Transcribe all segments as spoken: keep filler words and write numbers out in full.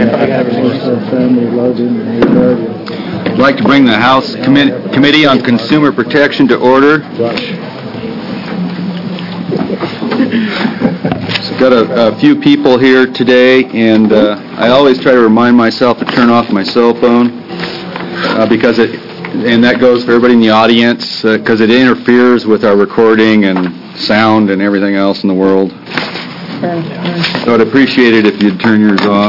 I'd like to bring the House Commi- Committee on Consumer Protection to order. It's got a, a few people here today, and uh, I always try to remind myself to turn off my cell phone uh, because it, and that goes for everybody in the audience, because uh, it interferes with our recording and sound and everything else in the world. So I'd appreciate it if you'd turn yours off.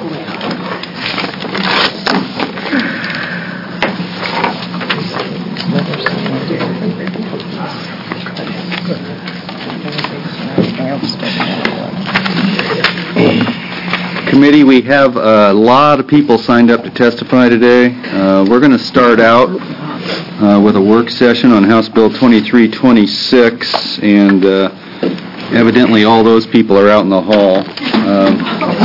Committee, we have a lot of people signed up to testify today. Uh, we're going to start out uh, with a work session on House Bill twenty-three twenty-six, and uh, evidently all those people are out in the hall. Um,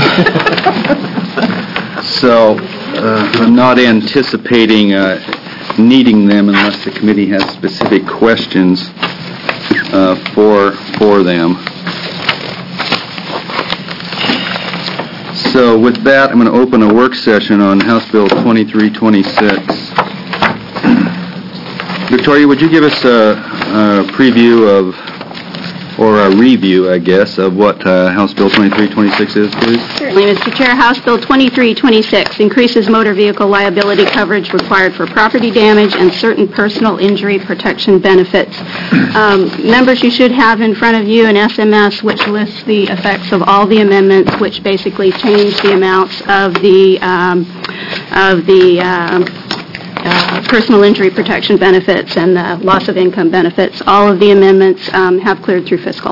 so uh, I'm not anticipating uh, needing them unless the committee has specific questions uh, for for them. So with that, I'm going to open a work session on House Bill twenty-three twenty-six. Victoria, would you give us a, a preview of, or a review, I guess, of what uh, House Bill twenty-three twenty-six is, please? Certainly, Mister Chair. House Bill twenty-three twenty-six increases motor vehicle liability coverage required for property damage and certain personal injury protection benefits. Um, members, you should have in front of you an S M S which lists the effects of all the amendments, which basically change the amounts of the um, of the um, Uh, personal injury protection benefits and the loss of income benefits. All of the amendments um, have cleared through fiscal.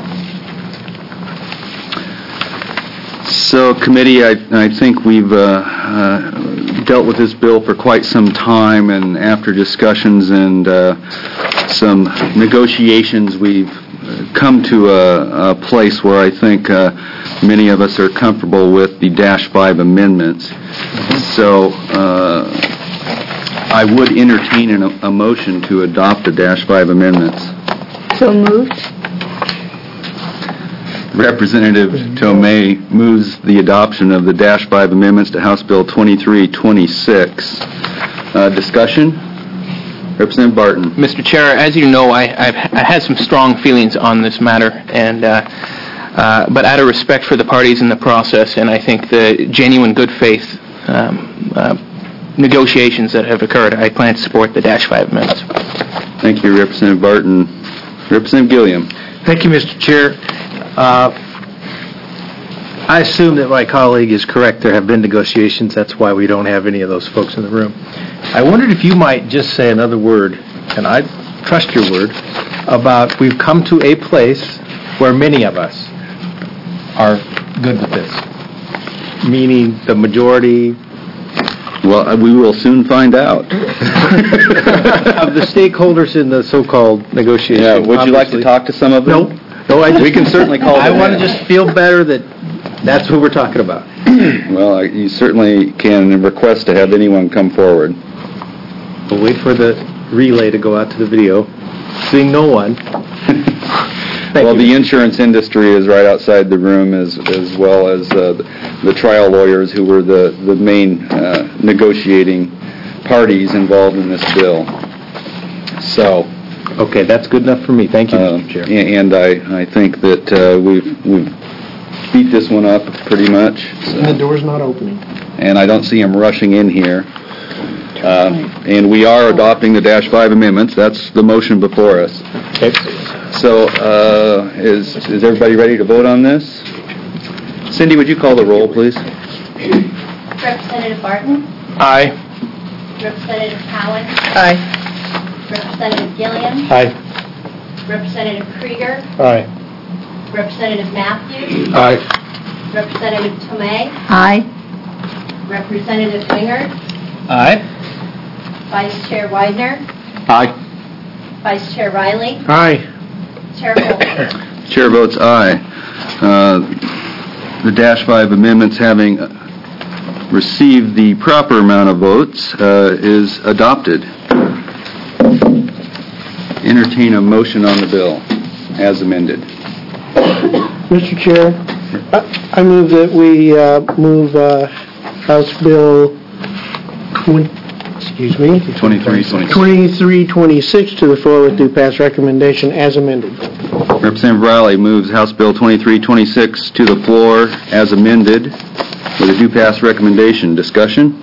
So, committee, I, I think we've uh, uh, dealt with this bill for quite some time, and after discussions and uh, some negotiations, we've come to a, a place where I think uh, many of us are comfortable with the Dash five amendments. So, uh, I would entertain an, a motion to adopt the Dash five amendments. So moved. Representative Tomei moves the adoption of the Dash five amendments to House Bill twenty-three twenty-six. Uh, discussion? Representative Barton. Mister Chair, as you know, I, I've I had some strong feelings on this matter, and uh, uh, but out of respect for the parties in the process, and I think the genuine good faith um, uh, negotiations that have occurred, I plan to support the Dash five amendments. Thank you, Representative Barton. Representative Gilliam. Thank you, Mister Chair. Uh, I assume that my colleague is correct. There have been negotiations. That's why we don't have any of those folks in the room. I wondered if you might just say another word, and I trust your word, about we've come to a place where many of us are good with this, meaning the majority. Well, we will soon find out. Of the stakeholders in the so-called negotiation. Yeah, would you like to talk to some of them? No. No, I just, we can certainly call I them want to in. just feel better that that's who we're talking about. Well, you certainly can request to have anyone come forward. We'll wait for the relay to go out to the video. Seeing no one. Well, you. the insurance industry is right outside the room, as as well as uh, the, the trial lawyers who were the, the main uh, negotiating parties involved in this bill. So, okay, that's good enough for me. Thank you, uh, Mister Chair. And I, I think that uh, we've we've beat this one up pretty much. So. And the door's not opening. And I don't see them rushing in here. Uh, and we are adopting the Dash five amendments. That's the motion before us. Okay. So, uh, is is everybody ready to vote on this? Cindy, would you call the roll, please? Representative Barton? Aye. Representative Cowan? Aye. Representative Gilliam? Aye. Representative Krieger? Aye. Representative Matthews? Aye. Representative Tomei? Aye. Representative Wingert? Aye. Vice Chair Widener? Aye. Vice Chair Riley? Aye. Chair Holder? Chair votes aye. Uh, the Dash five amendments, having received the proper amount of votes, uh, is adopted. Entertain a motion on the bill as amended. Mister Chair, I move that we uh, move uh, House Bill twenty, excuse me, twenty-three twenty-six. twenty-three twenty-six to the floor with due pass recommendation as amended. Representative Riley moves House Bill twenty-three twenty-six to the floor as amended with a due pass recommendation. Discussion?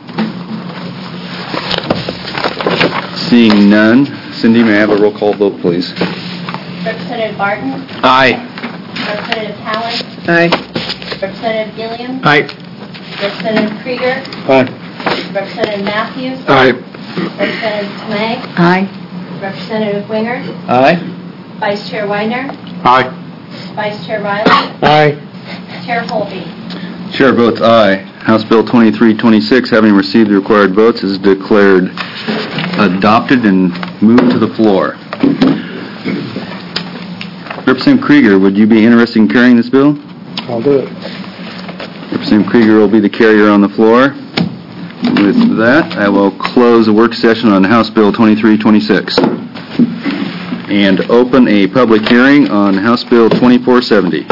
Seeing none. Cindy, may I have a roll call vote, please? Representative Barton? Aye. Representative Howard? Aye. Representative Gilliam? Aye. Representative Krieger? Aye. Representative Matthews? Aye. Representative Tomei? Aye. Representative Wingert? Aye. Vice Chair Widener? Aye. Vice Chair Riley? Aye. Chair Colby? Chair votes aye. House Bill twenty-three twenty-six, having received the required votes, is declared adopted and moved to the floor. Representative Krieger, would you be interested in carrying this bill? I'll do it. Representative Krieger will be the carrier on the floor. With that, I will close the work session on House Bill twenty-three twenty-six and open a public hearing on House Bill twenty-four seventy.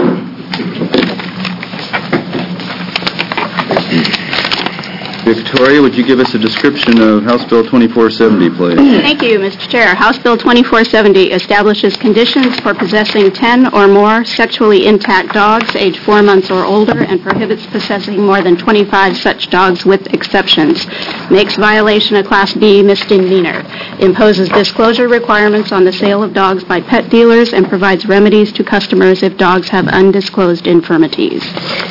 Victoria, would you give us a description of House Bill twenty-four seventy, please? Thank you, Mister Chair. House Bill twenty-four seventy establishes conditions for possessing ten or more sexually intact dogs aged four months or older and prohibits possessing more than twenty-five such dogs with exceptions, makes violation a Class B misdemeanor, imposes disclosure requirements on the sale of dogs by pet dealers, and provides remedies to customers if dogs have undisclosed infirmities.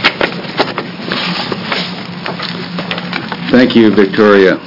Thank you, Victoria.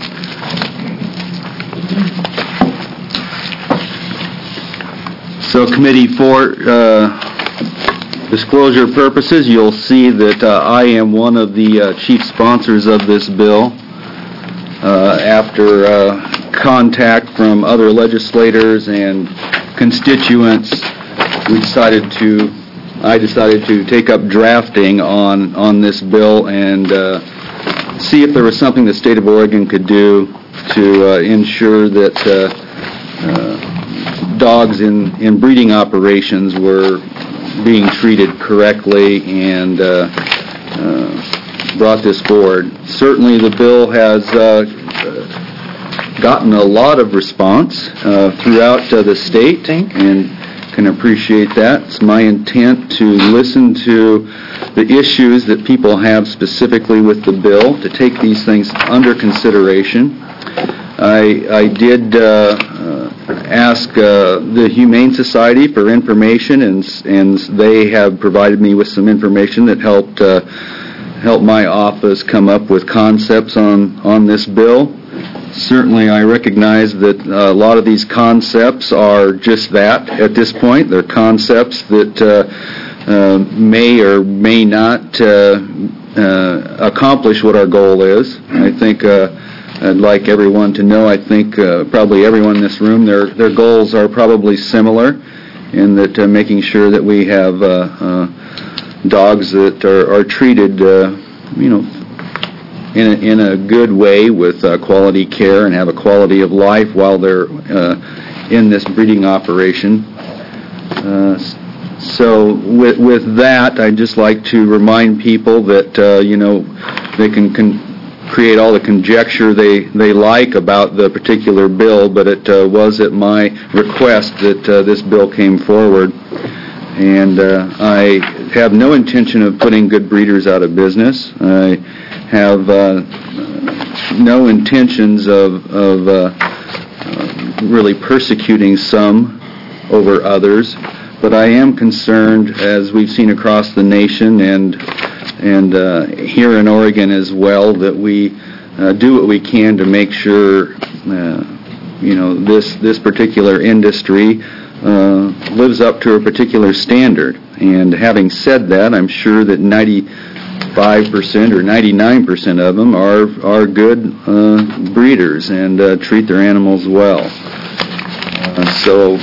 So, committee, for uh, disclosure purposes, you'll see that uh, I am one of the uh, chief sponsors of this bill. Uh, after uh, contact from other legislators and constituents, we decided to, I decided to take up drafting on, on this bill and uh, see if there was something the state of Oregon could do to uh, ensure that uh, uh, dogs in, in breeding operations were being treated correctly, and uh, uh, brought this forward. Certainly the bill has uh, gotten a lot of response uh, throughout uh, the state, and can appreciate that. It's my intent to listen to the issues that people have specifically with the bill, to take these things under consideration. I, I did uh, uh, ask uh, the Humane Society for information, and, and they have provided me with some information that helped uh, help my office come up with concepts on, on this bill. Certainly, I recognize that a lot of these concepts are just that at this point. They're concepts that uh, uh, may or may not uh, uh, accomplish what our goal is. I think uh, I'd like everyone to know, I think uh, probably everyone in this room, their, their goals are probably similar, in that uh, making sure that we have uh, uh, dogs that are, are treated, uh, you know, in a, in a good way with uh, quality care and have a quality of life while they're uh, in this breeding operation. Uh, so with, with that, I'd just like to remind people that, uh, you know, they can con- create all the conjecture they, they like about the particular bill, but it uh, was at my request that uh, this bill came forward. And uh, I have no intention of putting good breeders out of business. I have uh, no intentions of, of uh, uh, really persecuting some over others, but I am concerned, as we've seen across the nation and and uh, here in Oregon as well, that we uh, do what we can to make sure uh, you know this this particular industry uh, lives up to a particular standard. And having said that, I'm sure that ninety-five percent or ninety-nine percent of them are are good uh, breeders and uh, treat their animals well. Uh, so,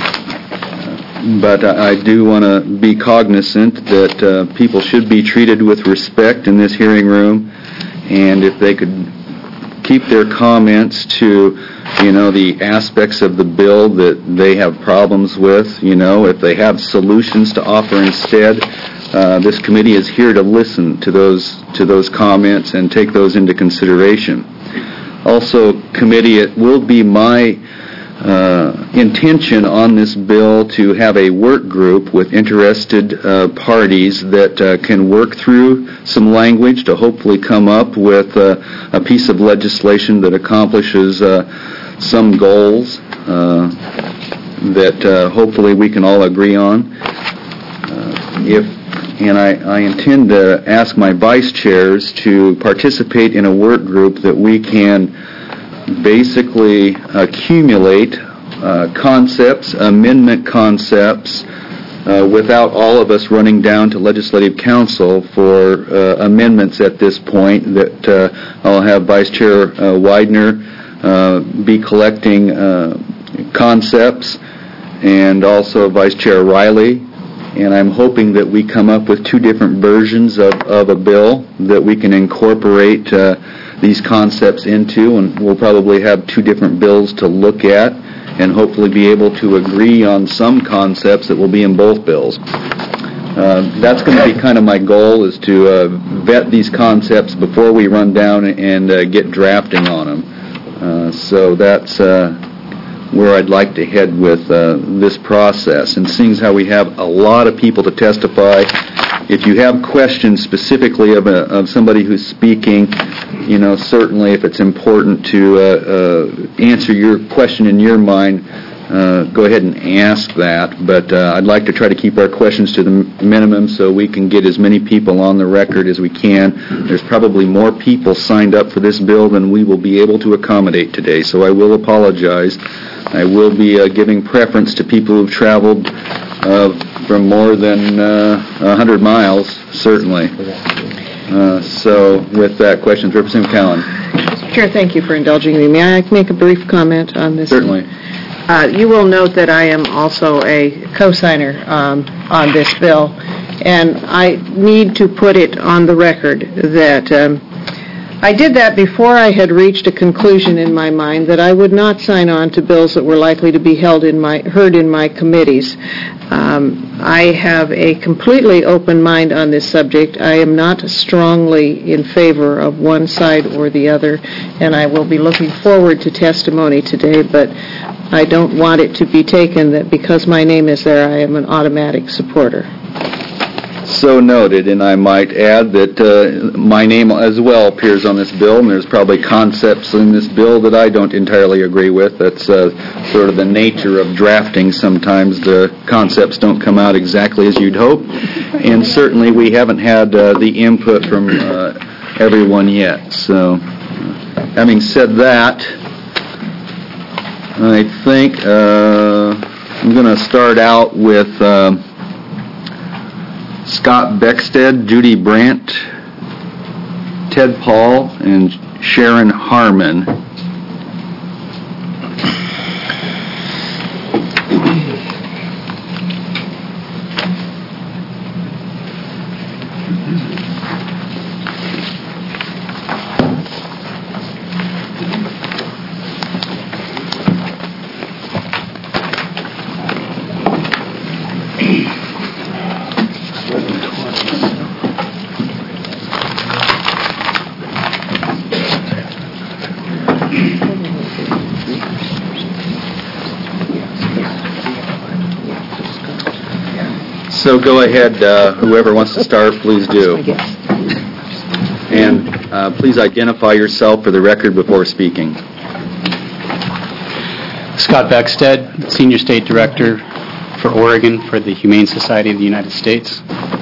but I, I do want to be cognizant that uh, people should be treated with respect in this hearing room, and if they could keep their comments to, you know, the aspects of the bill that they have problems with, you know, if they have solutions to offer instead, uh, this committee is here to listen to those to those comments and take those into consideration. Also, committee, it will be my uh, intention on this bill to have a work group with interested uh, parties that uh, can work through some language to hopefully come up with uh, a piece of legislation that accomplishes uh, some goals uh, that uh, hopefully we can all agree on. Uh, if And I, I intend to ask my vice chairs to participate in a work group that we can basically accumulate uh, concepts, amendment concepts, uh, without all of us running down to Legislative Council for uh, amendments at this point, that uh, I'll have Vice Chair uh, Widener uh, be collecting uh, concepts, and also Vice Chair Riley. And I'm hoping that we come up with two different versions of, of a bill that we can incorporate uh, these concepts into, and we'll probably have two different bills to look at and hopefully be able to agree on some concepts that will be in both bills. Uh, that's going to be kind of my goal, is to uh, vet these concepts before we run down and uh, get drafting on them. Uh, so that's uh, where I'd like to head with uh, this process. And seeing as how we have a lot of people to testify, if you have questions specifically of, a, of somebody who's speaking, you know, certainly if it's important to uh, uh, answer your question in your mind, uh, go ahead and ask that. But uh, I'd like to try to keep our questions to the minimum so we can get as many people on the record as we can. There's probably more people signed up for this bill than we will be able to accommodate today, so I will apologize. I will be uh, giving preference to people who've traveled uh, from more than uh, one hundred miles, certainly. Uh, so, with that, questions, Representative Cowan. Mister Chair, thank you for indulging me. May I make a brief comment on this? Certainly. Uh, you will note that I am also a co-signer um, on this bill, and I need to put it on the record that um, I did that before I had reached a conclusion in my mind that I would not sign on to bills that were likely to be held in my heard in my committees. Um, I have a completely open mind on this subject. I am not strongly in favor of one side or the other, and I will be looking forward to testimony today, but I don't want it to be taken that because my name is there, I am an automatic supporter. So noted, and I might add that uh, my name as well appears on this bill, and there's probably concepts in this bill that I don't entirely agree with. That's uh, sort of the nature of drafting. Sometimes the concepts don't come out exactly as you'd hope, and certainly we haven't had uh, the input from uh, everyone yet. So, having said that, I think uh, I'm going to start out with Uh, Scott Beckstead, Judy Brandt, Ted Paul, and Sharon Harmon. So go ahead, uh, whoever wants to start, please do. And uh, please identify yourself for the record before speaking. Scott Beckstead, Senior State Director for Oregon for the Humane Society of the United States.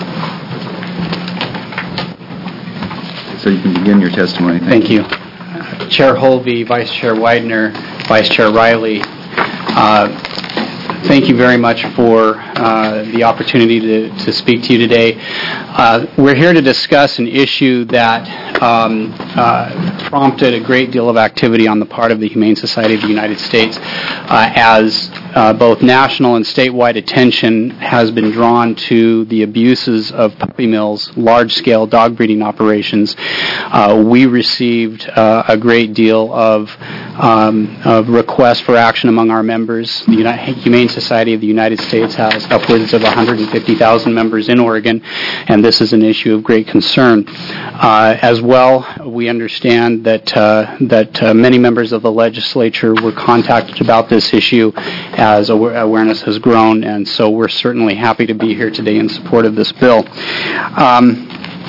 So you can begin your testimony. Thank, Thank you. you. Chair Holvey, Vice Chair Widener, Vice Chair Riley, uh, thank you very much for uh, the opportunity to, to speak to you today. Uh, we're here to discuss an issue that um, uh, prompted a great deal of activity on the part of the Humane Society of the United States uh, as uh, both national and statewide attention has been drawn to the abuses of puppy mills, large-scale dog breeding operations. Uh, we received uh, a great deal of, um, of requests for action among our members. The United, Humane Society of the United States has upwards of one hundred fifty thousand members in Oregon, and this is an issue of great concern. Uh, as well, we understand that uh, that uh, many members of the legislature were contacted about this issue as aw- awareness has grown, and so we're certainly happy to be here today in support of this bill. Um,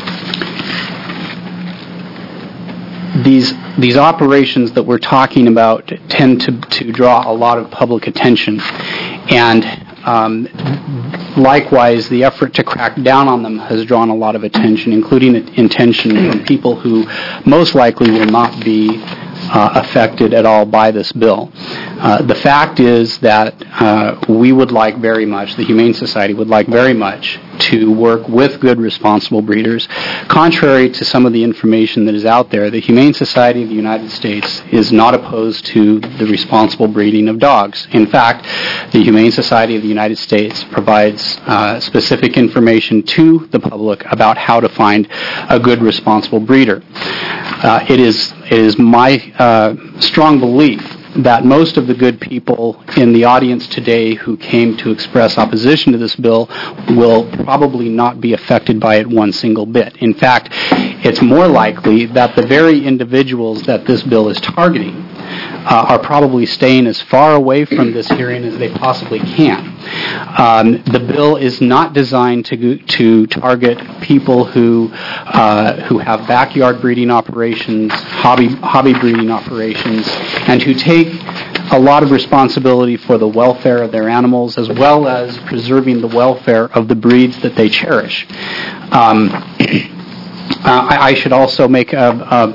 these these operations that we're talking about tend to, to draw a lot of public attention, and um, likewise, the effort to crack down on them has drawn a lot of attention, including attention from people who most likely will not be uh, affected at all by this bill. Uh, the fact is that uh, we would like very much, the Humane Society would like very much, to work with good, responsible breeders. Contrary to some of the information that is out there, the Humane Society of the United States is not opposed to the responsible breeding of dogs. In fact, the Humane Society of the United States provides uh, specific information to the public about how to find a good, responsible breeder. Uh, it is it is my uh, strong belief that most of the good people in the audience today who came to express opposition to this bill will probably not be affected by it one single bit. In fact, it's more likely that the very individuals that this bill is targeting uh, are probably staying as far away from this hearing as they possibly can. Um, the bill is not designed to to target people who uh, who have backyard breeding operations, hobby hobby breeding operations, and who take a lot of responsibility for the welfare of their animals as well as preserving the welfare of the breeds that they cherish. Um, Uh, I, I should also make a,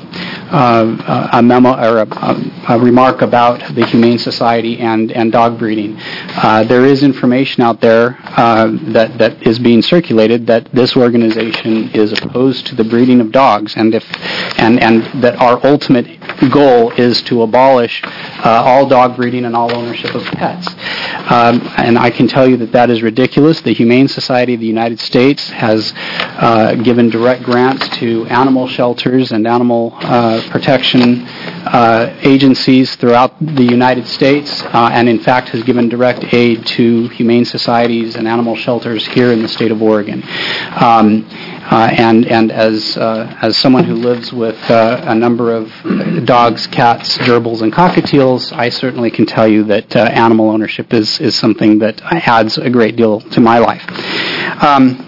a, a memo or a, a remark about the Humane Society and, and dog breeding. Uh, there is information out there uh, that, that is being circulated that this organization is opposed to the breeding of dogs, and if and, and that our ultimate goal is to abolish uh, all dog breeding and all ownership of pets. Um, and I can tell you that that is ridiculous. The Humane Society of the United States has uh, given direct grants to animal shelters and animal uh, protection uh, agencies throughout the United States, uh, and in fact has given direct aid to humane societies and animal shelters here in the state of Oregon. Um, Uh, and and as uh, as someone who lives with uh, a number of dogs, cats, gerbils, and cockatiels, I certainly can tell you that uh, animal ownership is, is something that adds a great deal to my life. Um,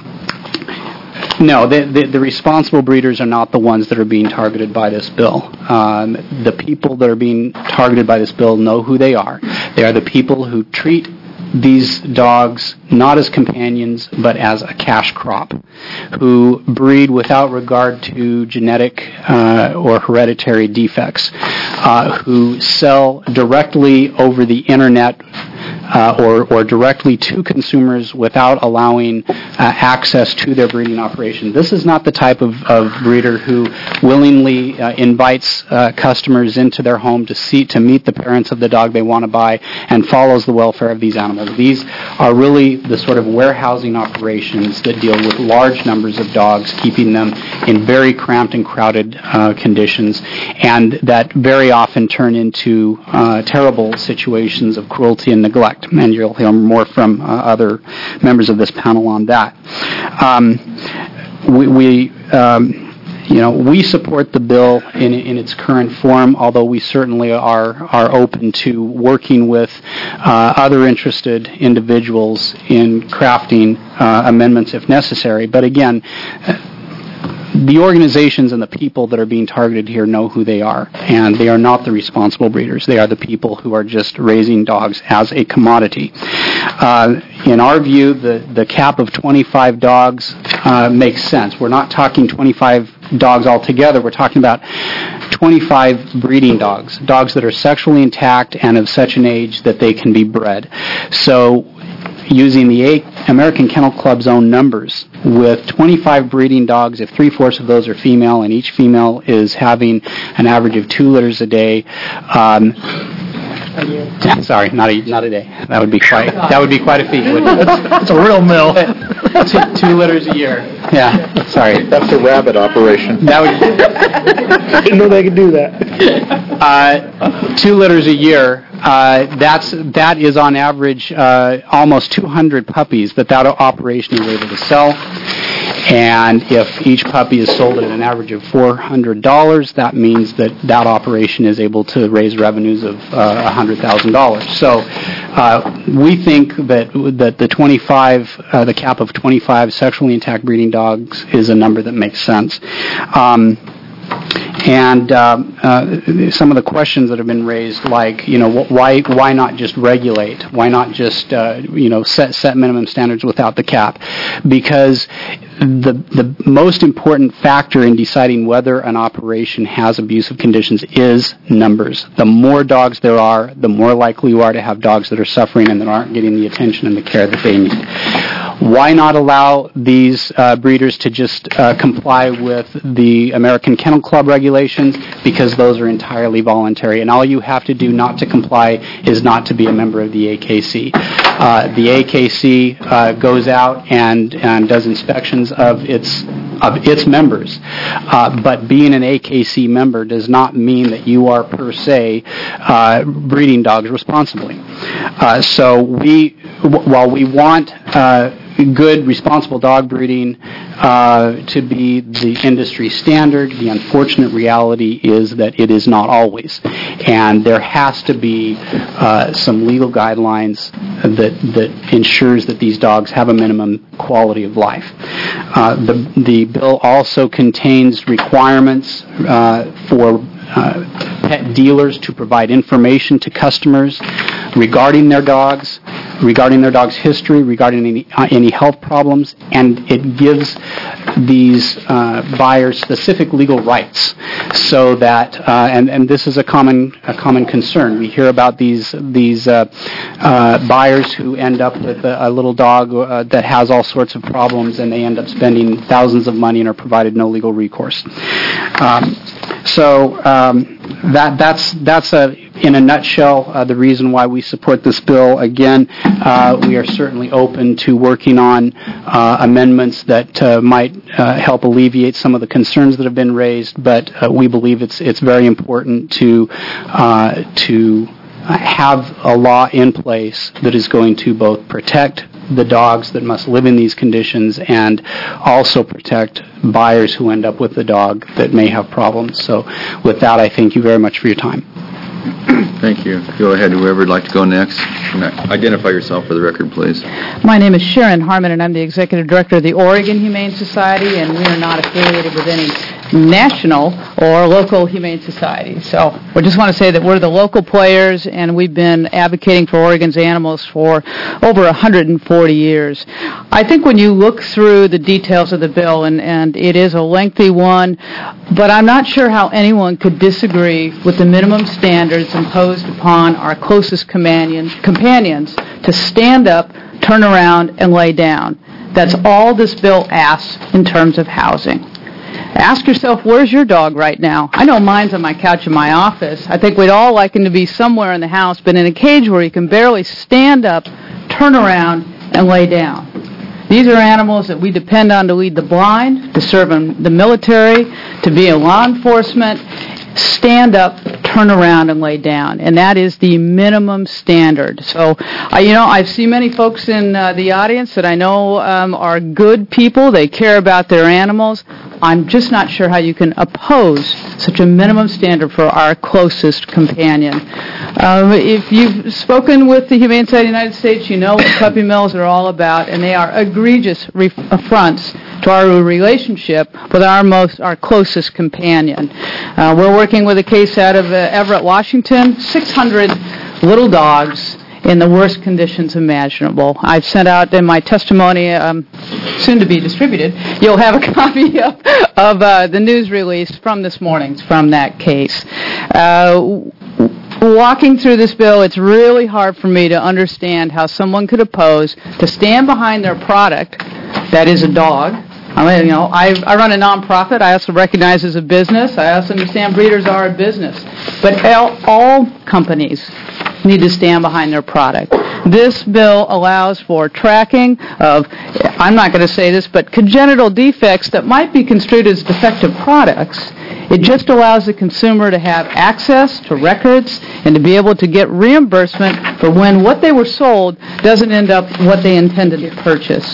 no, the, the, the responsible breeders are not the ones that are being targeted by this bill. Um, the people that are being targeted by this bill know who they are. They are the people who treat these dogs not as companions but as a cash crop, who breed without regard to genetic uh, or hereditary defects, uh, who sell directly over the internet uh, or, or directly to consumers without allowing uh, access to their breeding operation. This is not the type of, of breeder who willingly uh, invites uh, customers into their home to see to meet the parents of the dog they want to buy and follows the welfare of these animals. These are really the sort of warehousing operations that deal with large numbers of dogs, keeping them in very cramped and crowded uh, conditions, and that very often turn into uh, terrible situations of cruelty and neglect. And you'll hear more from uh, other members of this panel on that. Um, we, we um, You know, we support the bill in, in its current form, although we certainly are are open to working with uh, other interested individuals in crafting uh, amendments if necessary. But again, the organizations and the people that are being targeted here know who they are, and they are not the responsible breeders. They are the people who are just raising dogs as a commodity. Uh, in our view, the, the cap of twenty-five dogs uh, makes sense. We're not talking twenty-five dogs altogether. We're talking about twenty-five breeding dogs, dogs that are sexually intact and of such an age that they can be bred. So, using the eight American Kennel Club's own numbers, with twenty-five breeding dogs, if three-fourths of those are female and each female is having an average of two litters a day, um, sorry, not a not a day. That would be quite that would be quite a feat. It's a real mill. two, two litters a year. Yeah, sorry. That's a rabbit operation. That would. Didn't know they could do that. Uh, two litters a year, uh, that's, that is on average uh, almost two hundred puppies that that operation is able to sell. And if each puppy is sold at an average of four hundred dollars, that means that that operation is able to raise revenues of uh, one hundred thousand dollars. So uh, we think that that the twenty-five, uh, the cap of twenty-five sexually intact breeding dogs is a number that makes sense. Um, And um, uh, some of the questions that have been raised, like, you know, why why not just regulate? Why not just, uh, you know, set set minimum standards without the cap? Because the the most important factor in deciding whether an operation has abusive conditions is numbers. The more dogs there are, the more likely you are to have dogs that are suffering and that aren't getting the attention and the care that they need. Why not allow these uh, breeders to just uh, comply with the American Kennel Club regulations, because those are entirely voluntary, and all you have to do not to comply is not to be a member of the A K C. Uh, the A K C uh, goes out and, and does inspections of its of its members, uh, but being an A K C member does not mean that you are per se uh, breeding dogs responsibly. Uh, so we, w- while we want uh, good, responsible dog breeding uh, to be the industry standard, the unfortunate reality is that it is not always. And there has to be uh, some legal guidelines that, that ensures that these dogs have a minimum quality of life. Uh, the, the bill also contains requirements uh, for Uh, pet dealers to provide information to customers regarding their dogs, regarding their dog's history, regarding any, uh, any health problems, and it gives these uh, buyers specific legal rights, so that uh, and and this is a common a common concern. We hear about these these uh, uh, buyers who end up with a, a little dog uh, that has all sorts of problems, and they end up spending thousands of money and are provided no legal recourse. Um, So um, that that's that's a in a nutshell uh, the reason why we support this bill. Again, uh, we are certainly open to working on uh, amendments that uh, might uh, help alleviate some of the concerns that have been raised. But uh, we believe it's it's very important to uh, to have a law in place that is going to both protect the dogs that must live in these conditions and also protect buyers who end up with the dog that may have problems. So with that, I thank you very much for your time. Thank you. Go ahead, whoever would like to go next. Identify yourself for the record, please. My name is Sharon Harmon, and I'm the Executive Director of the Oregon Humane Society, and we are not affiliated with any national or local humane society. So we just want to say that we're the local players, and we've been advocating for Oregon's animals for over one hundred forty years. I think when you look through the details of the bill, and, and it is a lengthy one, but I'm not sure how anyone could disagree with the minimum standards imposed upon our closest companion, companions to stand up, turn around, and lay down. That's all this bill asks in terms of housing. Ask yourself, where's your dog right now? I know mine's on my couch in my office. I think we'd all like him to be somewhere in the house, but in a cage where he can barely stand up, turn around, and lay down. These are animals that we depend on to lead the blind, to serve in the military, to be in law enforcement. Stand up, turn around, and lay down. And that is the minimum standard. So, uh, you know, I see many folks in uh, the audience that I know um, are good people. They care about their animals. I'm just not sure how you can oppose such a minimum standard for our closest companion. Um, if you've spoken with the Humane Society of the United States, you know what puppy mills are all about, and they are egregious ref- affronts to our relationship with our most, our closest companion. Uh, we're working with a case out of uh, Everett, Washington, six hundred little dogs in the worst conditions imaginable. I've sent out in my testimony, um, soon to be distributed, you'll have a copy of, of uh, the news release from this morning from that case. Uh, Walking through this bill, it's really hard for me to understand how someone could oppose to stand behind their product, that is a dog. I mean, you know, I, I run a nonprofit. I also recognize as a business. I also understand breeders are a business. But all, all companies need to stand behind their product. This bill allows for tracking of, I'm not going to say this, but congenital defects that might be construed as defective products. It just allows the consumer to have access to records and to be able to get reimbursement for when what they were sold doesn't end up what they intended to purchase.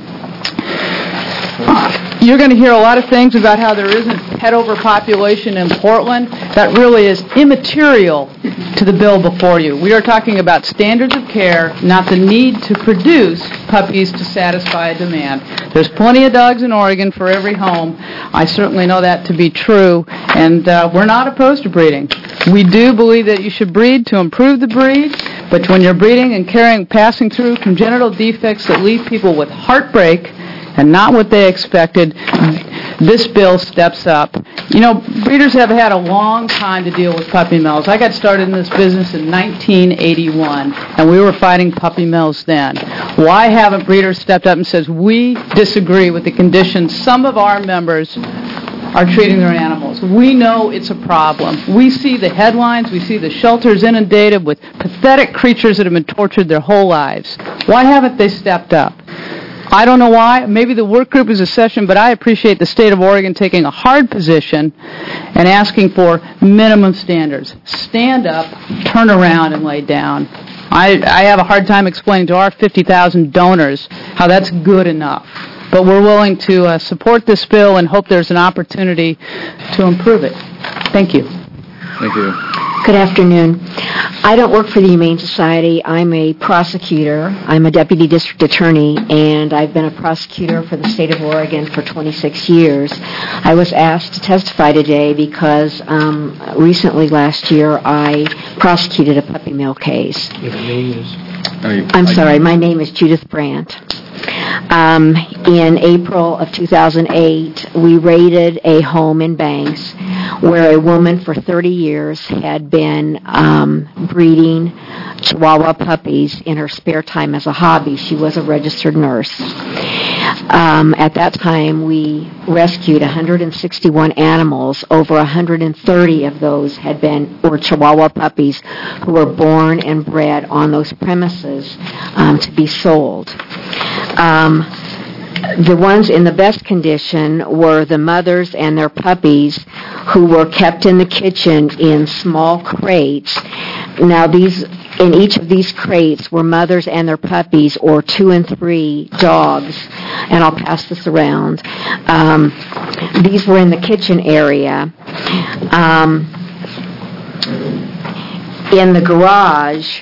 You're going to hear a lot of things about how there isn't pet overpopulation in Portland. That really is immaterial to the bill before you. We are talking about standards of care, not the need to produce puppies to satisfy a demand. There's plenty of dogs in Oregon for every home. I certainly know that to be true, and uh, we're not opposed to breeding. We do believe that you should breed to improve the breed, but when you're breeding and carrying, passing through congenital defects that leave people with heartbreak and not what they expected, this bill steps up. You know, breeders have had a long time to deal with puppy mills. I got started in this business in nineteen eighty-one, and we were fighting puppy mills then. Why haven't breeders stepped up and says, we disagree with the conditions some of our members are treating their animals? We know it's a problem. We see the headlines. We see the shelters inundated with pathetic creatures that have been tortured their whole lives. Why haven't they stepped up? I don't know why. Maybe the work group is a session, but I appreciate the state of Oregon taking a hard position and asking for minimum standards. Stand up, turn around, and lay down. I, I have a hard time explaining to our fifty thousand donors how that's good enough. But we're willing to uh, support this bill and hope there's an opportunity to improve it. Thank you. Thank you. Good afternoon. I don't work for the Humane Society. I'm a prosecutor. I'm a deputy district attorney, and I've been a prosecutor for the state of Oregon for twenty-six years. I was asked to testify today because um, recently last year I prosecuted a puppy mill case. Your name is? I'm sorry, my name is Judith Brandt. Um, in April of two thousand eight, we raided a home in Banks where a woman for thirty years had been um, breeding Chihuahua puppies in her spare time as a hobby. She was a registered nurse. Um, at that time, we rescued one hundred sixty-one animals. Over one hundred thirty of those had been were Chihuahua puppies who were born and bred on those premises um, to be sold. Um, the ones in the best condition were the mothers and their puppies who were kept in the kitchen in small crates. Now, these in each of these crates were mothers and their puppies, or two and three dogs, and I'll pass this around. Um, these were in the kitchen area. Um, in the garage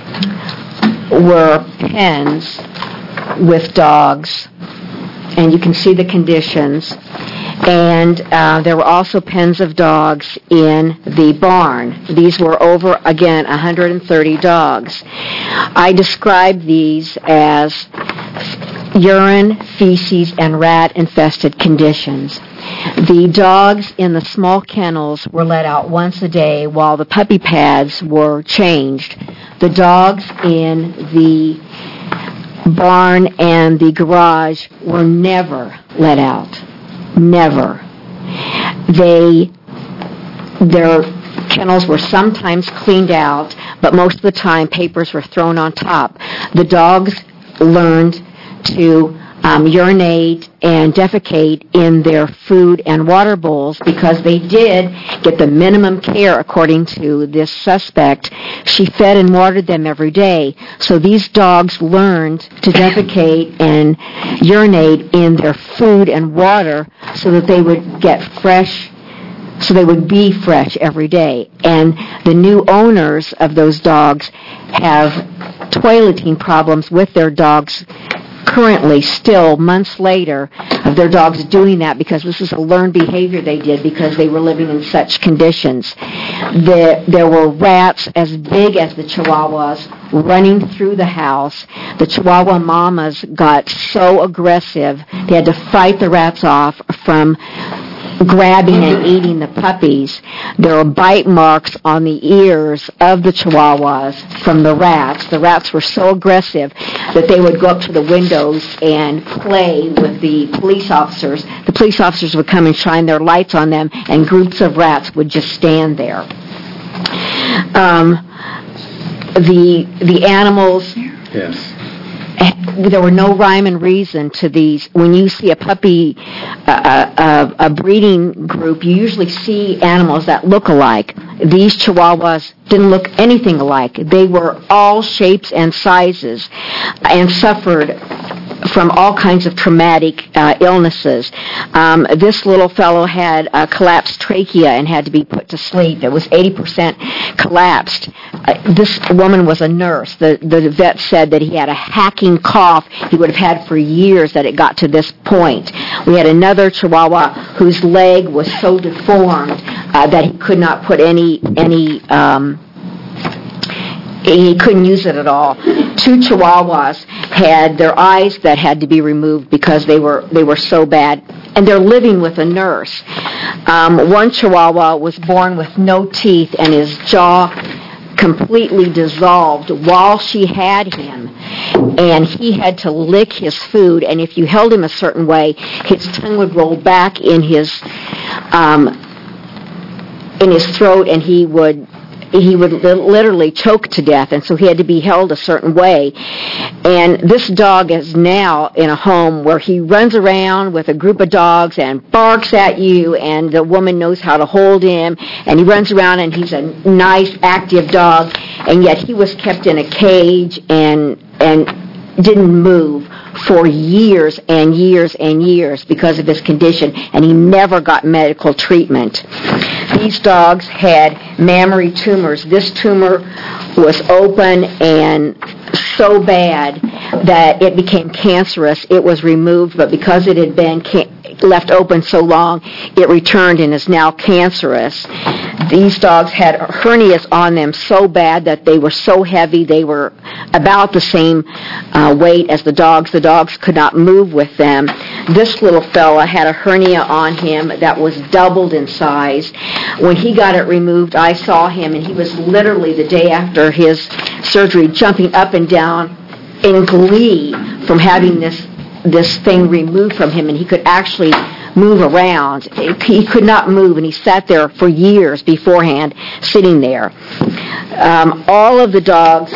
were pens with dogs, and you can see the conditions. And uh, there were also pens of dogs in the barn. These were over, again, one hundred thirty dogs. I described these as urine, feces, and rat-infested conditions. The dogs in the small kennels were let out once a day while the puppy pads were changed. The dogs in the barn and the garage were never let out. Never. They, their kennels were sometimes cleaned out, but most of the time papers were thrown on top. The dogs learned to um, urinate and defecate in their food and water bowls because they did get the minimum care according to this suspect. She fed and watered them every day. So these dogs learned to defecate and urinate in their food and water so that they would get fresh, so they would be fresh every day. And the new owners of those dogs have toileting problems with their dogs currently, still months later, of their dogs doing that because this is a learned behavior they did because they were living in such conditions. The, there were rats as big as the Chihuahuas running through the house. The Chihuahua mamas got so aggressive, they had to fight the rats off from grabbing and eating the puppies. There were bite marks on the ears of the Chihuahuas from the rats. The rats were so aggressive that they would go up to the windows and play with the police officers. The police officers would come and shine their lights on them, and groups of rats would just stand there. Um, the the animals, Yes. there were no rhyme and reason to these. When you see a puppy, uh, a, a breeding group, you usually see animals that look alike. These Chihuahuas didn't look anything alike. They were all shapes and sizes and suffered from all kinds of traumatic uh, illnesses. Um, this little fellow had a collapsed trachea and had to be put to sleep. It was eighty percent collapsed. Uh, this woman was a nurse. The, the vet said that he had a hacking cough he would have had for years that it got to this point. We had another Chihuahua whose leg was so deformed uh, that he could not put any, any um, he couldn't use it at all. Two Chihuahuas had their eyes that had to be removed because they were they were so bad, and they're living with a nurse. Um, one Chihuahua was born with no teeth, and his jaw completely dissolved while she had him, and he had to lick his food, and if you held him a certain way, his tongue would roll back in his um, in his throat, and he would he would li- literally choke to death, and so he had to be held a certain way. And this dog is now in a home where he runs around with a group of dogs and barks at you, and the woman knows how to hold him, and he runs around, and he's a nice, active dog, and yet he was kept in a cage and and didn't move for years and years and years because of his condition, and he never got medical treatment. These dogs had mammary tumors. This tumor was open and so bad that it became cancerous. It was removed, but because it had been ca- left open so long, it returned and is now cancerous. These dogs had hernias on them so bad that they were so heavy, they were about the same uh, weight as the dogs. The dogs could not move with them. This little fella had a hernia on him that was doubled in size. When he got it removed, I saw him, and he was literally the day after his surgery jumping up and down in glee from having this this thing removed from him, and he could actually move around. He could not move, and he sat there for years beforehand, sitting there. Um, all of the dogs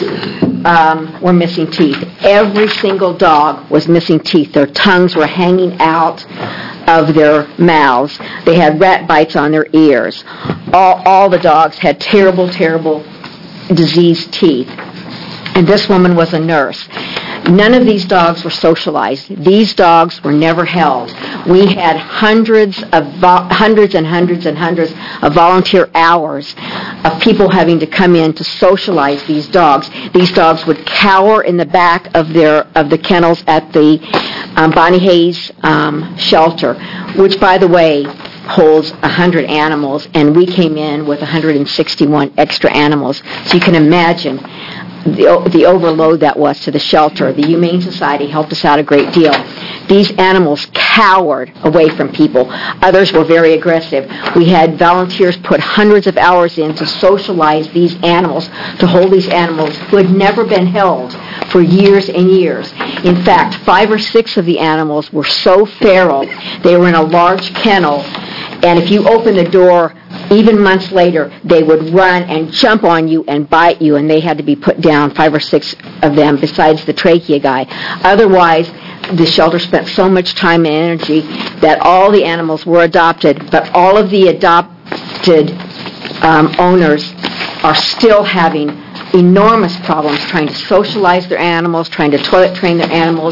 um, were missing teeth. Every single dog was missing teeth. Their tongues were hanging out of their mouths. They had rat bites on their ears. All, all the dogs had terrible, terrible diseased teeth. And this woman was a nurse. None of these dogs were socialized. These dogs were never held. We had hundreds of vo- hundreds and hundreds and hundreds of volunteer hours of people having to come in to socialize these dogs. These dogs would cower in the back of their of the kennels at the um, Bonnie Hayes um, shelter, which, by the way, holds one hundred animals, and we came in with one hundred sixty-one extra animals. So you can imagine the, the overload that was to the shelter. The Humane Society helped us out a great deal. These animals cowered away from people. Others were very aggressive. We had volunteers put hundreds of hours in to socialize these animals, to hold these animals who had never been held for years and years. In fact, five or six of the animals were so feral, they were in a large kennel, and if you opened the door, even months later, they would run and jump on you and bite you, and they had to be put down, five or six of them, besides the trachea guy. Otherwise, the shelter spent so much time and energy that all the animals were adopted, but all of the adopted um, owners are still having enormous problems trying to socialize their animals, trying to toilet train their animals,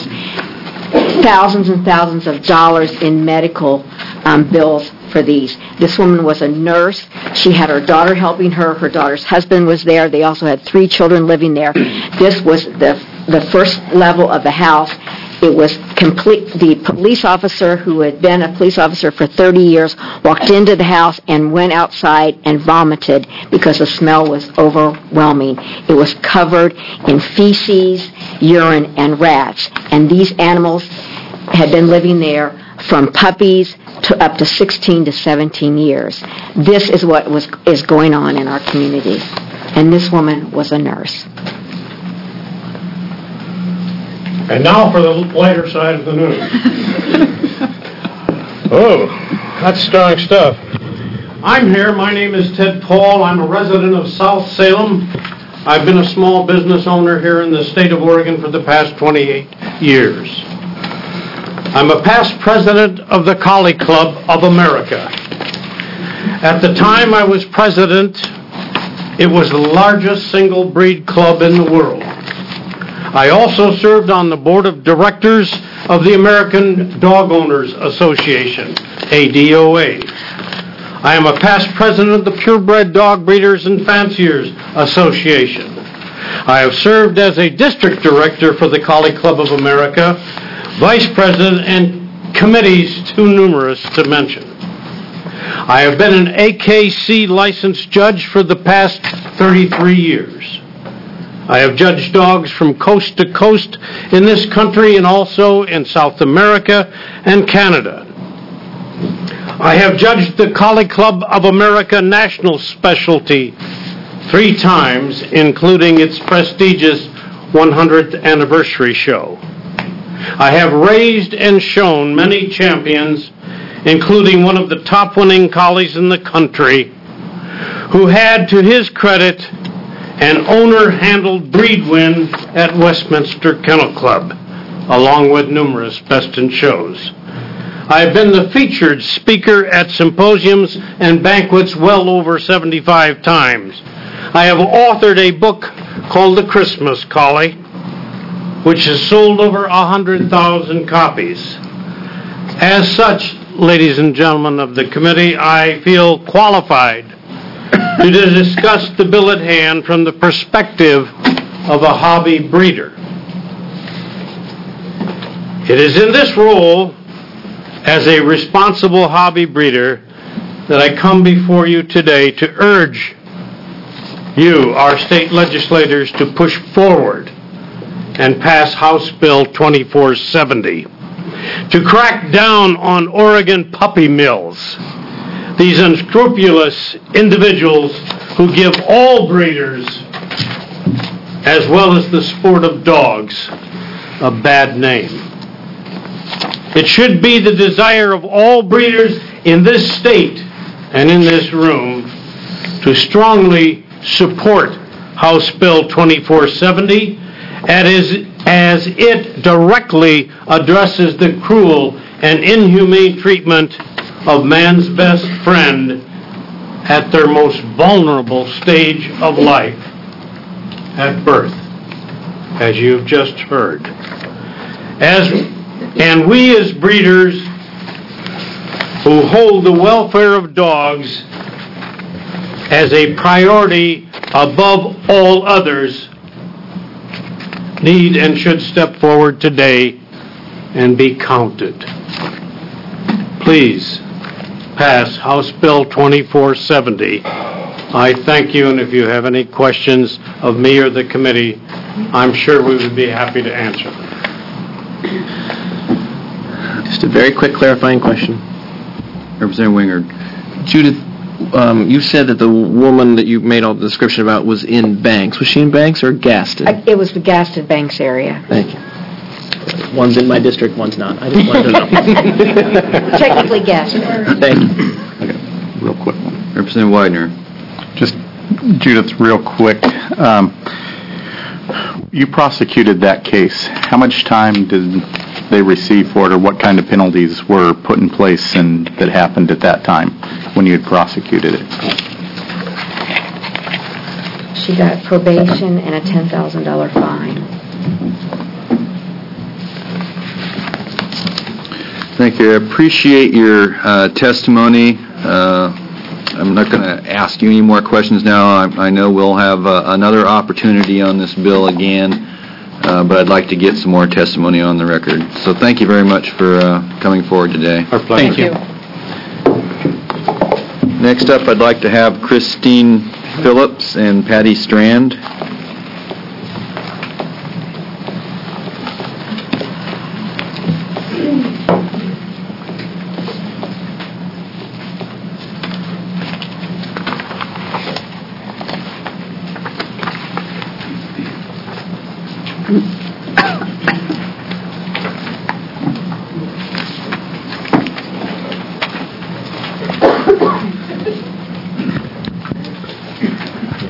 thousands and thousands of dollars in medical um, bills for these. This woman was a nurse. She had her daughter helping her. Her daughter's husband was there. They also had three children living there. This was the the first level of the house. It was complete. The police officer, who had been a police officer for thirty years, walked into the house and went outside and vomited because the smell was overwhelming. It was covered in feces, urine, and rats. And these animals had been living there from puppies to up to sixteen to seventeen years. This is what was is going on in our community. And this woman was a nurse. And now for the lighter side of the news. Oh, that's strong stuff. I'm here. My name is Ted Paul. I'm a resident of South Salem. I've been a small business owner here in the state of Oregon for the past twenty-eight years. I'm a past president of the Collie Club of America. At the time I was president, it was the largest single breed club in the world. I also served on the board of directors of the American Dog Owners Association, A D O A. I am a past president of the Purebred Dog Breeders and Fanciers Association. I have served as a district director for the Collie Club of America, vice president, and committees too numerous to mention. I have been an A K C licensed judge for the past thirty-three years. I have judged dogs from coast to coast in this country and also in South America and Canada. I have judged the Collie Club of America National Specialty three times, including its prestigious one hundredth anniversary show. I have raised and shown many champions, including one of the top winning collies in the country, who had, to his credit, an owner-handled breed win at Westminster Kennel Club, along with numerous best in shows. I have been the featured speaker at symposiums and banquets well over seventy-five times. I have authored a book called The Christmas Collie, which has sold over one hundred thousand copies. As such, ladies and gentlemen of the committee, I feel qualified to discuss the bill at hand from the perspective of a hobby breeder. It is in this role as a responsible hobby breeder that I come before you today to urge you, our state legislators, to push forward and pass House Bill twenty-four seventy to crack down on Oregon puppy mills, these unscrupulous individuals who give all breeders, as well as the sport of dogs, a bad name. It should be the desire of all breeders in this state and in this room to strongly support House Bill twenty-four seventy as, as it directly addresses the cruel and inhumane treatment of man's best friend at their most vulnerable stage of life, at birth, as you've just heard. As, and we as breeders who hold the welfare of dogs as a priority above all others need and should step forward today and be counted. Please pass House Bill twenty-four seventy. I thank you, and if you have any questions of me or the committee, I'm sure we would be happy to answer them. Just a very quick clarifying question. Representative Wingard. Judith, um, you said that the woman that you made all the description about was in Banks. Was she in Banks or Gaston? Uh, It was the Gaston Banks area. Thank you. One's in my district, one's not. I just wanted to know. Technically Gaston. Thank you. Okay, real quick one. Representative Widener. Just, Judith, real quick. Um, you prosecuted that case. How much time did they receive for it, or what kind of penalties were put in place and that happened at that time when you had prosecuted it? She got probation and a ten thousand dollars fine. Thank you. I appreciate your uh, testimony. Uh, I'm not going to ask you any more questions now. I, I know we'll have uh, another opportunity on this bill again, uh, but I'd like to get some more testimony on the record. So thank you very much for uh, coming forward today. Our pleasure. Thank you. Next up, I'd like to have Christine Phillips and Patty Strand.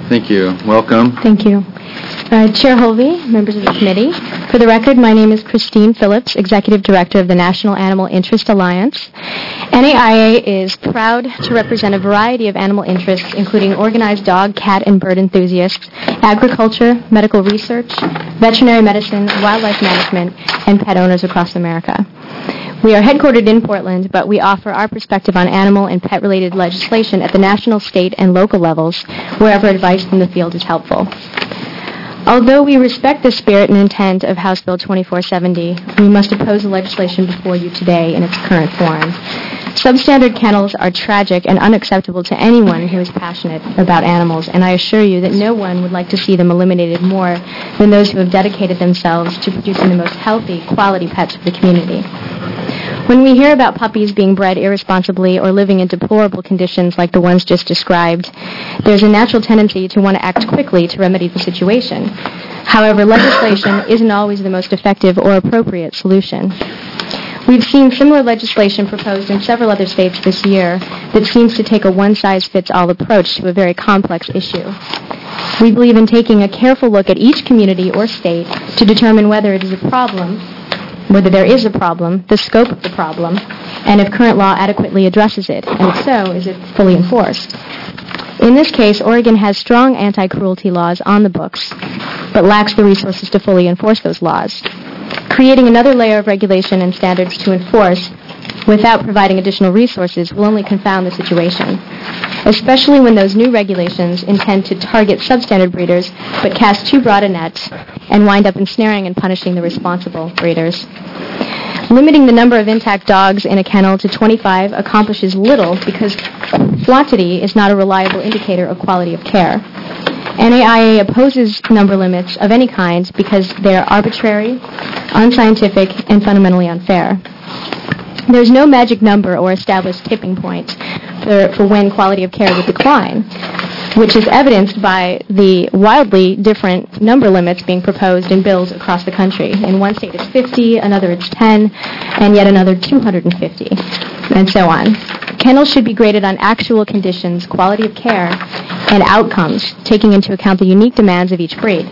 Thank you. Welcome. Thank you. Uh, Chair Holvey, members of the committee. For the record, my name is Christine Phillips, Executive Director of the National Animal Interest Alliance. N A I A is proud to represent a variety of animal interests, including organized dog, cat, and bird enthusiasts, agriculture, medical research, veterinary medicine, wildlife management, and pet owners across America. We are headquartered in Portland, but we offer our perspective on animal and pet-related legislation at the national, state, and local levels, wherever advice from the field is helpful. Although we respect the spirit and intent of House Bill twenty-four seventy, we must oppose the legislation before you today in its current form. Substandard kennels are tragic and unacceptable to anyone who is passionate about animals, and I assure you that no one would like to see them eliminated more than those who have dedicated themselves to producing the most healthy, quality pets for the community. When we hear about puppies being bred irresponsibly or living in deplorable conditions like the ones just described, there's a natural tendency to want to act quickly to remedy the situation. However, legislation isn't always the most effective or appropriate solution. We've seen similar legislation proposed in several other states this year that seems to take a one-size-fits-all approach to a very complex issue. We believe in taking a careful look at each community or state to determine whether it is a problem, whether there is a problem, the scope of the problem, and if current law adequately addresses it, and if so, is it fully enforced. In this case, Oregon has strong anti-cruelty laws on the books, but lacks the resources to fully enforce those laws. Creating another layer of regulation and standards to enforce without providing additional resources will only confound the situation, especially when those new regulations intend to target substandard breeders but cast too broad a net and wind up ensnaring and punishing the responsible breeders. Limiting the number of intact dogs in a kennel to twenty-five accomplishes little because quantity is not a reliable indicator of quality of care. N A I A opposes number limits of any kind because they are arbitrary, unscientific, and fundamentally unfair. There's no magic number or established tipping point for, for when quality of care would decline, which is evidenced by the wildly different number limits being proposed in bills across the country. In one state it's fifty, another it's ten, and yet another two hundred fifty, and so on. Kennels should be graded on actual conditions, quality of care, and outcomes, taking into account the unique demands of each breed.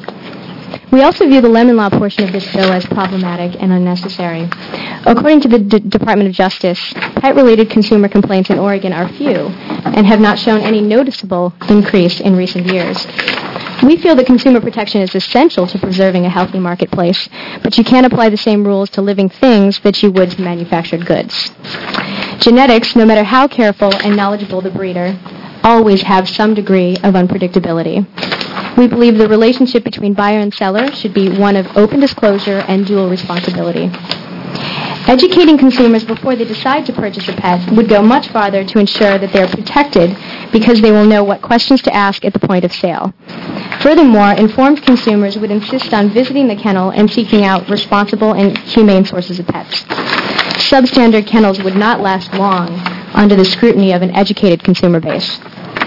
We also view the lemon law portion of this bill as problematic and unnecessary. According to the D- Department of Justice, pet-related consumer complaints in Oregon are few and have not shown any noticeable increase in recent years. We feel that consumer protection is essential to preserving a healthy marketplace, but you can't apply the same rules to living things that you would to manufactured goods. Genetics, no matter how careful and knowledgeable the breeder, always have some degree of unpredictability. We believe the relationship between buyer and seller should be one of open disclosure and dual responsibility. Educating consumers before they decide to purchase a pet would go much farther to ensure that they are protected because they will know what questions to ask at the point of sale. Furthermore, informed consumers would insist on visiting the kennel and seeking out responsible and humane sources of pets. Substandard kennels would not last long under the scrutiny of an educated consumer base.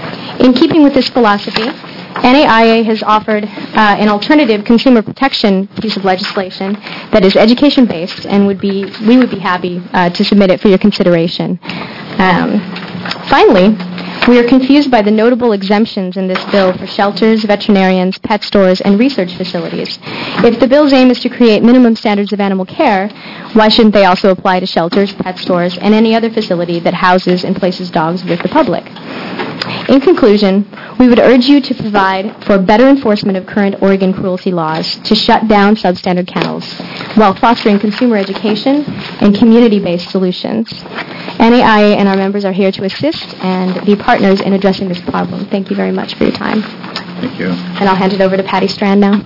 In keeping with this philosophy, N A I A has offered uh, an alternative consumer protection piece of legislation that is education-based, and would be we would be happy uh, to submit it for your consideration. Um, finally, we are confused by the notable exemptions in this bill for shelters, veterinarians, pet stores, and research facilities. If the bill's aim is to create minimum standards of animal care, why shouldn't they also apply to shelters, pet stores, and any other facility that houses and places dogs with the public? In conclusion, we would urge you to provide for better enforcement of current Oregon cruelty laws to shut down substandard kennels while fostering consumer education and community-based solutions. N A I A and our members are here to assist and be partners in addressing this problem. Thank you very much for your time. Thank you. And I'll hand it over to Patty Strand now.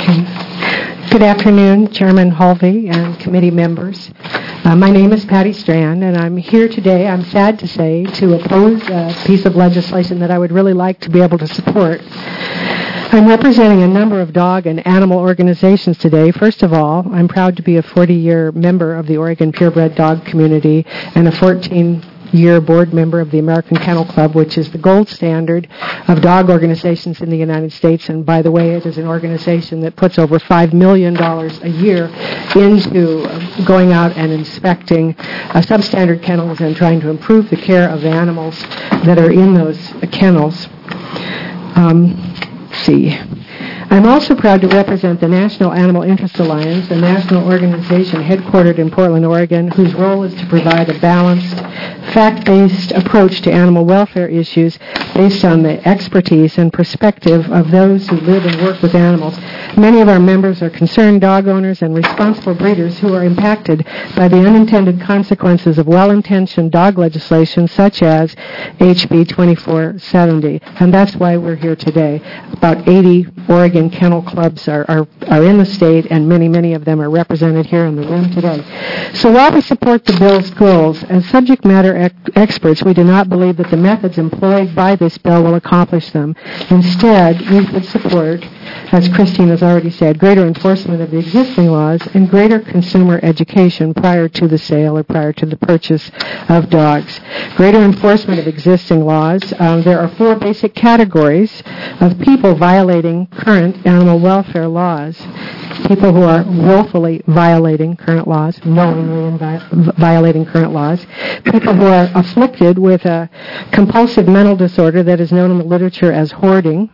Good afternoon, Chairman Holvey and committee members. Uh, my name is Patty Strand, and I'm here today, I'm sad to say, to oppose a piece of legislation that I would really like to be able to support. I'm representing a number of dog and animal organizations today. First of all, I'm proud to be a forty-year member of the Oregon Purebred Dog Community and a fourteen-year board member of the American Kennel Club, which is the gold standard of dog organizations in the United States. And by the way, it is an organization that puts over five million dollars a year into going out and inspecting uh, substandard kennels and trying to improve the care of the animals that are in those uh, kennels. Um, C. I'm also proud to represent the National Animal Interest Alliance, a national organization headquartered in Portland, Oregon, whose role is to provide a balanced, fact-based approach to animal welfare issues based on the expertise and perspective of those who live and work with animals. Many of our members are concerned dog owners and responsible breeders who are impacted by the unintended consequences of well-intentioned dog legislation such as H B twenty-four seventy. And that's why we're here today. About eighty Oregon kennel clubs are, are, are in the state, and many, many of them are represented here in the room today. So while we support the bill's goals, as subject matter ec- experts, we do not believe that the methods employed by this bill will accomplish them. Instead, we would support, as Christine has already said, greater enforcement of the existing laws and greater consumer education prior to the sale or prior to the purchase of dogs. Greater enforcement of existing laws. Um, there are four basic categories of people violating current animal welfare laws. People who are willfully violating current laws, knowingly and vi- violating current laws. People who are afflicted with a compulsive mental disorder that is known in the literature as hoarding.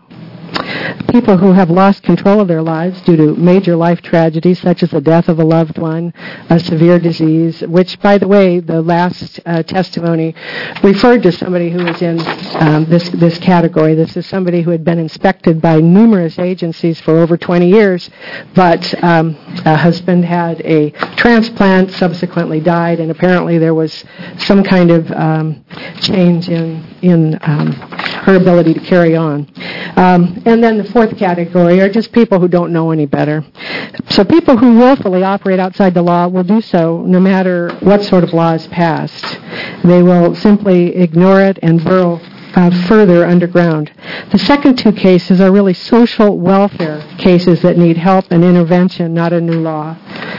People who have lost control of their lives due to major life tragedies such as the death of a loved one, a severe disease, which, by the way, the last uh, testimony referred to somebody who was in um, this, this category. This is somebody who had been inspected by numerous agencies for over twenty years, but um, a husband had a transplant, subsequently died, and apparently there was some kind of um, change in, in um, her ability to carry on. Um, and then the fourth category are just people who don't know any better. So people who willfully operate outside the law will do so no matter what sort of law is passed. They will simply ignore it and burrow uh, further underground. The second two cases are really social welfare cases that need help and intervention, not a new law.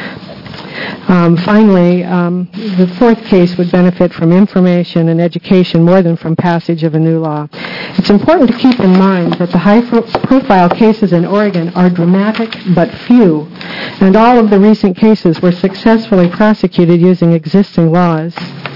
Um, finally, um, the fourth case would benefit from information and education more than from passage of a new law. It's important to keep in mind that the high-profile cases in Oregon are dramatic but few, and all of the recent cases were successfully prosecuted using existing laws.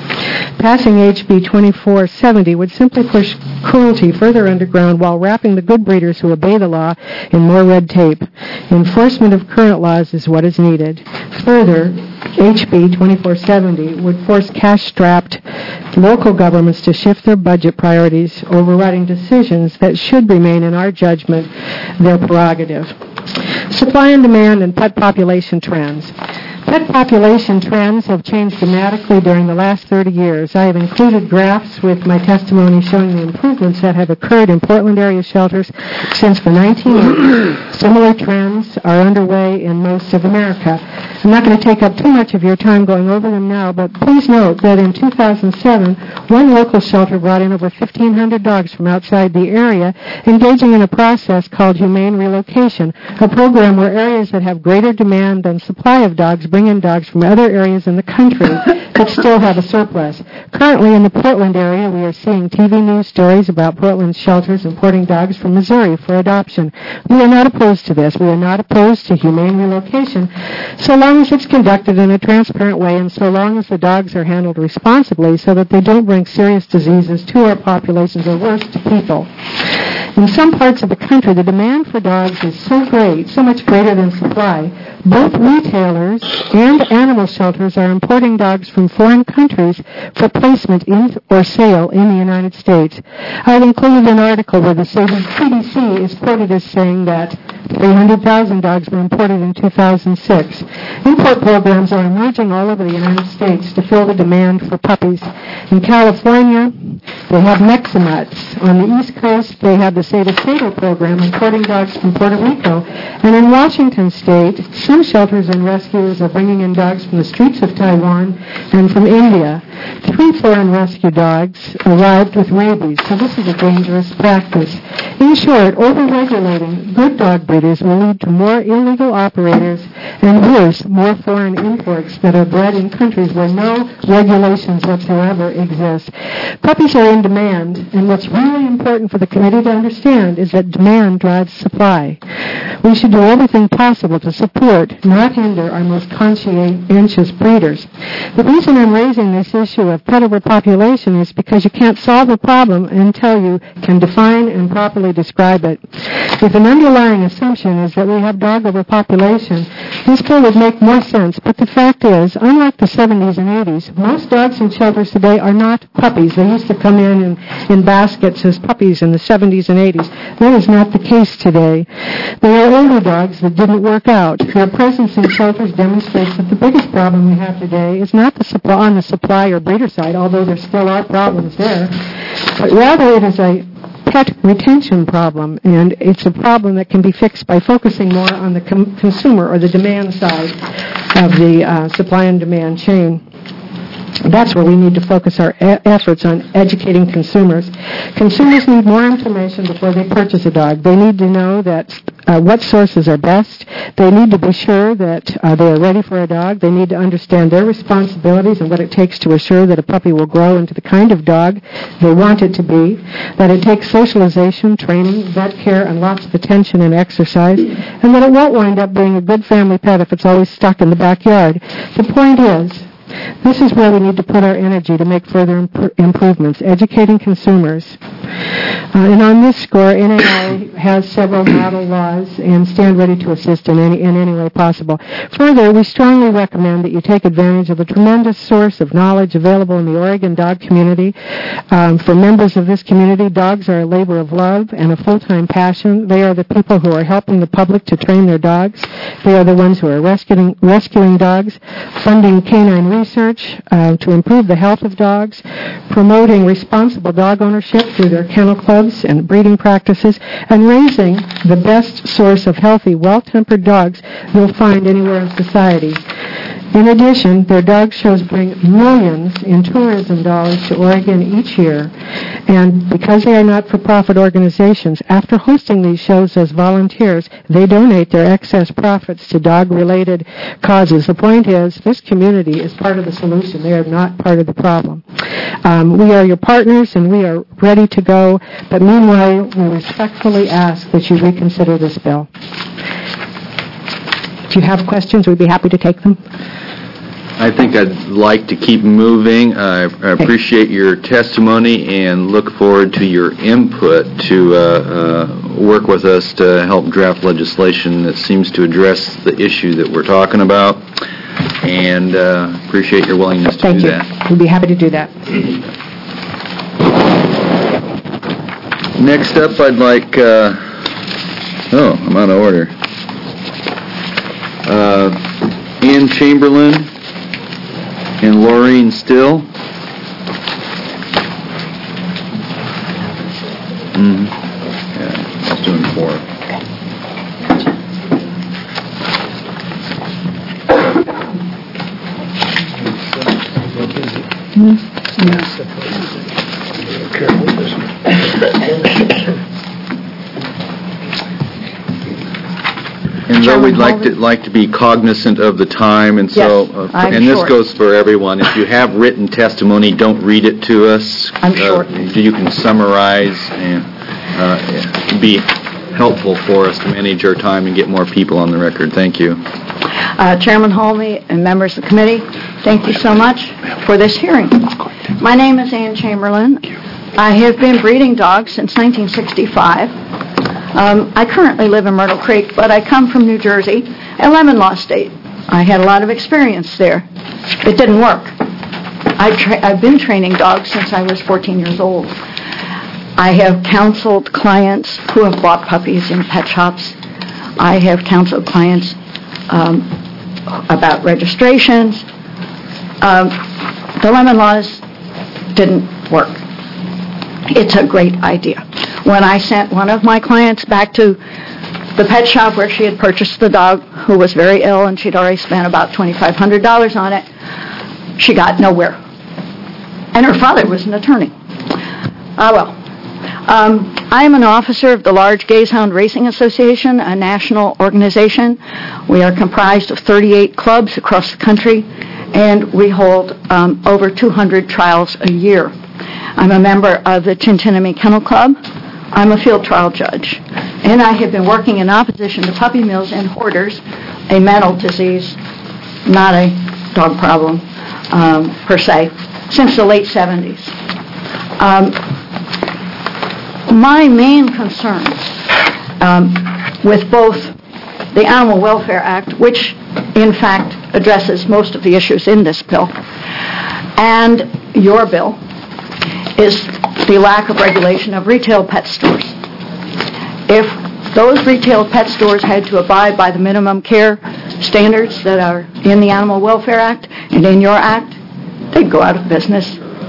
Passing H B twenty-four seventy would simply push cruelty further underground while wrapping the good breeders who obey the law in more red tape. Enforcement of current laws is what is needed. Further, H B twenty-four seventy would force cash-strapped local governments to shift their budget priorities, overriding decisions that should remain, in our judgment, their prerogative. Supply and demand and pet population trends. Pet population trends have changed dramatically during the last thirty years. I have included graphs with my testimony showing the improvements that have occurred in Portland area shelters since the nineteen eighties. Similar trends are underway in most of America. I'm not going to take up too much of your time going over them now, but please note that in two thousand seven, one local shelter brought in over fifteen hundred dogs from outside the area, engaging in a process called humane relocation, a program where areas that have greater demand than supply of dogs bring in dogs from other areas in the country that still have a surplus. Currently in the Portland area, we are seeing T V news stories about Portland shelters importing dogs from Missouri for adoption. We are not opposed to this. We are not opposed to humane relocation, so long as it's conducted in a transparent way and so long as the dogs are handled responsibly so that they don't bring serious diseases to our populations or worse, to people. In some parts of the country, the demand for dogs is so great, so much greater than supply, both retailers and animal shelters are importing dogs from foreign countries for placement in or sale in the United States. I've included an article where the C D C is quoted as saying that three hundred thousand dogs were imported in two thousand six. Import programs are emerging all over the United States to fill the demand for puppies. In California, they have Mexamutts. On the East Coast, they have the State of Sato program importing dogs from Puerto Rico. And in Washington State, some shelters and rescuers are bringing in dogs from the streets of Taiwan and from India. Three foreign rescue dogs arrived with rabies, so this is a dangerous practice. In short, over-regulating good dog breeders will lead to more illegal operators and, worse, more foreign imports that are bred in countries where no regulations whatsoever exist. Puppies are in demand, and what's really important for the committee to understand is that demand drives supply. We should do everything possible to support, not hinder, our most conscientious breeders. The reason I'm raising this issue of pet overpopulation is because you can't solve a problem until you can define and properly describe it. If an underlying assumption is that we have dog overpopulation, this bill would make more sense. But the fact is, unlike the seventies and eighties, most dogs in shelters today are not puppies. They used to come in, in in baskets as puppies in the seventies and eighties. That is not the case today. They are older dogs that didn't work out. Their presence in shelters demonstrates that the biggest problem we have today is not the supply, on the supply or breeder side, although there still are problems there, but rather it is a pet retention problem, and it's a problem that can be fixed by focusing more on the com- consumer or the demand side of the uh, supply and demand chain. That's where we need to focus our e- efforts on educating consumers. Consumers need more information before they purchase a dog. They need to know that uh, what sources are best. They need to be sure that uh, they are ready for a dog. They need to understand their responsibilities and what it takes to assure that a puppy will grow into the kind of dog they want it to be, that it takes socialization, training, vet care, and lots of attention and exercise, and that it won't wind up being a good family pet if it's always stuck in the backyard. The point is, this is where we need to put our energy to make further imp- improvements, educating consumers. Uh, and on this score, N A I has several model laws and stand ready to assist in any, in any way possible. Further, we strongly recommend that you take advantage of a tremendous source of knowledge available in the Oregon dog community. Um, for members of this community, dogs are a labor of love and a full-time passion. They are the people who are helping the public to train their dogs. They are the ones who are rescuing, rescuing dogs, funding canine research uh, to improve the health of dogs, promoting responsible dog ownership through their kennel clubs and breeding practices, and raising the best source of healthy, well-tempered dogs you'll find anywhere in society. In addition, their dog shows bring millions in tourism dollars to Oregon each year. And because they are not-for-profit organizations, after hosting these shows as volunteers, they donate their excess profits to dog-related causes. The point is, this community is part of the solution. They are not part of the problem. Um, we are your partners, and we are ready to go. But meanwhile, we respectfully ask that you reconsider this bill. If you have questions, we'd be happy to take them. I think I'd like to keep moving. I I appreciate your testimony and look forward to your input to uh, uh, work with us to help draft legislation that seems to address the issue that we're talking about, and uh, appreciate your willingness to Thank do you. that. We'd be happy to do that. Next up, I'd like... Uh, oh, I'm out of order. Uh, Ann Chamberlain and Laureen Still. Mm-hmm. Yeah, I was doing four. And though we'd like to like to be cognizant of the time, and so, Yes, uh, I'm and this short. goes for everyone. If you have written testimony, don't read it to us. I'm short. Uh, you can summarize and uh, be helpful for us to manage our time and get more people on the record. Thank you. Uh, Chairman Holme and members of the committee, thank you so much for this hearing. My name is Ann Chamberlain. I have been breeding dogs since nineteen sixty-five. Um, I currently live in Myrtle Creek, but I come from New Jersey, a lemon law state. I had a lot of experience there. It didn't work. I've, tra- I've been training dogs since I was fourteen years old. I have counseled clients who have bought puppies in pet shops. I have counseled clients um, about registrations. Um, the lemon laws didn't work. It's a great idea. When I sent one of my clients back to the pet shop where she had purchased the dog, who was very ill, and she'd already spent about twenty-five hundred dollars on it, she got nowhere. And her father was an attorney. Ah, well. Um, I am an officer of the Large Gazehound Racing Association, a national organization. We are comprised of thirty-eight clubs across the country, and we hold um, over two hundred trials a year. I'm a member of the Chintinnamee Kennel Club. I'm a field trial judge. And I have been working in opposition to puppy mills and hoarders, a mental disease, not a dog problem um, per se, since the late seventies. Um, my main concern um, with both the Animal Welfare Act, which in fact addresses most of the issues in this bill, and your bill, is the lack of regulation of retail pet stores. If those retail pet stores had to abide by the minimum care standards that are in the Animal Welfare Act and in your act, they'd go out of business.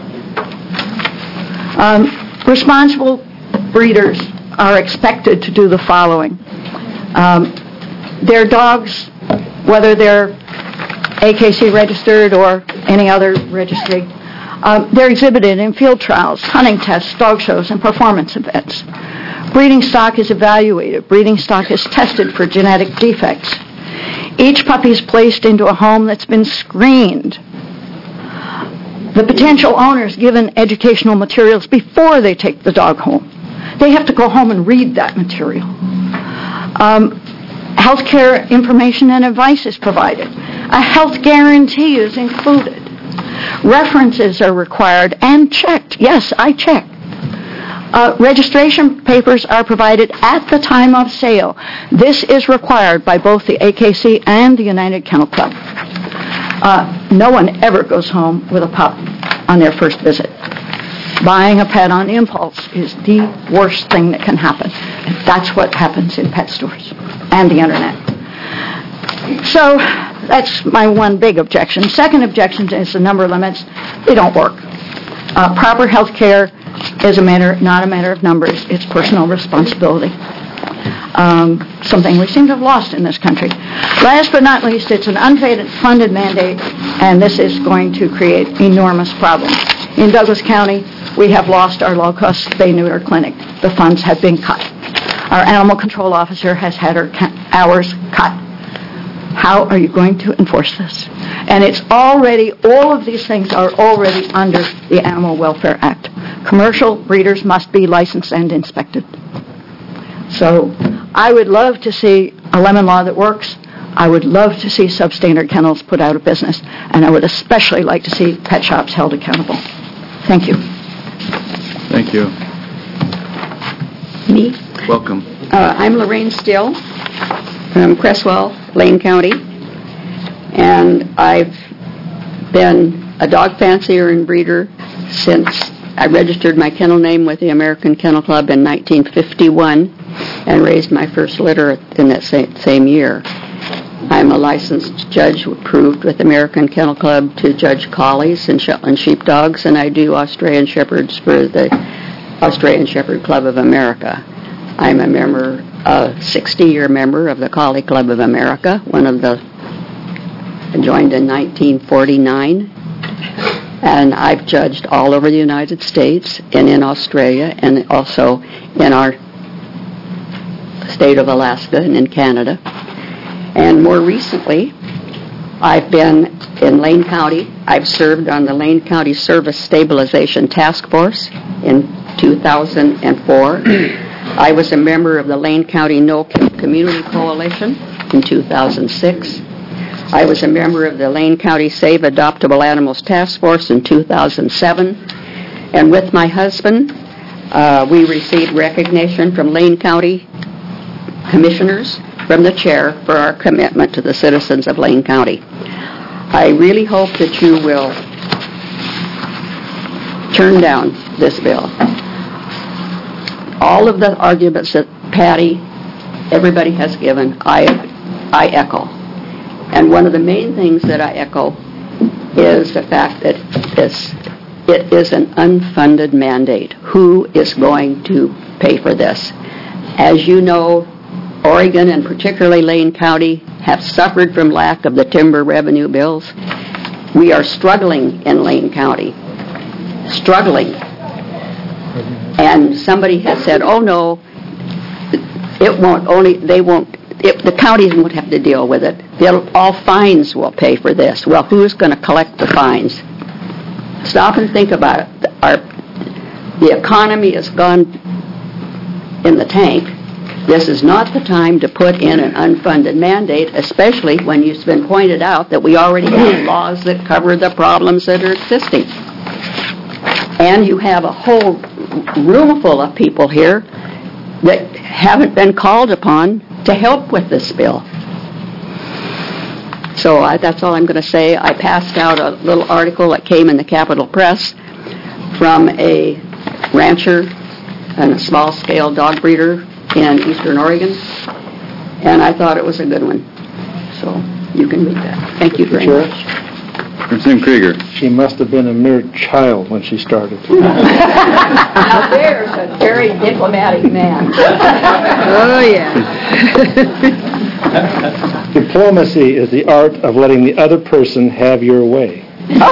Um, responsible breeders are expected to do the following. Um, their dogs, whether they're A K C registered or any other registry, um, they're exhibited in field trials, hunting tests, dog shows, and performance events. Breeding stock is evaluated. Breeding stock is tested for genetic defects. Each puppy is placed into a home that's been screened. The potential owners given educational materials before they take the dog home. They have to go home and read that material. Um, healthcare information and advice is provided. A health guarantee is included. References are required and checked. Yes, I check. Uh, registration papers are provided at the time of sale. This is required by both the A K C and the United Kennel Club. Uh, no one ever goes home with a pup on their first visit. Buying a pet on impulse is the worst thing that can happen. And that's what happens in pet stores and the internet. So that's my one big objection. Second objection is the number limits. They don't work. Uh, proper health care is a matter, not a matter of numbers. It's personal responsibility. Um, something we seem to have lost in this country. Last but not least, it's an unfunded mandate, and this is going to create enormous problems. In Douglas County, we have lost our low-cost spay-neuter clinic. The funds have been cut. Our animal control officer has had her hours cut. How are you going to enforce this? And it's already, all of these things are already under the Animal Welfare Act. Commercial breeders must be licensed and inspected. So I would love to see a lemon law that works. I would love to see substandard kennels put out of business. And I would especially like to see pet shops held accountable. Thank you. Thank you. Me? Welcome. Uh, I'm Lorraine Still from Cresswell, Lane County, and I've been a dog fancier and breeder since I registered my kennel name with the American Kennel Club in nineteen fifty-one and raised my first litter in that same, same year. I'm a licensed judge approved with American Kennel Club to judge collies and Shetland sheepdogs, and I do Australian Shepherds for the Australian Shepherd Club of America. I'm a member, a sixty-year member of the Collie Club of America, one of the, I joined in nineteen forty-nine, and I've judged all over the United States and in Australia and also in our state of Alaska and in Canada. And more recently, I've been in Lane County. I've served on the Lane County Service Stabilization Task Force in two thousand four. I was a member of the Lane County No Kill Community Coalition in two thousand six. I was a member of the Lane County Save Adoptable Animals Task Force in two thousand seven. And with my husband, uh, we received recognition from Lane County commissioners from the chair for our commitment to the citizens of Lane County. I really hope that you will turn down this bill. All of the arguments that Patty, everybody has given, I, I echo. And one of the main things that I echo is the fact that it's, it is an unfunded mandate. Who is going to pay for this? As you know, Oregon and particularly Lane County have suffered from lack of the timber revenue bills. We are struggling in Lane County, struggling. And somebody has said, oh no, it won't, only, they won't, it, the counties won't have to deal with it. They'll, all fines will pay for this. Well, who's going to collect the fines? Stop and think about it. Our, the economy has gone in the tank. This is not the time to put in an unfunded mandate, especially when it's been pointed out that we already have laws that cover the problems that are existing. And you have a whole room full of people here that haven't been called upon to help with this bill. So I, that's all I'm going to say. I passed out a little article that came in the Capitol Press from a rancher and a small-scale dog breeder in eastern Oregon, and I thought it was a good one. So you can read that. Thank you very Sure. much. Representative Krieger. She must have been a mere child when she started. Now there's a very diplomatic man. Oh, yeah. Diplomacy is the art of letting the other person have your way.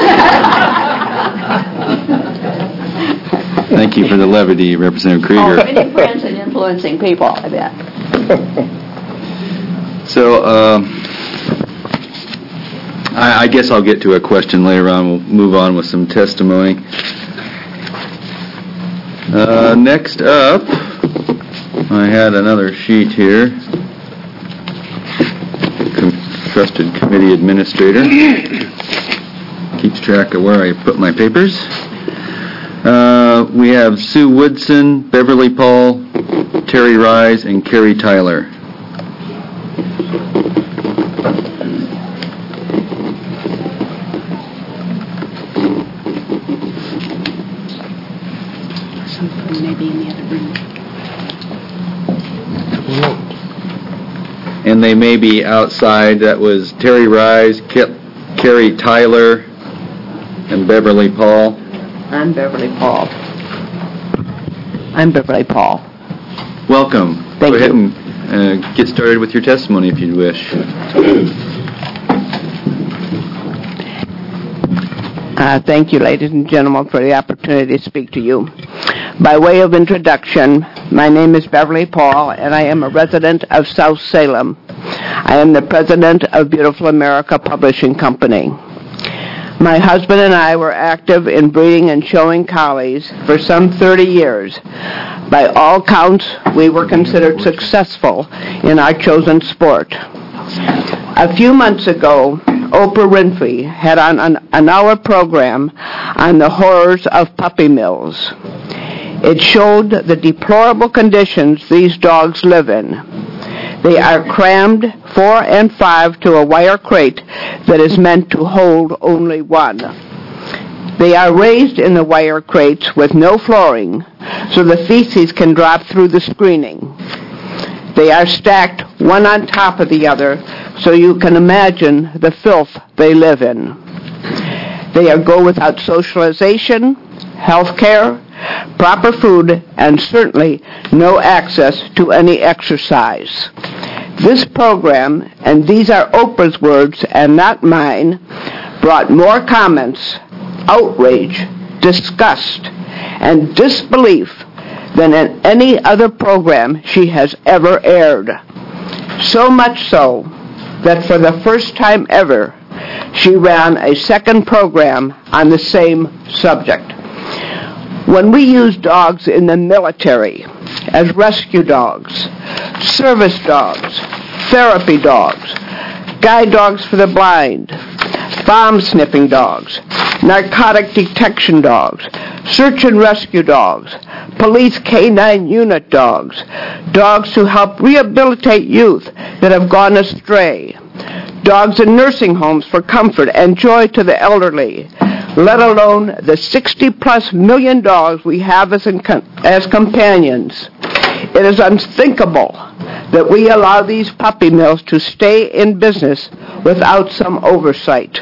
Thank you for the levity, Representative Oh, Krieger. many friends and influencing people, I bet. So, uh, I, I guess I'll get to a question later on. We'll move on with some testimony. Uh, next up, I had another sheet here. Com- Trusted Committee Administrator. Keeps track of where I put my papers. Uh, we have Sue Woodson, Beverly Paul, Terry Rise, and Carrie Tyler. Maybe in the other room. And they may be outside. That was Terry Rise, Kip, Carrie Tyler, and Beverly Paul. I'm Beverly Paul. I'm Beverly Paul. Welcome. Thank Go ahead you. and uh, get started with your testimony if you wish. Uh, thank you, ladies and gentlemen, for the opportunity to speak to you. By way of introduction, my name is Beverly Paul, and I am a resident of South Salem. I am the president of Beautiful America Publishing Company. My husband and I were active in breeding and showing collies for some thirty years. By all counts, we were considered successful in our chosen sport. A few months ago, Oprah Winfrey had on an, an hour program on the horrors of puppy mills. It showed the deplorable conditions these dogs live in. They are crammed four and five to a wire crate that is meant to hold only one. They are raised in the wire crates with no flooring, so the feces can drop through the screening. They are stacked one on top of the other, so you can imagine the filth they live in. They are go without socialization, health care, proper food, and certainly no access to any exercise. This program, and these are Oprah's words and not mine, brought more comments, outrage, disgust, and disbelief than in any other program she has ever aired. So much so that for the first time ever, she ran a second program on the same subject. When we use dogs in the military as rescue dogs, service dogs, therapy dogs, guide dogs for the blind, bomb sniffing dogs, narcotic detection dogs, search and rescue dogs, police K nine unit dogs, dogs who help rehabilitate youth that have gone astray, dogs in nursing homes for comfort and joy to the elderly, let alone the sixty-plus million dogs we have as, in, as companions. It is unthinkable that we allow these puppy mills to stay in business without some oversight.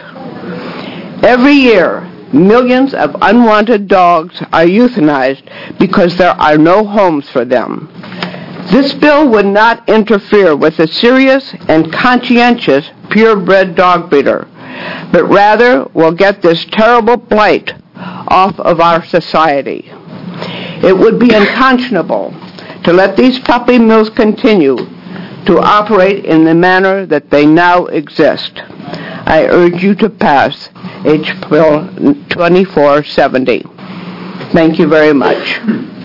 Every year, millions of unwanted dogs are euthanized because there are no homes for them. This bill would not interfere with a serious and conscientious purebred dog breeder, but rather will get this terrible blight off of our society. It would be unconscionable to let these puppy mills continue to operate in the manner that they now exist. I urge you to pass H Bill twenty-four seventy. Thank you very much.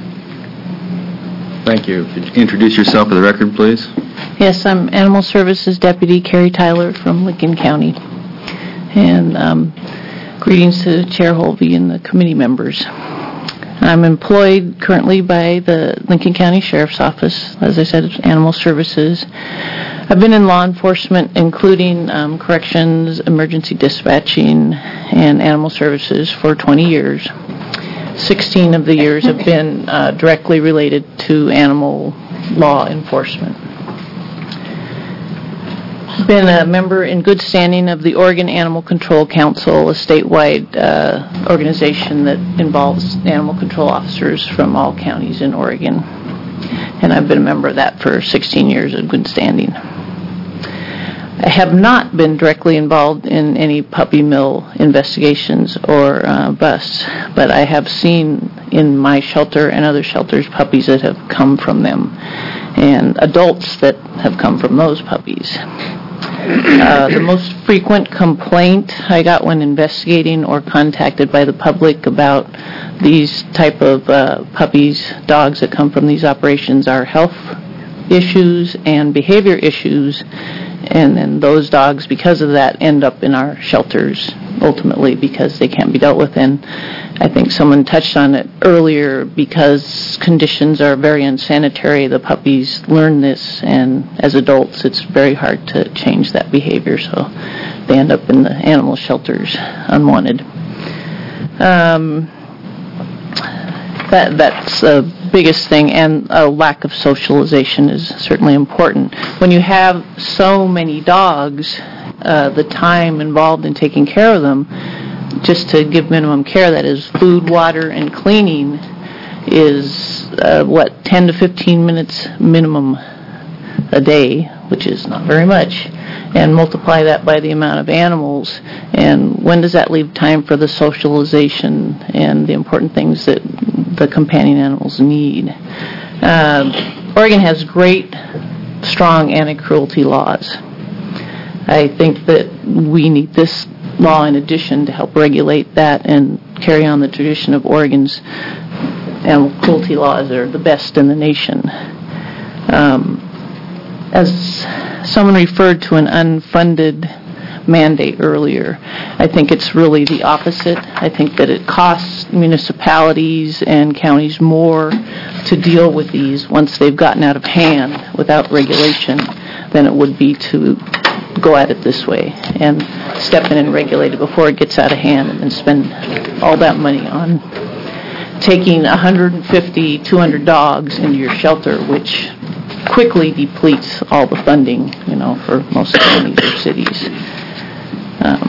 Thank you. Could you introduce yourself for the record, please? Yes, I'm Animal Services Deputy Carrie Tyler from Lincoln County. And um, greetings to Chair Holvey and the committee members. I'm employed currently by the Lincoln County Sheriff's Office, as I said, Animal Services. I've been in law enforcement, including um, corrections, emergency dispatching, and animal services for twenty years. sixteen of the years have been uh, directly related to animal law enforcement. Been a member in good standing of the Oregon Animal Control Council, a statewide uh, organization that involves animal control officers from all counties in Oregon. And I've been a member of that for sixteen years in good standing. I have not been directly involved in any puppy mill investigations or uh, busts, but I have seen in my shelter and other shelters puppies that have come from them and adults that have come from those puppies. Uh, the most frequent complaint I got when investigating or contacted by the public about these type of uh, puppies, dogs that come from these operations are health issues and behavior issues, and then those dogs, because of that, end up in our shelters ultimately because they can't be dealt with. And I think someone touched on it earlier, because conditions are very unsanitary, the puppies learn this, and as adults it's very hard to change that behavior, so they end up in the animal shelters unwanted. Um, that that's the biggest thing, and a lack of socialization is certainly important. When you have so many dogs, uh, the time involved in taking care of them, just to give minimum care, that is food, water, and cleaning, is uh, what, ten to fifteen minutes minimum a day, which is not very much, and multiply that by the amount of animals, and when does that leave time for the socialization and the important things that the companion animals need? Uh, Oregon has great, strong anti-cruelty laws. I think that we need this law in addition to help regulate that and carry on the tradition of Oregon's animal cruelty laws that are the best in the nation. Um, as someone referred to an unfunded mandate earlier, I think it's really the opposite. I think that it costs municipalities and counties more to deal with these once they've gotten out of hand without regulation than it would be to go at it this way and step in and regulate it before it gets out of hand and then spend all that money on taking one hundred fifty, two hundred dogs into your shelter, which quickly depletes all the funding, you know, for most counties or cities. Um,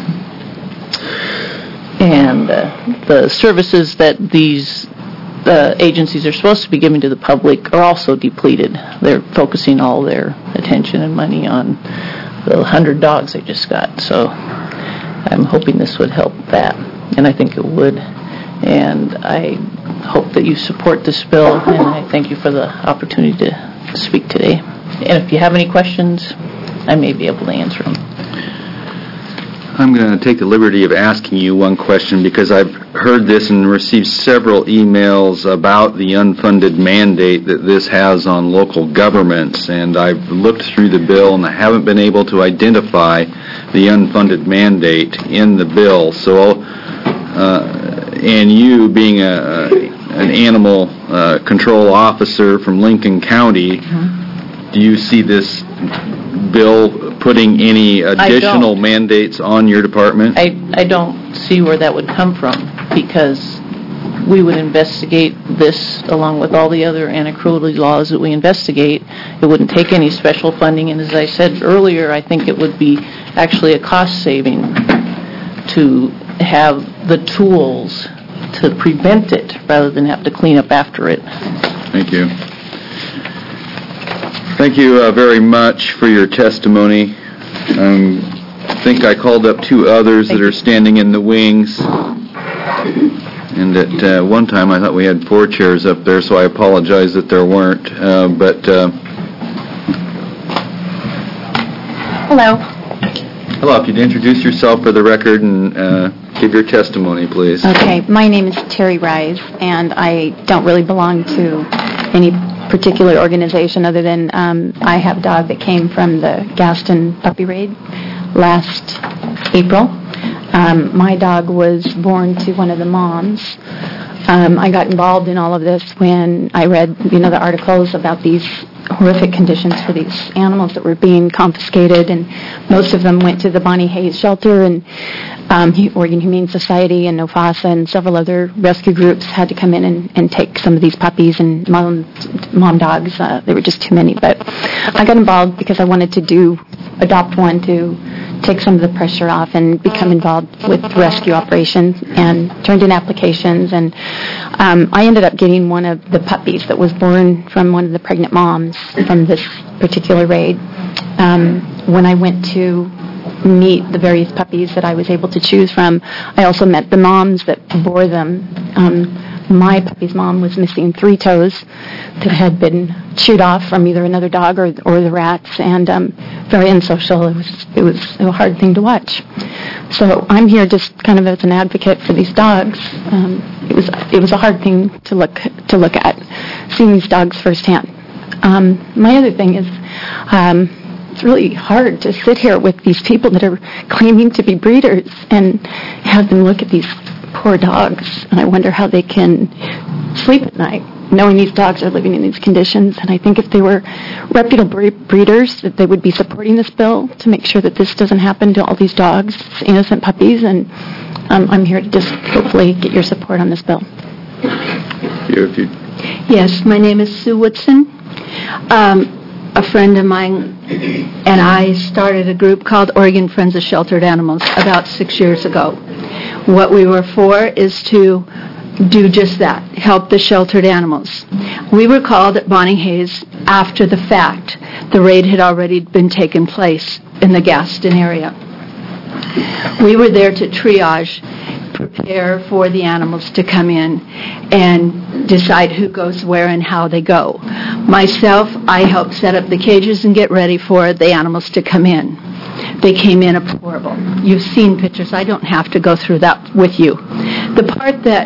and uh, the services that these uh, agencies are supposed to be giving to the public are also depleted. They're focusing all their attention and money on the one hundred dogs they just got. So I'm hoping this would help that, and I think it would. And I hope that you support this bill, and I thank you for the opportunity to speak today. And if you have any questions, I may be able to answer them. I'm going to take the liberty of asking you one question, because I've heard this and received several emails about the unfunded mandate that this has on local governments, and I've looked through the bill and I haven't been able to identify the unfunded mandate in the bill. So, uh, and you being a, an animal uh, control officer from Lincoln County, mm-hmm. do you see this bill putting any additional mandates on your department? I, I don't see where that would come from, because we would investigate this along with all the other anti-cruelty laws that we investigate. It wouldn't take any special funding, and as I said earlier, I think it would be actually a cost saving to have the tools to prevent it rather than have to clean up after it. Thank you. Thank you uh, very much for your testimony. Um, I think I called up two others Thank that are standing in the wings. And at uh, one time I thought we had four chairs up there, so I apologize that there weren't. Uh, but uh, Hello. Hello. If you'd introduce yourself for the record and uh, give your testimony, please. Okay. My name is Terry Rise, and I don't really belong to any particular organization other than um, I have a dog that came from the Gaston Puppy Raid last April. Um, my dog was born to one of the moms Um, I got involved in all of this when I read, you know, the articles about these horrific conditions for these animals that were being confiscated, and most of them went to the Bonnie Hayes shelter, and um, Oregon Humane Society and NOFASA and several other rescue groups had to come in and, and take some of these puppies and mom, mom dogs. Uh, there were just too many, but I got involved because I wanted to do, adopt one to take some of the pressure off and become involved with rescue operations, and turned in applications, and um, I ended up getting one of the puppies that was born from one of the pregnant moms from this particular raid. Um, when I went to meet the various puppies that I was able to choose from, I also met the moms that bore them. Um, my puppy's mom was missing three toes that had been chewed off from either another dog or or the rats, and um, very unsocial. It was it was a hard thing to watch. So I'm here just kind of as an advocate for these dogs. Um, it was it was a hard thing to look to look at, seeing these dogs firsthand. Um, my other thing is, um, it's really hard to sit here with these people that are claiming to be breeders and have them look at these poor dogs, and I wonder how they can sleep at night knowing these dogs are living in these conditions. And I think if they were reputable breeders, that they would be supporting this bill to make sure that this doesn't happen to all these dogs, innocent puppies, and um, I'm here to just hopefully get your support on this bill. If you Yes, my name is Sue Woodson. Um, a friend of mine and I started a group called Oregon Friends of Sheltered Animals about six years ago. What we were for is to do just that, help the sheltered animals. We were called at Bonnie Hayes after the fact. The raid had already been taken place in the Gaston area. We were there to triage, prepare for the animals to come in, and decide who goes where and how they go. Myself, I helped set up the cages and get ready for the animals to come in. They came in horrible. You've seen pictures. I don't have to go through that with you. The part that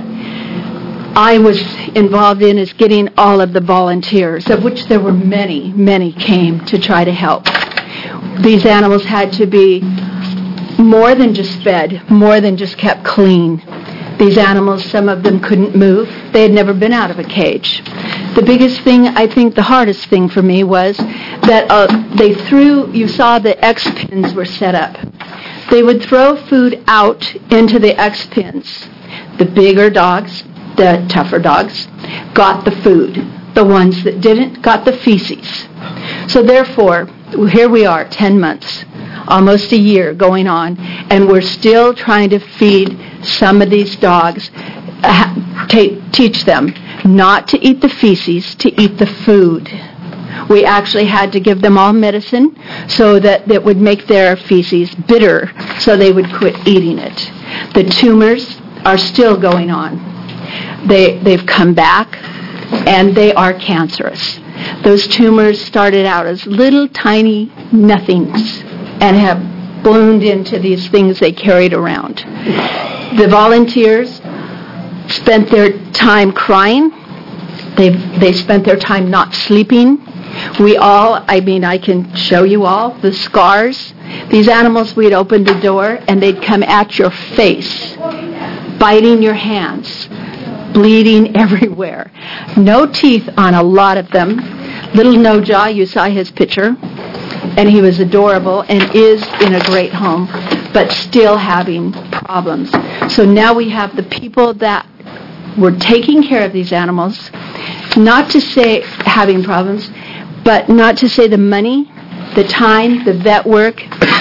I was involved in is getting all of the volunteers, of which there were many, many came to try to help. These animals had to be more than just fed, more than just kept clean. These animals, some of them couldn't move. They had never been out of a cage. The biggest thing, I think the hardest thing for me was that uh, they threw, you saw the X pins were set up. They would throw food out into the X pins. The bigger dogs, the tougher dogs, got the food. The ones that didn't got the feces. So therefore, here we are, ten months, almost a year going on, and we're still trying to feed some of these dogs, uh, t- teach them not to eat the feces, to eat the food. We actually had to give them all medicine so that that would make their feces bitter, so they would quit eating it. The tumors are still going on. They, they've come back, and they are cancerous. Those tumors started out as little tiny nothings and have bloomed into these things they carried around. The volunteers spent their time crying. They they spent their time not sleeping. We all, I mean, I can show you all the scars. These animals, we'd open the door and they'd come at your face, biting your hands, bleeding everywhere. No teeth on a lot of them. Little No Jaw, you saw his picture, and he was adorable and is in a great home, but still having problems. So now we have the people that were taking care of these animals, not to say having problems, but not to say the money, the time, the vet work.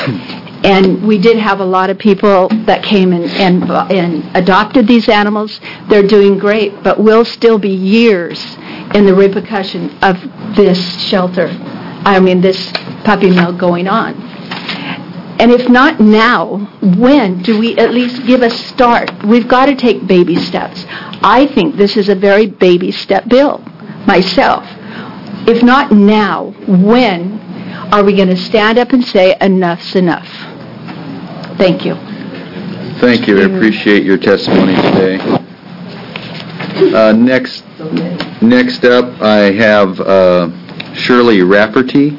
And we did have a lot of people that came and, and, and adopted these animals. They're doing great, but will still be years in the repercussion of this shelter. I mean, this puppy mill going on. And if not now, when do we at least give a start? We've got to take baby steps. I think this is a very baby step bill, myself. If not now, when are we going to stand up and say enough's enough? Thank you. Thank you. I appreciate your testimony today. Uh, next, next up, I have uh, Shirley Rafferty.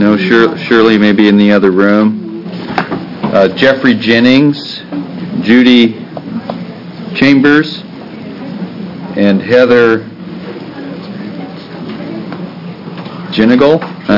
No, Shir- Shirley may be in the other room. Uh, Jeffrey Jennings, Judy Chambers, and Heather Jenigal.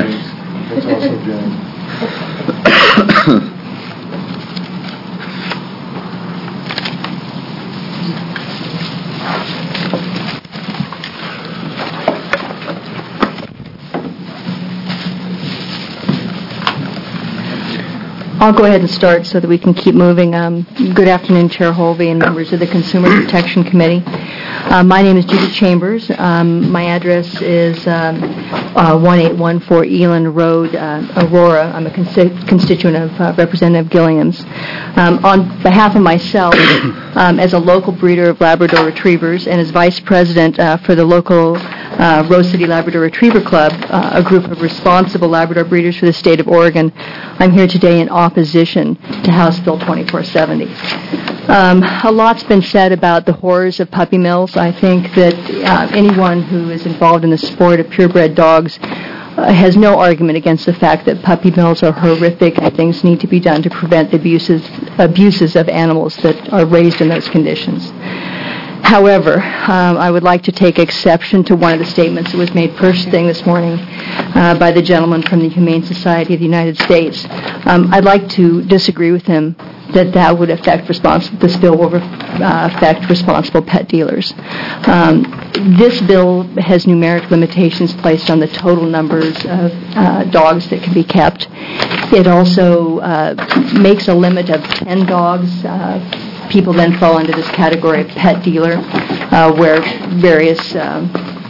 I'll go ahead and start so that we can keep moving. Um, good afternoon, Chair Holvey and members of the Consumer Protection Committee. Uh, my name is Judy Chambers. Um, my address is um, uh, one eight one four Eland Road, uh, Aurora. I'm a consti- constituent of uh, Representative Gilliam's. Um, on behalf of myself, um, as a local breeder of Labrador Retrievers and as Vice President uh, for the local uh, Rose City Labrador Retriever Club, uh, a group of responsible Labrador breeders for the state of Oregon, I'm here today in opposition to House Bill twenty-four seventy. Um, a lot's been said about the horrors of puppy mills. I think that uh, anyone who is involved in the sport of purebred dogs uh, has no argument against the fact that puppy mills are horrific and things need to be done to prevent the abuses, abuses of animals that are raised in those conditions. However, um, I would like to take exception to one of the statements that was made first thing this morning uh, by the gentleman from the Humane Society of the United States. Um, I'd like to disagree with him that that would affect respons- this bill will uh, affect responsible pet dealers. Um, this bill has numeric limitations placed on the total numbers of uh, dogs that can be kept. It also uh, makes a limit of ten dogs. Uh, People then fall into this category of pet dealer, uh, where various um,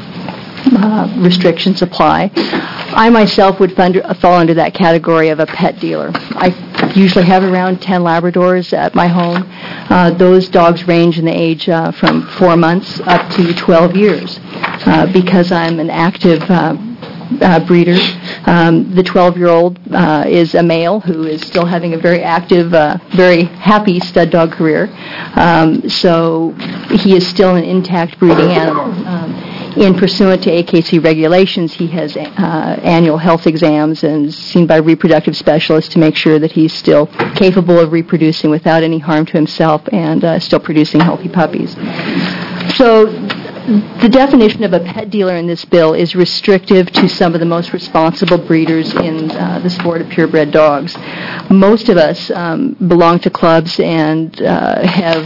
uh, restrictions apply. I myself would fund, uh, fall into that category of a pet dealer. I usually have around ten Labradors at my home. Uh, those dogs range in the age uh, from four months up to twelve years. Uh, because I'm an active uh, Uh, breeder. Um, the twelve-year-old uh, is a male who is still having a very active, uh, very happy stud dog career. Um, so he is still an intact breeding animal. Um, in pursuant to A K C regulations, he has uh, annual health exams and is seen by reproductive specialists to make sure that he's still capable of reproducing without any harm to himself and uh, still producing healthy puppies. So the definition of a pet dealer in this bill is restrictive to some of the most responsible breeders in uh, the sport of purebred dogs. Most of us um, belong to clubs and uh, have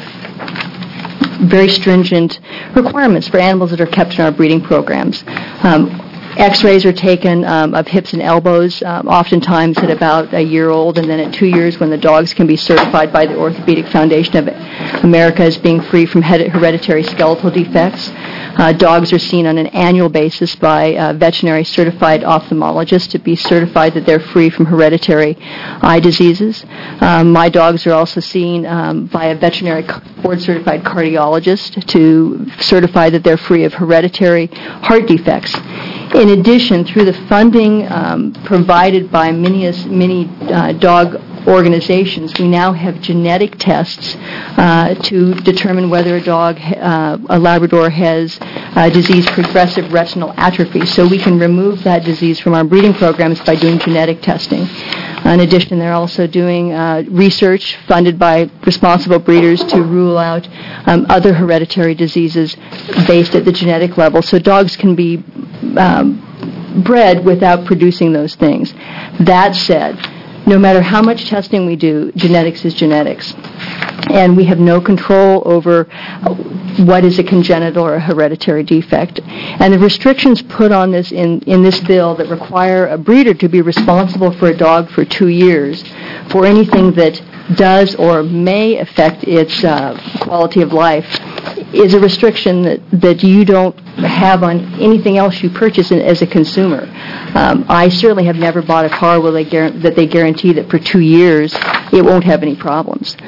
very stringent requirements for animals that are kept in our breeding programs. Um, X-rays are taken um, of hips and elbows, um, oftentimes at about a year old, and then at two years when the dogs can be certified by the Orthopedic Foundation of America as being free from hereditary skeletal defects. Uh, dogs are seen on an annual basis by uh, veterinary certified ophthalmologists to be certified that they're free from hereditary eye diseases. Um, my dogs are also seen um, by a veterinary board-certified cardiologist to certify that they're free of hereditary heart defects. In addition, through the funding um, provided by many, many uh, dog organizations, we now have genetic tests uh, to determine whether a dog, uh, a Labrador, has uh, disease progressive retinal atrophy. So we can remove that disease from our breeding programs by doing genetic testing. In addition, they're also doing uh, research funded by responsible breeders to rule out um, other hereditary diseases based at the genetic level. So dogs can be um, bred without producing those things. That said, no matter how much testing we do, genetics is genetics. And we have no control over what is a congenital or a hereditary defect. And the restrictions put on this in, in this bill that require a breeder to be responsible for a dog for two years for anything that does or may affect its uh, quality of life is a restriction that, that you don't have on anything else you purchase in, as a consumer. Um, I certainly have never bought a car where they guar- that they guarantee that for two years it won't have any problems.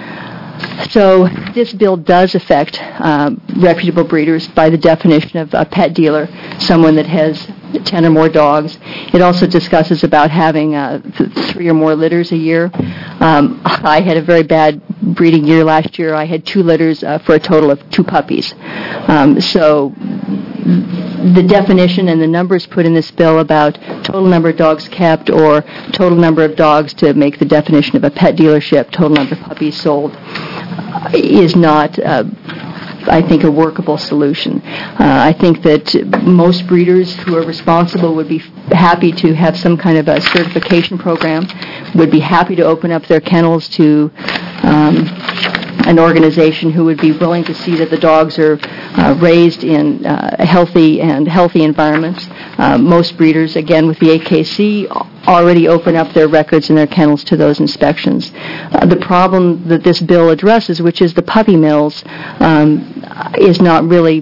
So this bill does affect um, reputable breeders by the definition of a pet dealer, someone that has ten or more dogs. It also discusses about having uh, th- three or more litters a year. Um, I had a very bad breeding year last year. I had two litters uh, for a total of two puppies. Um, so the definition and the numbers put in this bill about total number of dogs kept or total number of dogs to make the definition of a pet dealership, total number of puppies sold, uh, is not, uh, I think, a workable solution. Uh, I think that most breeders who are responsible would be happy to have some kind of a certification program, would be happy to open up their kennels to um, an organization who would be willing to see that the dogs are uh, raised in uh, healthy and healthy environments. Uh, most breeders, again, with the A K C, already open up their records and their kennels to those inspections. Uh, the problem that this bill addresses, which is the puppy mills, um, is not really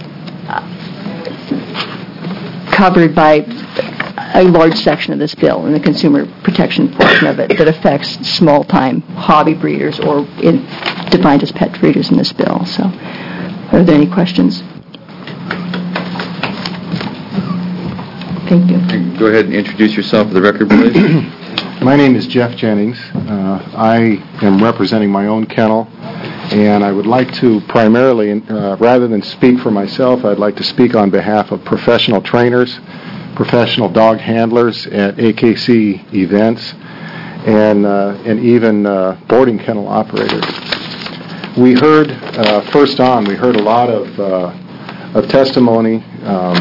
covered by a large section of this bill in the consumer protection portion of it that affects small-time hobby breeders or in, defined as pet breeders in this bill. So, are there any questions? Thank you. Go ahead and introduce yourself for the record, please. My name is Jeff Jennings. Uh, I am representing my own kennel, and I would like to primarily, uh, rather than speak for myself, I'd like to speak on behalf of professional trainers, professional dog handlers at A K C events, and uh, and even uh, boarding kennel operators. We heard, uh, first on, we heard a lot of, uh, of testimony um,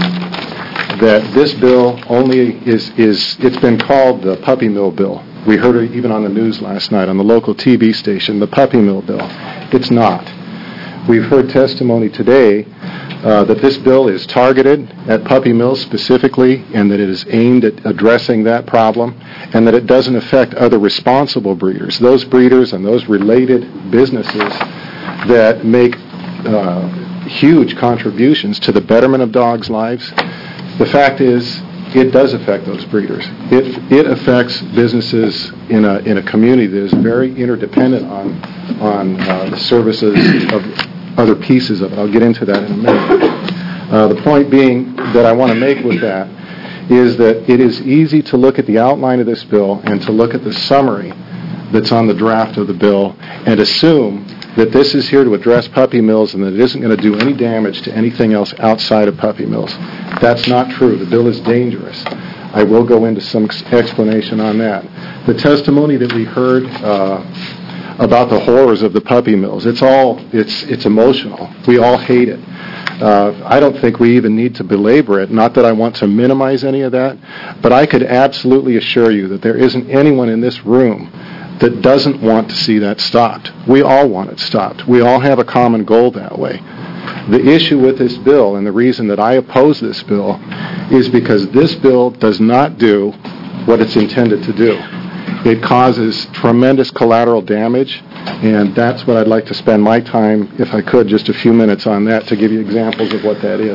that this bill only is, is, it's been called the puppy mill bill. We heard it even on the news last night on the local T V station, the puppy mill bill. It's not. We've heard testimony today uh, that this bill is targeted at puppy mills specifically and that it is aimed at addressing that problem and that it doesn't affect other responsible breeders, those breeders and those related businesses that make uh, huge contributions to the betterment of dogs' lives. The fact is, it does affect those breeders. It it affects businesses in a in a community that is very interdependent on on uh, the services of other pieces of it. I'll get into that in a minute. Uh, the point being that I want to make with that is that it is easy to look at the outline of this bill and to look at the summary that's on the draft of the bill and assume that this is here to address puppy mills and that it isn't going to do any damage to anything else outside of puppy mills. That's not true. The bill is dangerous. I will go into some explanation on that. The testimony that we heard uh, about the horrors of the puppy mills, it's all, it's, it's emotional. We all hate it. Uh, I don't think we even need to belabor it. Not that I want to minimize any of that, but I could absolutely assure you that there isn't anyone in this room that doesn't want to see that stopped. We all want it stopped. We all have a common goal that way. The issue with this bill, and the reason that I oppose this bill, is because this bill does not do what it's intended to do. It causes tremendous collateral damage, and that's what I'd like to spend my time, if I could, just a few minutes on that to give you examples of what that is.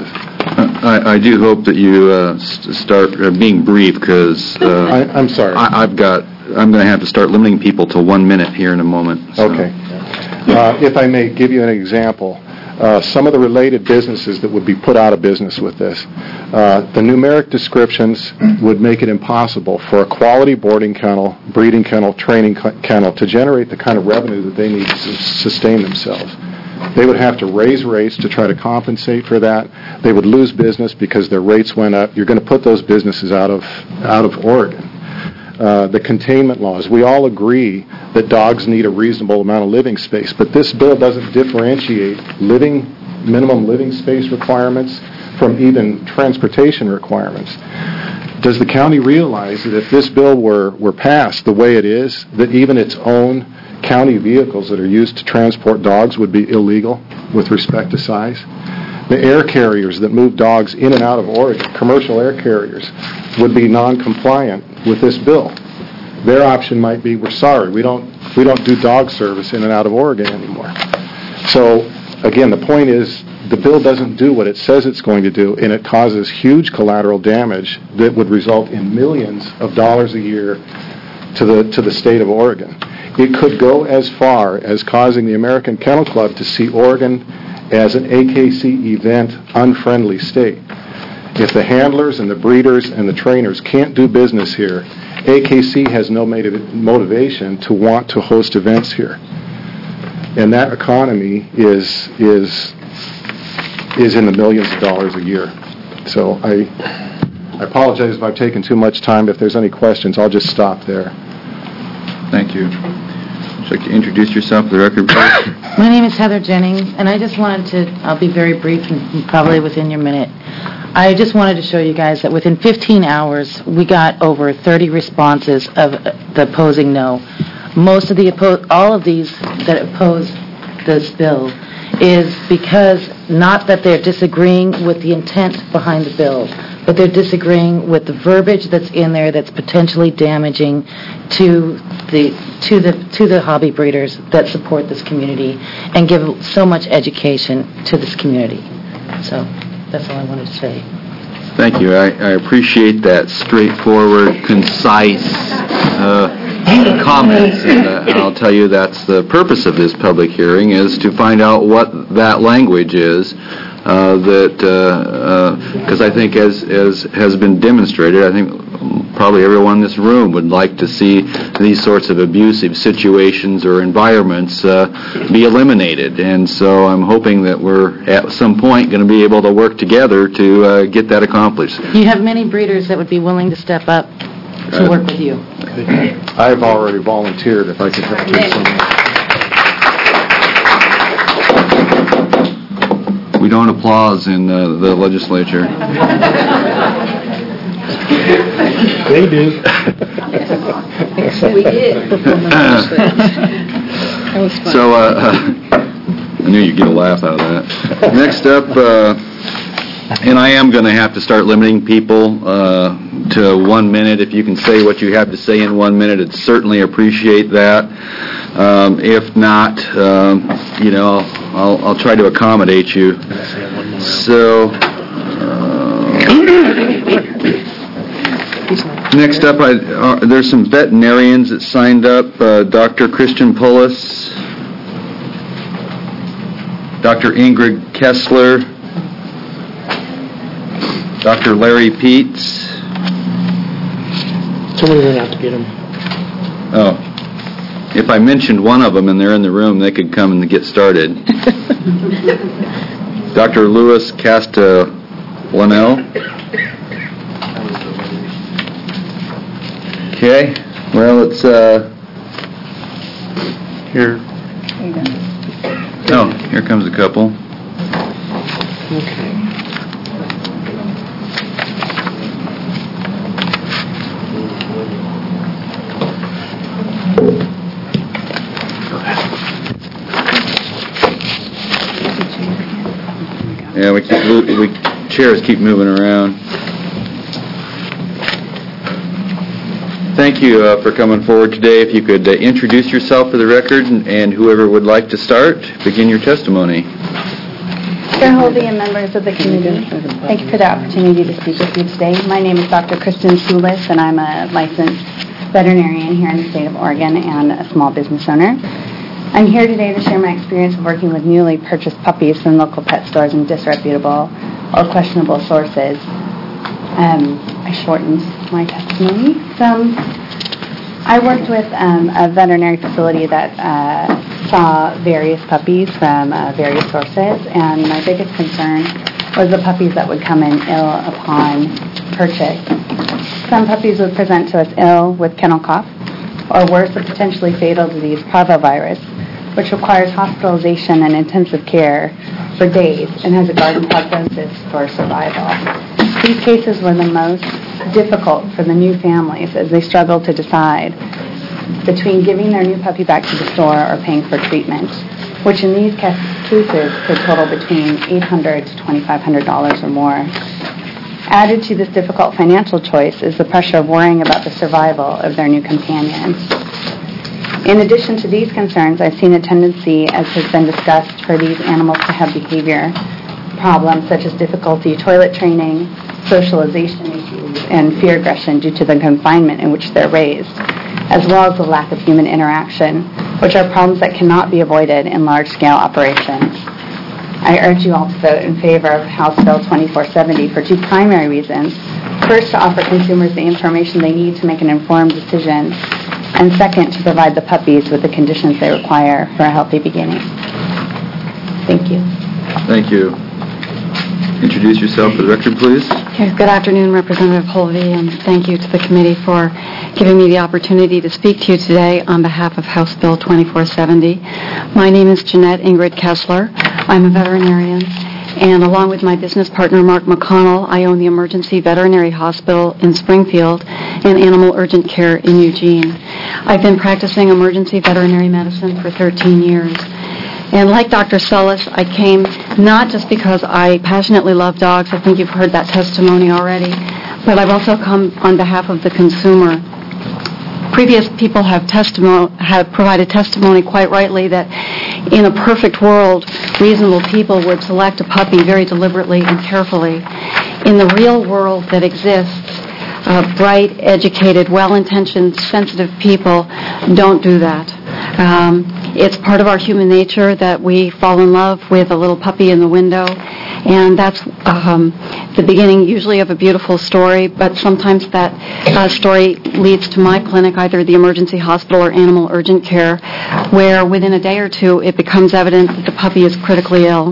I, I do hope that you uh, st- start uh, being brief, because uh, I, I'm sorry. I, I've got. I'm going to have to start limiting people to one minute here in a moment. So. Okay. Uh, if I may give you an example, uh, some of the related businesses that would be put out of business with this, uh, the numeric descriptions would make it impossible for a quality boarding kennel, breeding kennel, training kennel to generate the kind of revenue that they need to sustain themselves. They would have to raise rates to try to compensate for that. They would lose business because their rates went up. You're going to put those businesses out of out of Oregon. Uh, the containment laws. We all agree that dogs need a reasonable amount of living space, but this bill doesn't differentiate living, minimum living space requirements from even transportation requirements. Does the county realize that if this bill were, were passed the way it is, that even its own county vehicles that are used to transport dogs would be illegal with respect to size? The air carriers that move dogs in and out of Oregon, commercial air carriers, would be non-compliant with this bill. Their option might be, we're sorry, we don't we don't do dog service in and out of Oregon anymore. So, again, the point is, the bill doesn't do what it says it's going to do, and it causes huge collateral damage that would result in millions of dollars a year to the to the state of Oregon. It could go as far as causing the American Kennel Club to see Oregon as an A K C event unfriendly state. If the handlers and the breeders and the trainers can't do business here, A K C has no motiv- motivation to want to host events here. And that economy is is is in the millions of dollars a year. So I, I apologize if I've taken too much time. If there's any questions, I'll just stop there. Thank you. Would you like to introduce yourself for the record, please? My name is Heather Jennings, and I just wanted to, I'll be very brief and probably within your minute. I just wanted to show you guys that within fifteen hours, we got over thirty responses of the opposing no. Most of the, oppo- all of these that oppose this bill is because not that they're disagreeing with the intent behind the bill, but they're disagreeing with the verbiage that's in there that's potentially damaging to the to the to the hobby breeders that support this community and give so much education to this community. So that's all I wanted to say. Thank you. I, I appreciate that straightforward, concise uh, comments, and uh, I'll tell you that's the purpose of this public hearing, is to find out what that language is. Uh, that, because uh, uh, I think as, as has been demonstrated, I think probably everyone in this room would like to see these sorts of abusive situations or environments uh, be eliminated. And so I'm hoping that we're at some point going to be able to work together to uh, get that accomplished. You have many breeders that would be willing to step up to Uh, work with you. I've already volunteered if I could help you someone. We don't applause in uh, the legislature. They do. We did. So, uh, I knew you'd get a laugh out of that. Next up, uh, and I am going to have to start limiting people uh, to one minute. If you can say what you have to say in one minute, I'd certainly appreciate that. Um, if not, um, you know, I'll, I'll try to accommodate you. So, uh, next up, I, uh, there's some veterinarians that signed up. Uh, Doctor Christian Pullis, Doctor Ingrid Kessler, Doctor Larry Peets. Somebody went out to get them. Oh. If I mentioned one of them and they're in the room, they could come and get started. Doctor Louis Castellanel. Okay. Well, it's uh. Here. Oh, here comes a couple. Okay. Yeah, we keep mo- we chairs keep moving around. Thank you uh, for coming forward today. If you could uh, introduce yourself for the record, and, and whoever would like to start, begin your testimony. Chair Hovey and members of the committee, thank you for the opportunity to speak with you today. My name is Doctor Kristen Sulis, and I'm a licensed veterinarian here in the state of Oregon and a small business owner. I'm here today to share my experience of working with newly purchased puppies from local pet stores and disreputable or questionable sources. Um, I shortened my testimony some. I worked with um, a veterinary facility that uh, saw various puppies from uh, various sources, and my biggest concern was the puppies that would come in ill upon purchase. Some puppies would present to us ill with kennel cough, or worse, a potentially fatal disease, parvovirus, which requires hospitalization and intensive care for days and has a garden prognosis for survival. These cases were the most difficult for the new families as they struggled to decide between giving their new puppy back to the store or paying for treatment, which in these cases could total between eight hundred dollars to twenty-five hundred dollars or more. Added to this difficult financial choice is the pressure of worrying about the survival of their new companions. In addition to these concerns, I've seen a tendency, as has been discussed, for these animals to have behavior problems such as difficulty toilet training, socialization issues, and fear aggression due to the confinement in which they're raised, as well as the lack of human interaction, which are problems that cannot be avoided in large-scale operations. I urge you all to vote in favor of House Bill twenty-four seventy for two primary reasons. First, to offer consumers the information they need to make an informed decision, and second, to provide the puppies with the conditions they require for a healthy beginning. Thank you. Thank you. Introduce yourself for the record, please. Okay, good afternoon, Representative Holvey, and thank you to the committee for giving me the opportunity to speak to you today on behalf of House Bill twenty-four seventy. My name is Jeanette Ingrid Kessler. I'm a veterinarian, and along with my business partner, Mark McConnell, I own the Emergency Veterinary Hospital in Springfield and Animal Urgent Care in Eugene. I've been practicing emergency veterinary medicine for thirteen years. And like Doctor Sullis, I came not just because I passionately love dogs, I think you've heard that testimony already, but I've also come on behalf of the consumer. Previous people have testimo- have provided testimony quite rightly that in a perfect world, reasonable people would select a puppy very deliberately and carefully. In the real world that exists, uh, bright, educated, well-intentioned, sensitive people don't do that. Um, it's part of our human nature that we fall in love with a little puppy in the window, and that's um, the beginning usually of a beautiful story, but sometimes that uh, story leads to my clinic, either the emergency hospital or animal urgent care, where within a day or two it becomes evident that the puppy is critically ill.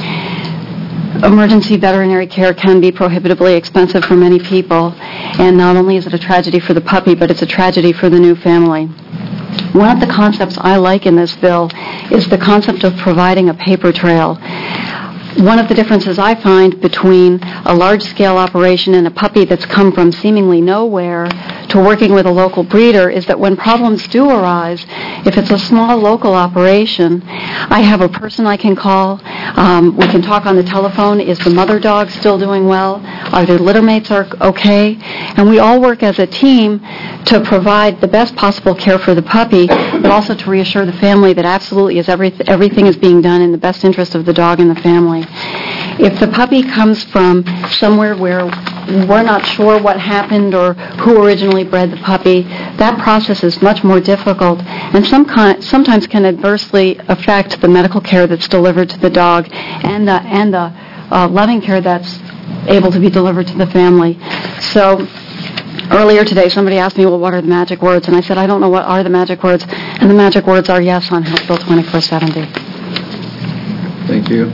Emergency veterinary care can be prohibitively expensive for many people, and not only is it a tragedy for the puppy, but it's a tragedy for the new family. One of the concepts I like in this bill is the concept of providing a paper trail. One of the differences I find between a large-scale operation and a puppy that's come from seemingly nowhere to working with a local breeder is that when problems do arise, if it's a small local operation, I have a person I can call. Um, we can talk on the telephone. Is the mother dog still doing well? Are the litter mates are okay? And we all work as a team to provide the best possible care for the puppy, but also to reassure the family that absolutely is every, everything is being done in the best interest of the dog and the family. If the puppy comes from somewhere where we're not sure what happened or who originally bred the puppy, that process is much more difficult and some kind, sometimes can adversely affect the medical care that's delivered to the dog and the, and the uh, loving care that's able to be delivered to the family. So earlier today, somebody asked me, well, what are the magic words? And I said, I don't know what are the magic words. And the magic words are yes on House Bill twenty-four seventy. Thank you.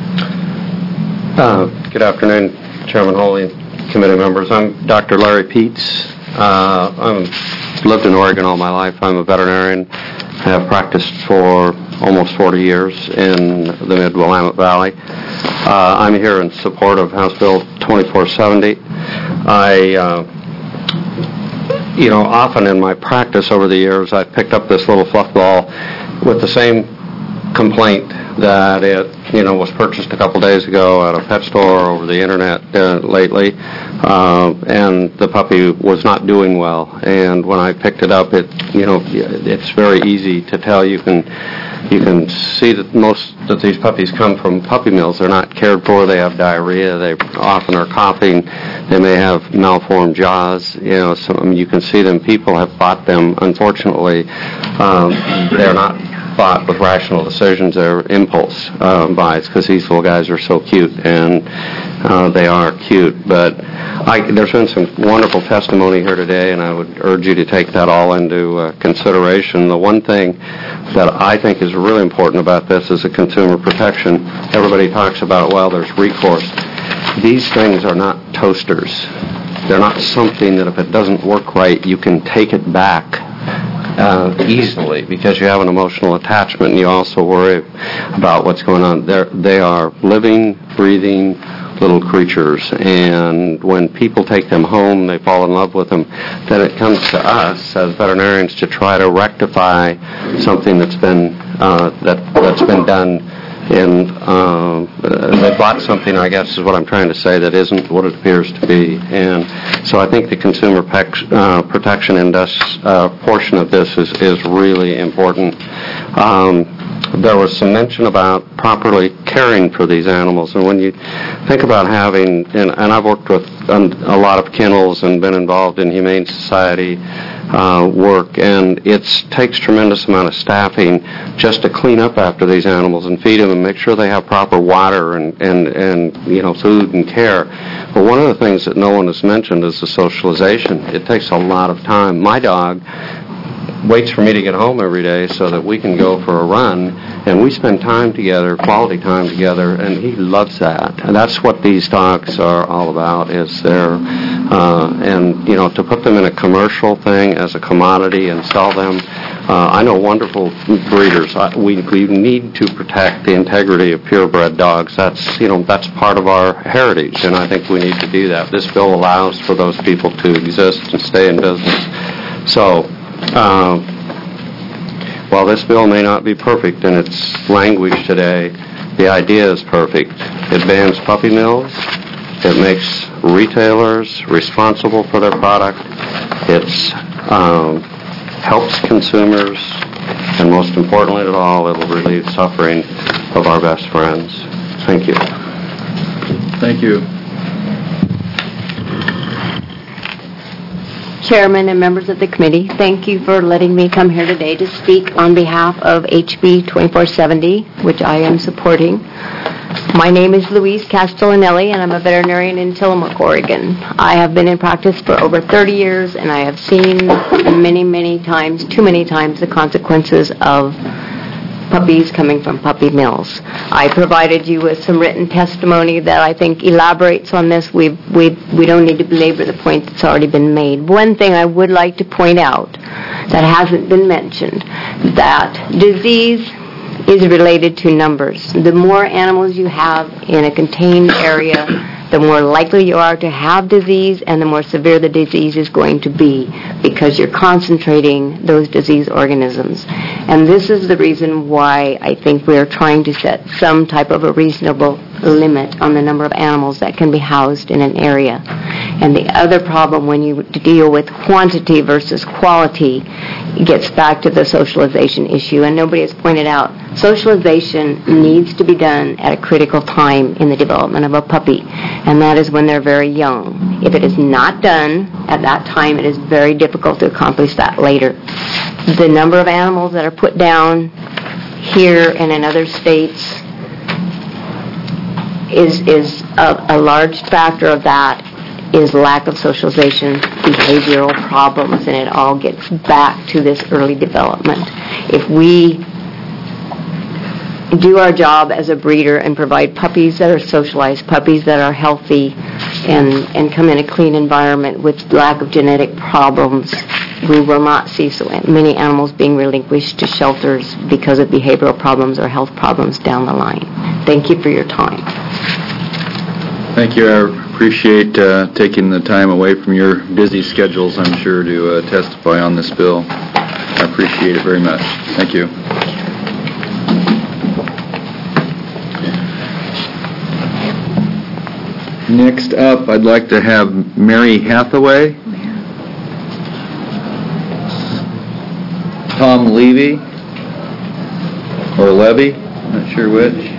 Uh, good afternoon, Chairman Holvey, committee members. I'm Doctor Larry Peets. Uh, I've lived in Oregon all my life. I'm a veterinarian. I have practiced for almost forty years in the Mid-Willamette Valley. Uh, I'm here in support of House Bill twenty-four seventy. I, uh, you know, often in my practice over the years, I've picked up this little fluff ball with the same complaint that it, you know, was purchased a couple days ago at a pet store or over the internet uh, lately, uh, and the puppy was not doing well. And when I picked it up, it, you know, it's very easy to tell. You can, you can see that most that these puppies come from puppy mills. They're not cared for. They have diarrhea. They often are coughing. They may have malformed jaws. You know, so I mean, you can see them. People have bought them. Unfortunately, um, they're not bought with rational decisions. They're impulse uh, buys because these little guys are so cute, and uh, they are cute. But I, there's been some wonderful testimony here today, and I would urge you to take that all into uh, consideration. The one thing that I think is really important about this is the consumer protection. Everybody talks about, well, there's recourse. These things are not toasters. They're not something that if it doesn't work right, you can take it back Uh, easily because you have an emotional attachment and you also worry about what's going on. They're, they are living, breathing little creatures, and when people take them home, they fall in love with them, then it comes to us as veterinarians to try to rectify something that's been uh, that, that's been done in, uh, they bought something, I guess is what I'm trying to say, that isn't what it appears to be. And so I think the consumer pec- uh, protection indus- uh, portion of this is, is really important. Um, there was some mention about properly caring for these animals, and when you think about having, and, and I've worked with um, a lot of kennels and been involved in Humane Society uh, work, and it takes tremendous amount of staffing just to clean up after these animals and feed them and make sure they have proper water and, and, and you know, food and care. But one of the things that no one has mentioned is the socialization. It takes a lot of time. My dog waits for me to get home every day so that we can go for a run, and we spend time together, quality time together, and he loves that. And that's what these dogs are all about, is they're, uh, and, you know, to put them in a commercial thing as a commodity and sell them, uh, I know wonderful breeders. I, we, we need to protect the integrity of purebred dogs. That's, you know, that's part of our heritage, and I think we need to do that. This bill allows for those people to exist and stay in business. So, uh, while this bill may not be perfect in its language today, the idea is perfect. It bans puppy mills. It makes retailers responsible for their product. It's um, helps consumers, and most importantly of all, it'll relieve suffering of our best friends. Thank you. Thank you. Chairman and members of the committee, thank you for letting me come here today to speak on behalf of H B twenty-four seventy, which I am supporting. My name is Louise Castellanelli, and I'm a veterinarian in Tillamook, Oregon. I have been in practice for over thirty years, and I have seen many, many times, too many times, the consequences of puppies coming from puppy mills. I provided you with some written testimony that I think elaborates on this. We we we don't need to belabor the point that's already been made. One thing I would like to point out that hasn't been mentioned, that disease is related to numbers. The more animals you have in a contained area, the more likely you are to have disease, and the more severe the disease is going to be, because you're concentrating those disease organisms. And this is the reason why I think we are trying to set some type of a reasonable limit on the number of animals that can be housed in an area. And the other problem when you deal with quantity versus quality, it gets back to the socialization issue, and nobody has pointed out socialization needs to be done at a critical time in the development of a puppy, and that is when they're very young. If it is not done at that time, it is very difficult to accomplish that later. The number of animals that are put down here and in other states is is a, a large factor of that is lack of socialization, behavioral problems, and it all gets back to this early development. If we do our job as a breeder and provide puppies that are socialized, puppies that are healthy, and, and come in a clean environment with lack of genetic problems, we will not see so many animals being relinquished to shelters because of behavioral problems or health problems down the line. Thank you for your time. Thank you. I appreciate uh, taking the time away from your busy schedules, I'm sure, to uh, testify on this bill. I appreciate it very much. Thank you. Next up, I'd like to have Mary Hathaway, Tom Levy, or Levy, not sure which.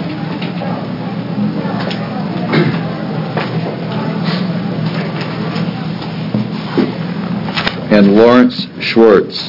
And Lawrence Schwartz.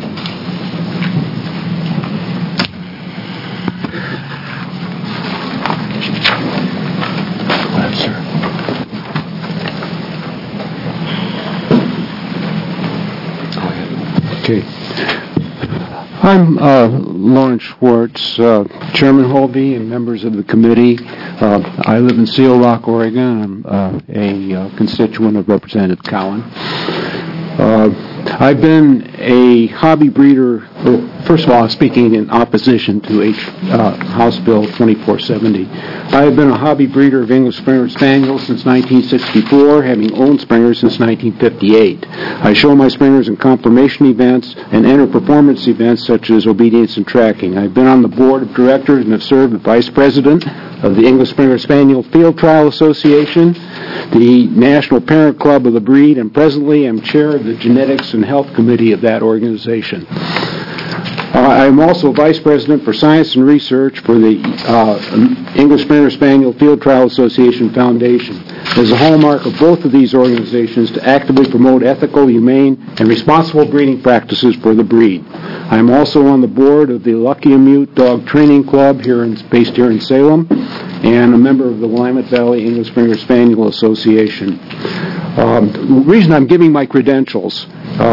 Okay. I'm uh, Lawrence Schwartz, uh, Chairman Holby and members of the committee. Uh, I live in Seal Rock, Oregon. I'm uh, a uh, constituent of Representative Cowan. Uh, I've been a hobby breeder. Well, first of all, I'm speaking in opposition to H, uh, House Bill twenty-four seventy. I have been a hobby breeder of English Springer Spaniels since nineteen sixty-four, having owned Springers since nineteen fifty-eight. I show my Springers in conformation events and enter performance events such as obedience and tracking. I've been on the board of directors and have served as vice president of the English Springer Spaniel Field Trial Association, the National Parent Club of the breed, and presently am chair of the Genetics and Health Committee of that organization. Uh, I am also vice president for science and research for the uh, English Springer Spaniel Field Trial Association Foundation. It is a hallmark of both of these organizations to actively promote ethical, humane, and responsible breeding practices for the breed. I am also on the board of the Lucky Mute Dog Training Club here in, based here in Salem, and a member of the Willamette Valley English Springer Spaniel Association. Um, the reason I'm giving my credentials uh,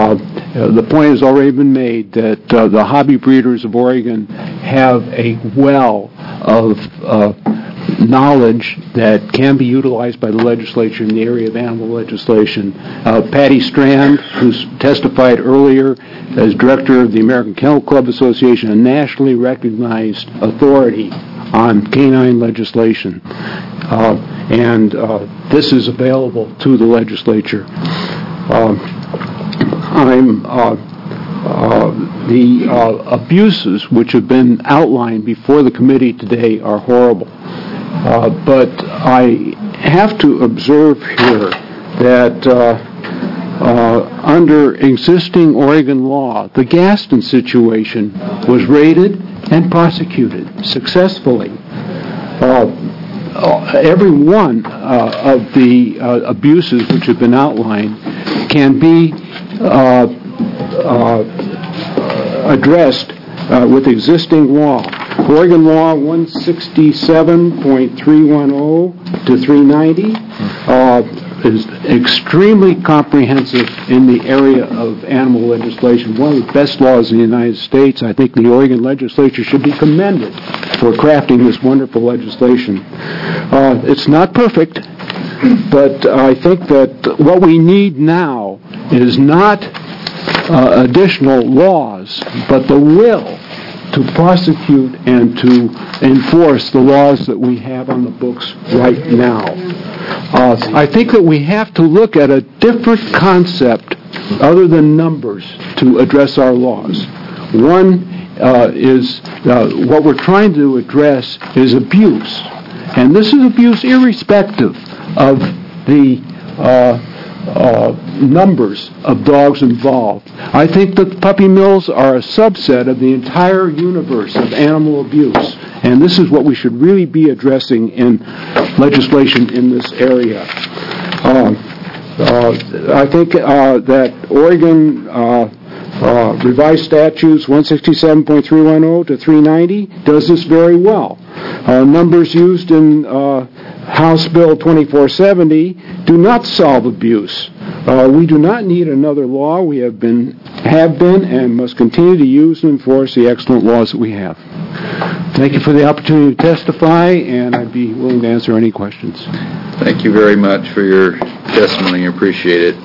uh, the point has already been made that uh, the hobby breeders of Oregon have a well of uh, knowledge that can be utilized by the legislature in the area of animal legislation. Uh, Patty Strand, who's testified earlier as director of the American Kennel Club Association, a nationally recognized authority on canine legislation. Uh, and uh, this is available to the legislature. Uh, I'm uh, uh, the uh, abuses which have been outlined before the committee today are horrible. Uh, but I have to observe here that uh, uh, under existing Oregon law, the Gaston situation was raided and prosecuted successfully. Uh, every one uh, of the uh, abuses which have been outlined can be uh, uh, addressed uh, with existing law. Oregon Law one sixty-seven point three ten to three ninety uh, is extremely comprehensive in the area of animal legislation. One of the best laws in the United States. I think the Oregon legislature should be commended for crafting this wonderful legislation. Uh, it's not perfect, but I think that what we need now is not uh, additional laws, but the will to prosecute and to enforce the laws that we have on the books right now. Uh, I think that we have to look at a different concept other than numbers to address our laws. One uh, is uh, what we're trying to address is abuse. And this is abuse irrespective of the uh, Uh, numbers of dogs involved. I think that puppy mills are a subset of the entire universe of animal abuse, and this is what we should really be addressing in legislation in this area. Uh, uh, I think uh, that Oregon uh, uh, revised statutes one sixty-seven point three ten to three ninety does this very well. Uh, numbers used in uh, House Bill twenty-four seventy do not solve abuse. Uh, we do not need another law. We have been, have been, and must continue to use and enforce the excellent laws that we have. Thank you for the opportunity to testify, and I'd be willing to answer any questions. Thank you very much for your testimony. I appreciate it.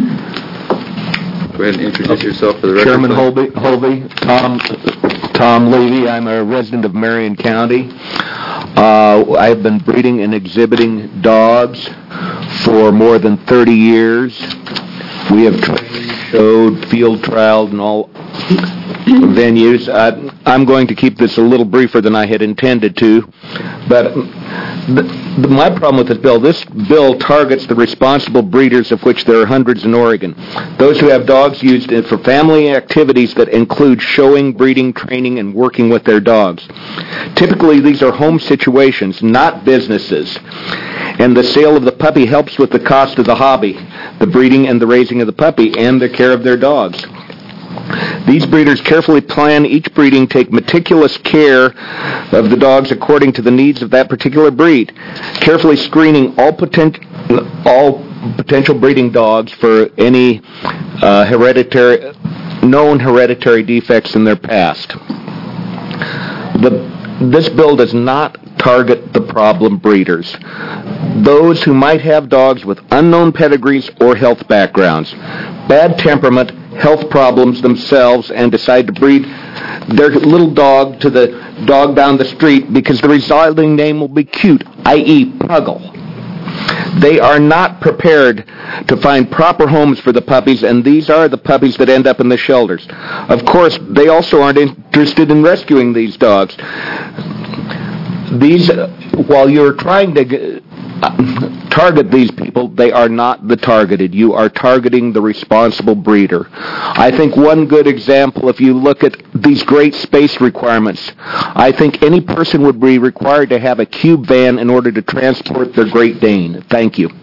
Go ahead and introduce yourself for the record. Chairman Holby, Holby, Tom, Tom Levy. I'm a resident of Marion County. Uh, I've been breeding and exhibiting dogs for more than thirty years. We have trained, showed, field trialed, and all venues. Uh, I'm going to keep this a little briefer than I had intended to, but the, the, my problem with this bill, this bill targets the responsible breeders, of which there are hundreds in Oregon. Those who have dogs used for family activities that include showing, breeding, training, and working with their dogs. Typically, these are home situations, not businesses. And the sale of the puppy helps with the cost of the hobby, the breeding and the raising of the puppy, and the care of their dogs. These breeders carefully plan each breeding, take meticulous care of the dogs according to the needs of that particular breed, carefully screening all potent, all potential breeding dogs for any uh, hereditary, known hereditary defects in their past. The, this bill does not target the problem breeders, those who might have dogs with unknown pedigrees or health backgrounds, bad temperament, health problems themselves, and decide to breed their little dog to the dog down the street because the resulting name will be cute, that is. Puggle. They are not prepared to find proper homes for the puppies, and these are the puppies that end up in the shelters. Of course, they also aren't interested in rescuing these dogs. These, while you're trying to target these people, they are not the targeted. You are targeting the responsible breeder. I think one good example, if you look at these great space requirements, I think any person would be required to have a cube van in order to transport their Great Dane. Thank you.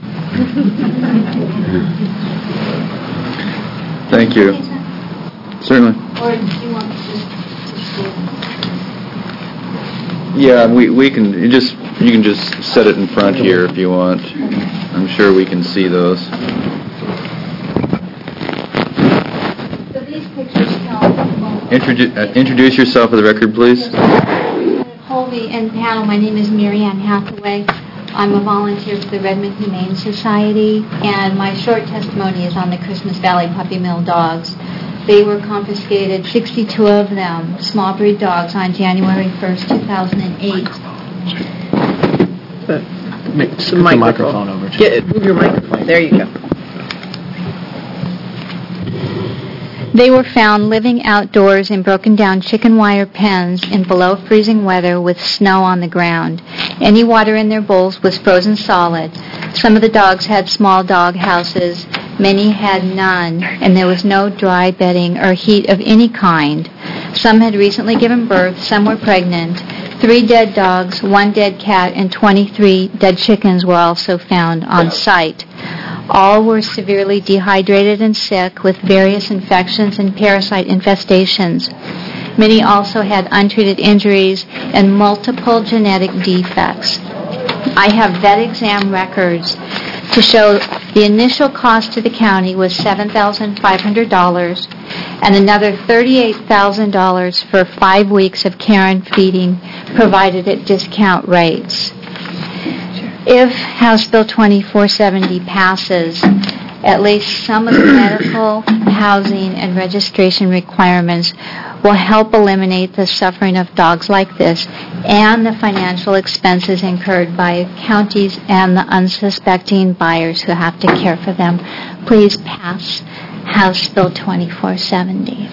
Thank you. Certainly. Or do you want to just... Yeah, we we can you just you can just set it in front here if you want. I'm sure we can see those. The Introdu- uh, introduce yourself for the record, please. Colby and panel, my name is Mary Ann Hathaway. I'm a volunteer for the Redmond Humane Society, and my short testimony is on the Christmas Valley Puppy Mill dogs. They were confiscated, sixty-two of them, small breed dogs, on January first, two thousand eight. It's the microphone over to Get, move your microphone. There you go. They were found living outdoors in broken down chicken wire pens in below freezing weather with snow on the ground. Any water in their bowls was frozen solid. Some of the dogs had small dog houses. Many had none, and there was no dry bedding or heat of any kind. Some had recently given birth. Some were pregnant. Three dead dogs, one dead cat, and twenty-three dead chickens were also found on site. All were severely dehydrated and sick with various infections and parasite infestations. Many also had untreated injuries and multiple genetic defects. I have vet exam records to show the initial cost to the county was seven thousand five hundred dollars and another thirty-eight thousand dollars for five weeks of care and feeding provided at discount rates. If House Bill twenty-four seventy passes, at least some of the medical, housing, and registration requirements will help eliminate the suffering of dogs like this and the financial expenses incurred by counties and the unsuspecting buyers who have to care for them. Please pass House Bill twenty-four seventy.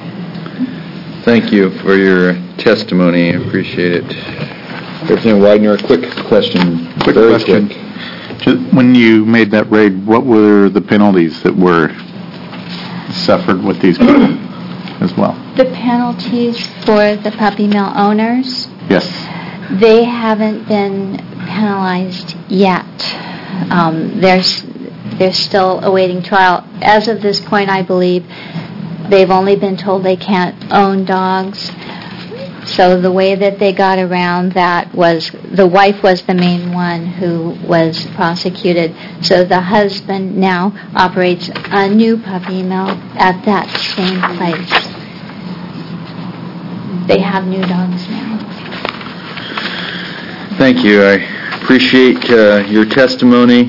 Thank you for your testimony. I appreciate it. Representative Widener, a quick question. Quick Very question. quick. Just when you made that raid, what were the penalties that were suffered with these people as well? The penalties for the puppy mill owners, Yes. they haven't been penalized yet. Um, there's, they're still awaiting trial. As of this point, I believe they've only been told they can't own dogs. So the way that they got around that was the wife was the main one who was prosecuted. So the husband now operates a new puppy mill at that same place. They have new dogs now. Thank you. I appreciate uh, your testimony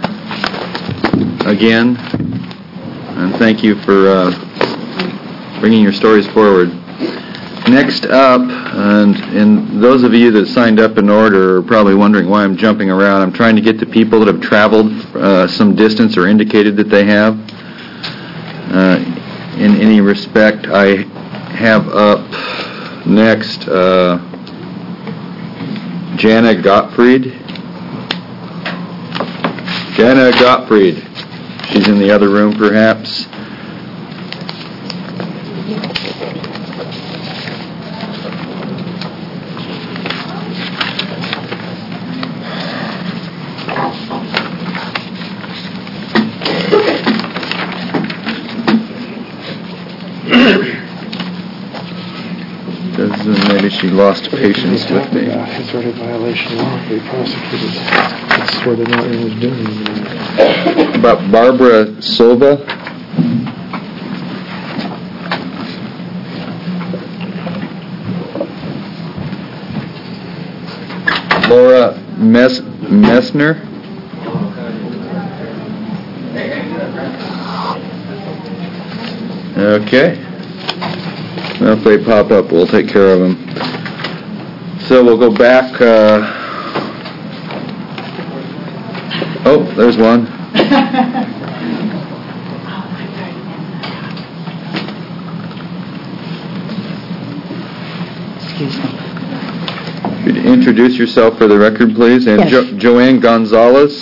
again, and thank you for uh, bringing your stories forward. Next up, and, and those of you that signed up in order are probably wondering why I'm jumping around. I'm trying to get the people that have traveled uh, some distance or indicated that they have. Uh, in any respect, I have up next uh, Jana Gottfried. Jana Gottfried. She's in the other room, perhaps. Maybe she lost patience with me. It's sort of violation law. They prosecuted. That's sort of what it was doing. About Barbara Silva. Laura Mess Messner. Okay. Well, if they pop up, we'll take care of them. So we'll go back. Uh, oh, there's one. Excuse me. Could you introduce yourself for the record, please? And Yes. jo- Joanne Gonzalez.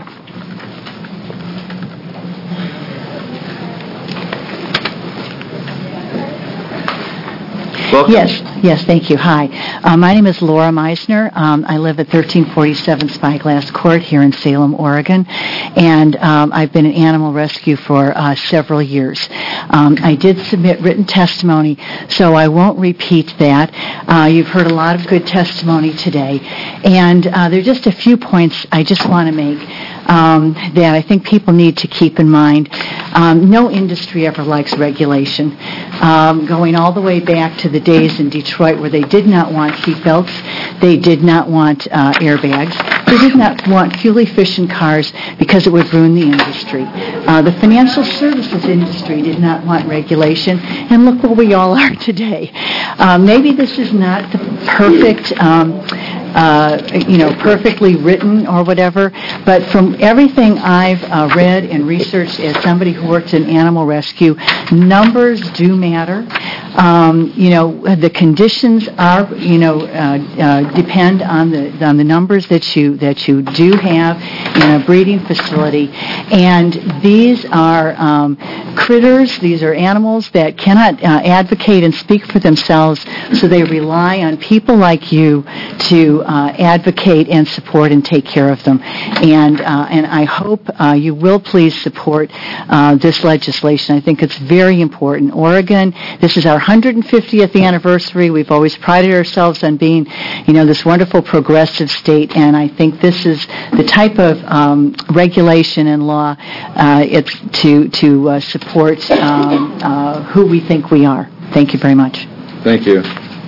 Welcome. Yes, yes, thank you. Hi. Uh, my name is Laura Meisner. Um, I live at thirteen forty-seven Spyglass Court here in Salem, Oregon, and um, I've been in animal rescue for uh, several years. Um, I did submit written testimony, so I won't repeat that. Uh, you've heard a lot of good testimony today, and uh, there are just a few points I just want to make. um, that I think people need to keep in mind. Um, no industry ever likes regulation. Um, going all the way back to the days in Detroit where they did not want seatbelts, they did not want uh, airbags, they did not want fuel-efficient cars because it would ruin the industry. Uh, the financial services industry did not want regulation, and look where we all are today. Uh, maybe this is not the perfect, um, uh, you know, perfectly written or whatever, but from everything I've uh, read and researched as somebody who works in animal rescue, numbers do matter. Um, you know, the conditions are, you know, uh, uh, depend on the on the numbers that you that you do have in a breeding facility, and these are um, critters. These are animals that cannot uh, advocate and speak for themselves, so they rely on people like you to uh, advocate and support and take care of them. And uh, and I hope uh, you will please support uh, this legislation. I think it's very important. Oregon, this is our one hundred fiftieth anniversary. We've always prided ourselves on being, you know, this wonderful progressive state, and I think this is the type of um, regulation and law uh, it's to to uh, support um, uh, who we think we are. Thank you very much. Thank you.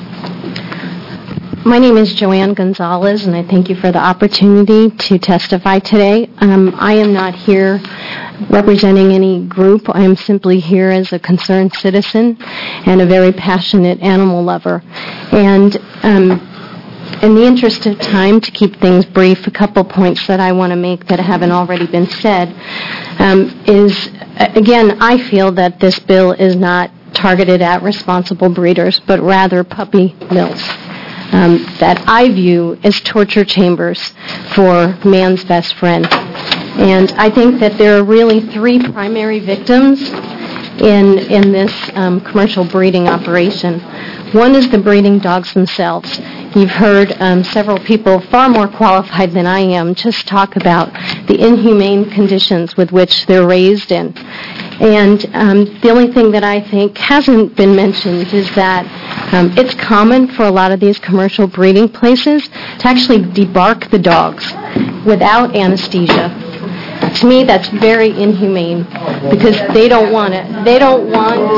My name is Joanne Gonzalez, and I thank you for the opportunity to testify today. Um, I am not here representing any group. I am simply here as a concerned citizen and a very passionate animal lover. And um, in the interest of time, to keep things brief, a couple points that I want to make that haven't already been said um, is, again, I feel that this bill is not targeted at responsible breeders, but rather puppy mills. Um, that I view as torture chambers for man's best friend. And I think that there are really three primary victims in in this um, commercial breeding operation. One is the breeding dogs themselves. You've heard um, several people far more qualified than I am just talk about the inhumane conditions with which they're raised in. And um, the only thing that I think hasn't been mentioned is that um, it's common for a lot of these commercial breeding places to actually debark the dogs without anesthesia. To me, that's very inhumane because they don't want it. They don't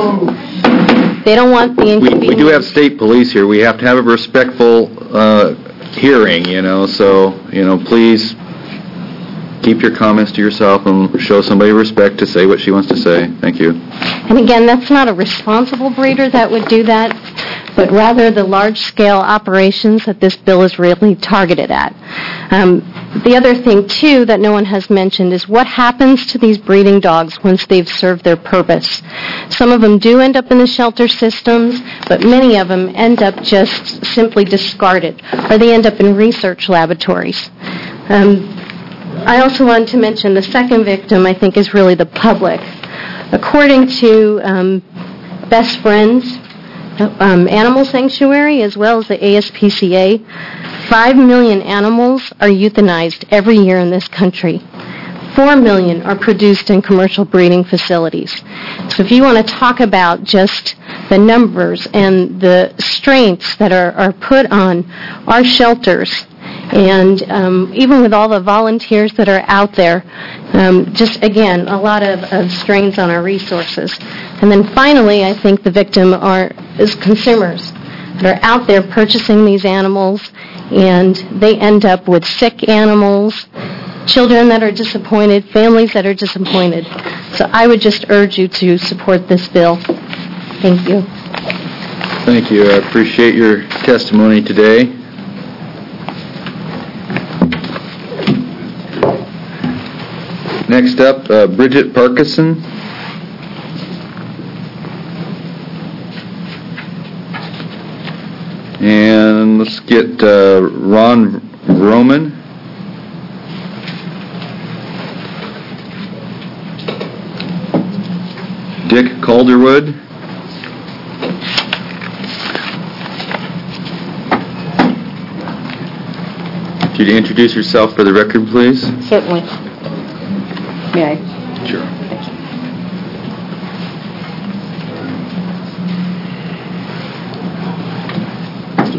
want. They don't want the inconvenience. We, we do have state police here. We have to have a respectful uh, hearing, you know. So, you know, please keep your comments to yourself and show somebody respect to say what she wants to say. Thank you. And again, that's not a responsible breeder that would do that, but rather the large-scale operations that this bill is really targeted at. Um, the other thing, too, that no one has mentioned is what happens to these breeding dogs once they've served their purpose. Some of them do end up in the shelter systems, but many of them end up just simply discarded, or they end up in research laboratories. Um, I also wanted to mention the second victim, I think, is really the public. According to um, Best Friends um, Animal Sanctuary, as well as the A S P C A, five million animals are euthanized every year in this country. Four million are produced in commercial breeding facilities. So if you want to talk about just the numbers and the strengths that are, are put on our shelters, and um, even with all the volunteers that are out there, um, just, again, a lot of, of strains on our resources. And then finally, I think the victim are is consumers that are out there purchasing these animals, and they end up with sick animals, children that are disappointed, families that are disappointed. So I would just urge you to support this bill. Thank you. Thank you. I appreciate your testimony today. Next up, uh, Bridget Parkinson. And let's get uh, Ron Roman. Dick Calderwood. Could you introduce yourself for the record, please? Certainly. May I? Sure.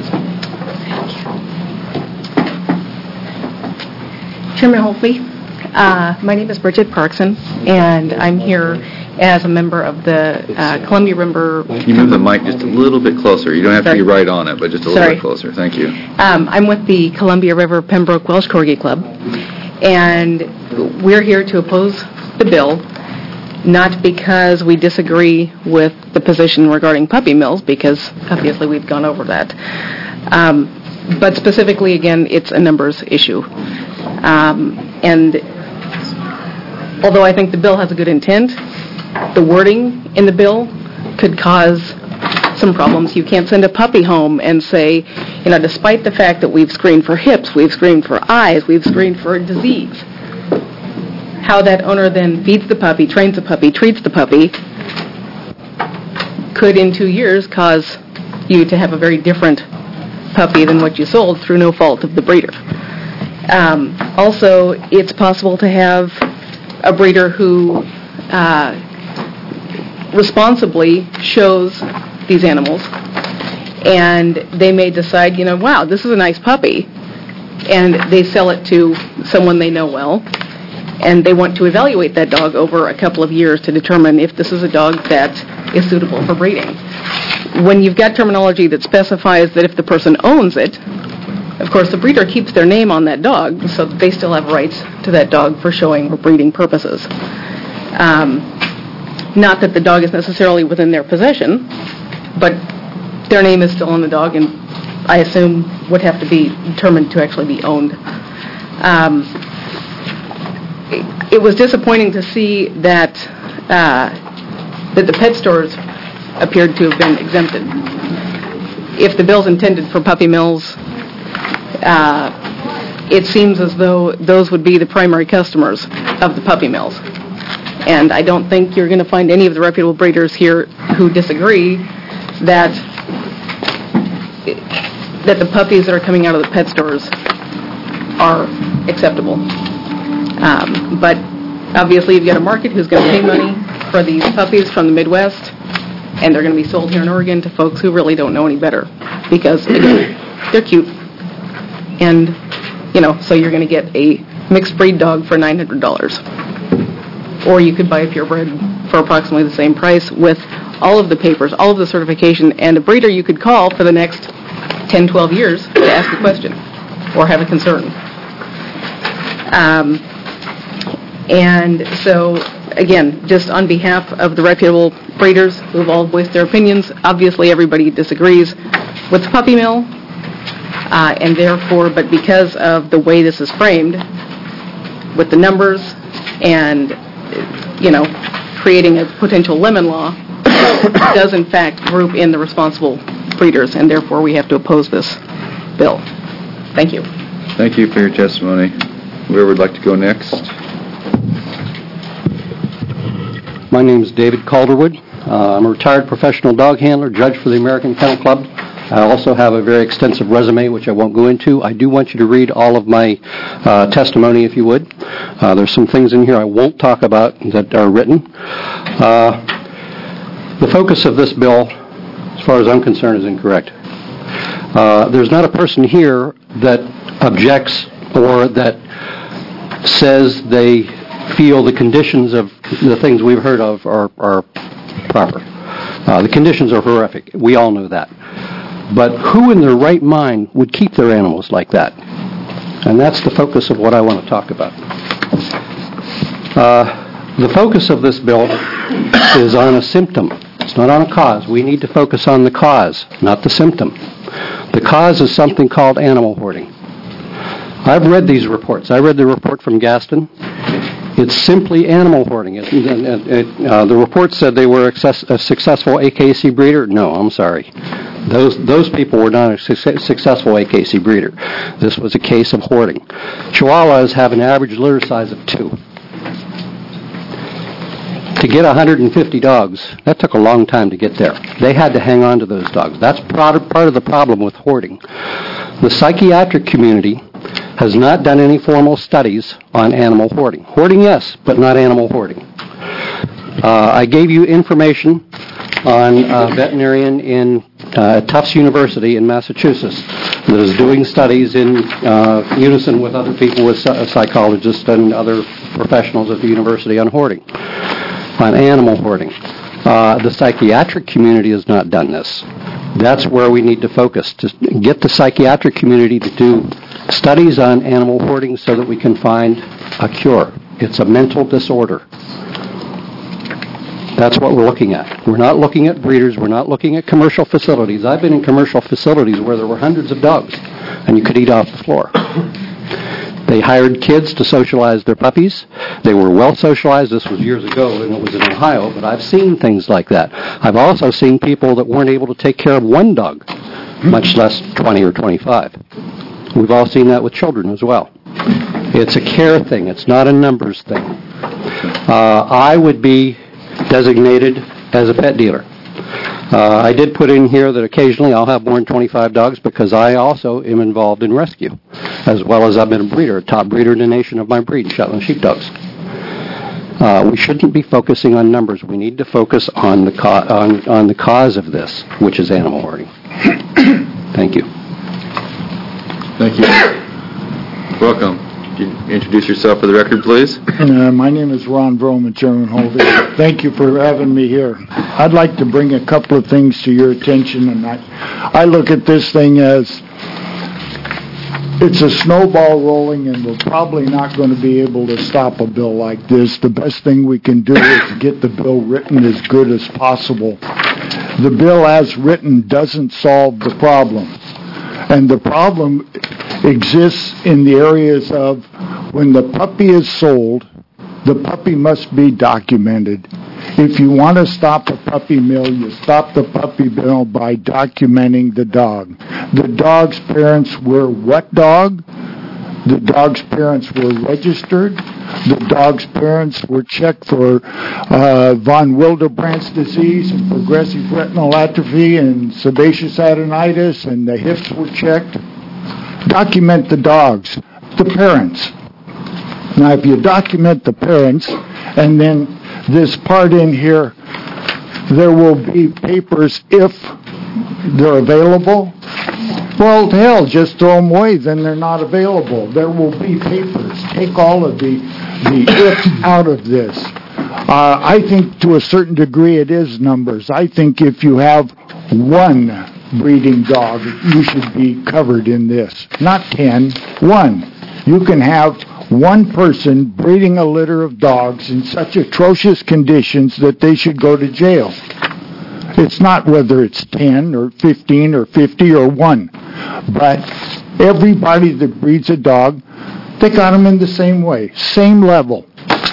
Chairman Holtby, Uh, my name is Bridget Parkson, and I'm here as a member of the uh, Columbia River... Can you move the mic just a little bit closer? You don't have to be right on it, but just a little Sorry. bit closer. Thank you. Um, I'm with the Columbia River Pembroke Welsh Corgi Club, and we're here to oppose the bill, not because we disagree with the position regarding puppy mills, because obviously we've gone over that, um, but specifically, again, it's a numbers issue. Um, and although I think the bill has a good intent, the wording in the bill could cause some problems. You can't send a puppy home and say, you know, despite the fact that we've screened for hips, we've screened for eyes, we've screened for disease, how that owner then feeds the puppy, trains the puppy, treats the puppy, could in two years cause you to have a very different puppy than what you sold through no fault of the breeder. Um, also, it's possible to have a breeder who uh, responsibly shows these animals, and they may decide, you know, wow, this is a nice puppy, and they sell it to someone they know well, and they want to evaluate that dog over a couple of years to determine if this is a dog that is suitable for breeding. When you've got terminology that specifies that if the person owns it, of course, the breeder keeps their name on that dog, so they still have rights to that dog for showing or breeding purposes. Um, not that the dog is necessarily within their possession, but their name is still on the dog, and I assume would have to be determined to actually be owned. Um, it, it was disappointing to see that uh, that the pet stores appeared to have been exempted. If the bill's intended for puppy mills, Uh, it seems as though those would be the primary customers of the puppy mills. And I don't think you're going to find any of the reputable breeders here who disagree that that the puppies that are coming out of the pet stores are acceptable. Um, but obviously you've got a market who's going to pay money for these puppies from the Midwest, and they're going to be sold here in Oregon to folks who really don't know any better, because, again, they're cute. And, you know, so you're going to get a mixed breed dog for nine hundred dollars. Or you could buy a purebred for approximately the same price with all of the papers, all of the certification, and a breeder you could call for the next ten, twelve years to ask a question or have a concern. Um, and so, again, just on behalf of the reputable breeders who have all voiced their opinions, obviously everybody disagrees with the puppy mill. Uh, and therefore, but because of the way this is framed, with the numbers and, you know, creating a potential lemon law, does in fact group in the responsible breeders, and therefore we have to oppose this bill. Thank you. Thank you for your testimony. Whoever would like to go next? My name is David Calderwood. Uh, I'm a retired professional dog handler, judge for the American Kennel Club. I also have a very extensive resume, which I won't go into. I do want you to read all of my uh, testimony, if you would. Uh, there's some things in here I won't talk about that are written. Uh, the focus of this bill, as far as I'm concerned, is incorrect. Uh, there's not a person here that objects or that says they feel the conditions of the things we've heard of are, are proper. Uh, the conditions are horrific. We all know that. But who in their right mind would keep their animals like that? And that's the focus of what I want to talk about. Uh, the focus of this bill is on a symptom. It's not on a cause. We need to focus on the cause, not the symptom. The cause is something called animal hoarding. I've read these reports. I read the report from Gaston. It's simply animal hoarding. It, it, it, uh, the report said they were access, a successful A K C breeder. No, I'm sorry. Those those people were not a su- successful A K C breeder. This was a case of hoarding. Chihuahuas have an average litter size of two. To get one hundred fifty dogs, that took a long time to get there. They had to hang on to those dogs. That's part of, part of the problem with hoarding. The psychiatric community has not done any formal studies on animal hoarding. Hoarding, yes, but not animal hoarding. Uh, I gave you information on a veterinarian in uh, at Tufts University in Massachusetts that is doing studies in uh, unison with other people, with psychologists and other professionals at the university on hoarding, on animal hoarding. Uh, the psychiatric community has not done this. That's where we need to focus, to get the psychiatric community to do studies on animal hoarding so that we can find a cure. It's a mental disorder. That's what we're looking at. We're not looking at breeders. We're not looking at commercial facilities. I've been in commercial facilities where there were hundreds of dogs, and you could eat off the floor. They hired kids to socialize their puppies. They were well socialized. This was years ago, and it was in Ohio, but I've seen things like that. I've also seen people that weren't able to take care of one dog, much less twenty or twenty-five. We've all seen that with children as well. It's a care thing. It's not a numbers thing. Uh, I would be designated as a pet dealer. Uh, I did put in here that occasionally I'll have more than twenty-five dogs because I also am involved in rescue, as well as I've been a breeder, a top breeder in the nation of my breed, Shetland sheepdogs. Uh, we shouldn't be focusing on numbers. We need to focus on the co- on, on the cause of this, which is animal hoarding. Thank you. Thank you. Welcome. Can you introduce yourself for the record, please? Uh, my name is Ron Vroman, Chairman Holvey. Thank you for having me here. I'd like to bring a couple of things to your attention, and I, I look at this thing as it's a snowball rolling, and we're probably not going to be able to stop a bill like this. The best thing we can do is get the bill written as good as possible. The bill as written doesn't solve the problem. And the problem exists in the areas of when the puppy is sold, the puppy must be documented. If you want to stop a puppy mill, you stop the puppy mill by documenting the dog. The dog's parents were what dog? The dog's parents were registered. The dog's parents were checked for uh, von Willebrand's disease and progressive retinal atrophy and sebaceous adenitis, and the hips were checked. Document the dogs, the parents. Now, if you document the parents, and then this part in here, there will be papers if they're available. Well, hell, just throw them away, then they're not available. There will be papers. Take all of the, the ifs out of this. Uh, I think to a certain degree it is numbers. I think if you have one breeding dog, you should be covered in this. Not ten, one. You can have one person breeding a litter of dogs in such atrocious conditions that they should go to jail. It's not whether it's ten or fifteen or fifty or one. But everybody that breeds a dog, they got them in the same way, same level.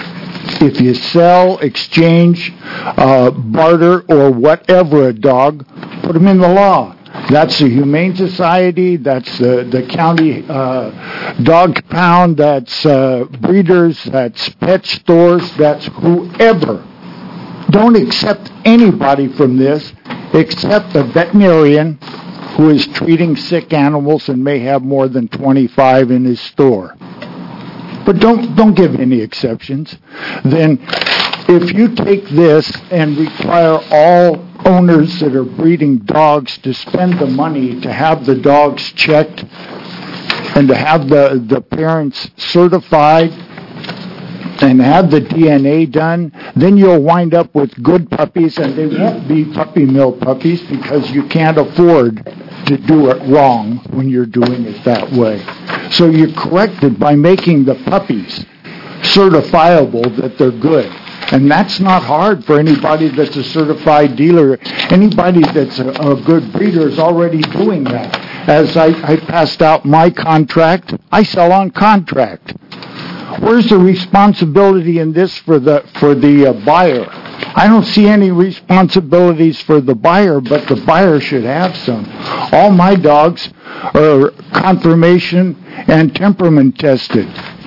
If you sell, exchange, uh, barter, or whatever a dog, put them in the law. That's the Humane Society, that's the, the county uh, dog pound, that's uh, breeders, that's pet stores, that's whoever. Don't accept anybody from this except a veterinarian who is treating sick animals and may have more than twenty-five in his store. But don't don't give any exceptions. Then if you take this and require all owners that are breeding dogs to spend the money to have the dogs checked and to have the, the parents certified and have the D N A done, then you'll wind up with good puppies, and they won't be puppy mill puppies because you can't afford to do it wrong when you're doing it that way. So you correct it by making the puppies certifiable that they're good. And that's not hard for anybody that's a certified dealer. Anybody that's a, a good breeder is already doing that. As I, I passed out my contract, I sell on contract. Where's the responsibility in this for the for the uh, buyer? I don't see any responsibilities for the buyer, but the buyer should have some. All my dogs are conformation and temperament tested.